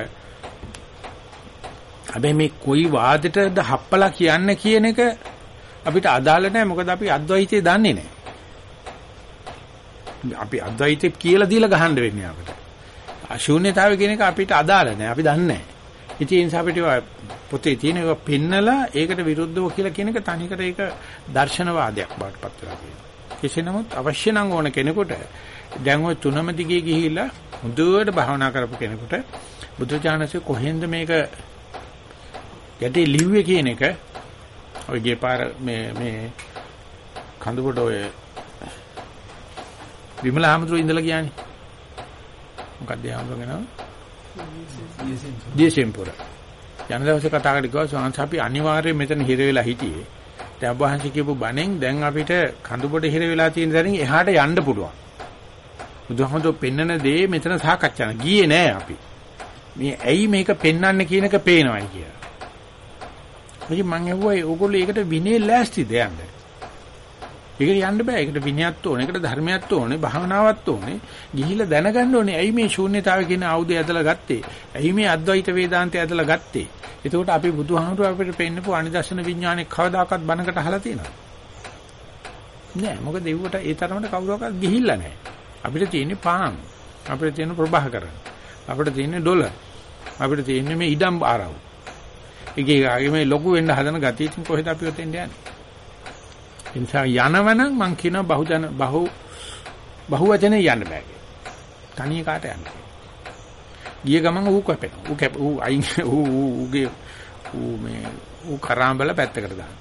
හැබැයි මේ කොයි වාදයටද හප්පලා කියන්නේ කියන එක අපිට අදාළ නැහැ. මොකද අපි අද්වෛතය දන්නේ නැහැ. අපි අද්වෛතය කියලා දීලා ගහන්න වෙන්නේ අපිට. ශූන්‍යතාවය කියන එක අපිට අදාළ නැහැ. අපි දන්නේ නැහැ. ඉතින් ඒ නිසා අපිට පොතේ තියෙන ඒවා පෙන්නලා ඒකට විරුද්ධව කියලා කියන එක තනිකර ඒක දර්ශනවාදයක් බවට පත් වෙලා තියෙනවා. කෙසේ නමුත් අවශ්‍ය නම් ඕන කෙනෙකුට දැන් ওই තුනම දිගේ ගිහිලා හොඳට භාවනා කරපු කෙනෙකුට බුදුචානන්සේ කොහෙන්ද මේක යටි ලිව්වේ කියන එක ඔය ගේපාර මේ මේ කඳුබඩ ඔය විමල ආමතුරු ඉඳලා කියන්නේ මොකක්ද ආමතුරු කියනවා දියසෙම්පුර යන දවසේ කතා කරලා ගියා සෝන්ස අපි අනිවාර්යයෙන් මෙතන හිර වෙලා හිටියේ. දැන් ඔබ වහන්සේ කියපු බණෙන් දැන් අපිට කඳුබඩ හිර වෙලා තියෙන දරින් එහාට යන්න පුළුවන්. බුදුහමදෝ පෙන්නන දේ මෙතන සාකච්ඡා ගියේ නෑ අපි. මේ ඇයි මේක පෙන්වන්නේ කියන එක පේනවයි කියලා. ඉතින් මම ඇහුවා ඕගොල්ලෝ ඒකට විනේ ලෑස්තිද යන්නේ? ඒකට යන්න බෑ. ඒකට විනයත් ඕනේ, ඒකට ධර්මයත් ඕනේ, භාවනාවත් ඕනේ. ගිහිල්ලා දැනගන්න ඕනේ ඇයි මේ ශූන්‍යතාවය කියන ආයුධය ඇදලා ගත්තේ? ඇයි මේ අද්වෛත වේදාන්තය ඇදලා ගත්තේ? එතකොට අපි බුදුහාමුදුරුවෝ අපිට පෙන්නපු අනිදර්ශන විඥානේ කවදාකවත් බණකට අහලා තියෙනවද? නෑ. මොකද ඒවට ඒ තරමට කවුරක්වත් ගිහිල්ලා නෑ. අපිට තියෙන්නේ පාන්. අපිට තියෙන ප්‍රභාකරන්. අපිට තියෙන්නේ ඩොලර්. අපිට තියෙන්නේ මේ ඉඩම් ආරව. ඒකේ ආගේ මේ ලොකු වෙන්න හදන ගතිය ඉතින් කොහෙද අපි ඔතෙන් යන්නේ? ඒ නිසා යනවනම් මං කියනවා බහුජන බහු බහුවචනේ යන්න බෑ. තනිය කාට යන්නේ? ගිය ගමන් ඌ කැපෙනවා. ඌ කැප ඌ අයින් ඌ ඌගේ ඌ මේ ඌ කරාඹල පැත්තකට දානවා.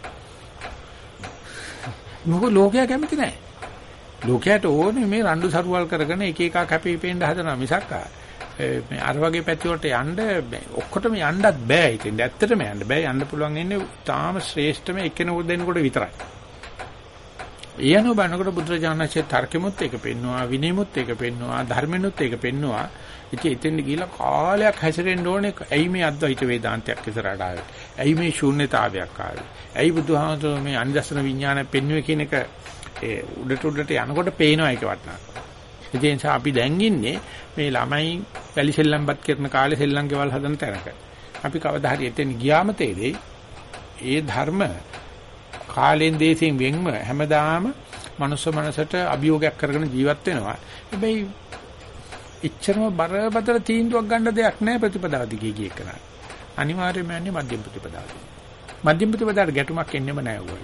මොකද ලෝකයා කැමති නැහැ. ලෝකයට ඕනේ මේ රණ්ඩු සරුවල් කරගෙන එක එක කැපිපෙන්න හදනවා මිසක් මේ අර වගේ පැති වලට යන්න ඔක්කොටම යන්නත් බෑ. ඉතින් ඇත්තටම යන්න බෑ. යන්න පුළුවන් ඉන්නේ තාම ශ්‍රේෂ්ඨම එක්කෙනෙකුට දෙන්නකොට විතරයි. ඊයනෝ බණකට බුදුරජාණන්සේ තර්කෙමුත් එක පෙන්නවා, විනයමුත් එක පෙන්නවා, ධර්මෙනුත් එක පෙන්නවා. ඉතින් එතෙන් ගිහිලා කාලයක් හැසිරෙන්න ඕනේ. ඇයි මේ අද්වෛත වේදාන්තයක් ඉස්සරහට ආවේ? ඇයි මේ ශූන්‍යතාවයක් ආවේ? ඇයි බුදුහාමුදුරුවෝ මේ අනිදර්ශන විඥානය පෙන්වුවේ කියන එක ඒ උඩට උඩට යනකොට පේනවා ඒක වටනක්. ඒ නිසා අපි දැන් ඉන්නේ මේ ළමයි වැලි සෙල්ලම්පත් කරන කාලේ සෙල්ලම් ගෙවල් හදන තැනක. අපි කවදා හරි එතෙන් ගියාම තේරෙයි ඒ ධර්ම කාලෙන් දේශයෙන් වෙන්ව හැමදාම මනුස්ස මනසට අභියෝගයක් කරගෙන ජීවත් වෙනවා. හැබැයි ඉච්ඡරම බරපතල තීන්දුවක් ගන්න දෙයක් නැහැ ප්‍රතිපදාව දිගේ ගියේ කරා. අනිවාර්යයෙන්ම යන්නේ මධ්‍යම ප්‍රතිපදාව. මධ්‍යම ප්‍රතිපදාවට ගැටුමක් එන්නෙම නැහැ ඔය.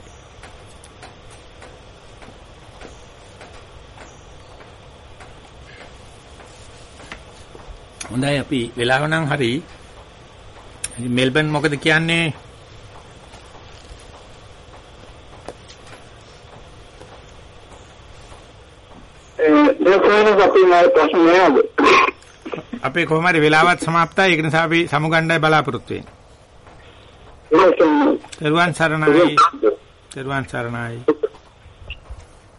හොඳයි අපි වෙලාව නම් හරි. මෙල්බන් මොකද කියන්නේ? අපේ කොහොම හරි වෙලාවත් સમાප්තයි. ඒක නිසා අපි සමුගණ්ඩයි බලාපොරොත්තු වෙන්නේ. තෙරුවන් සරණයි. තෙරුවන් සරණයි.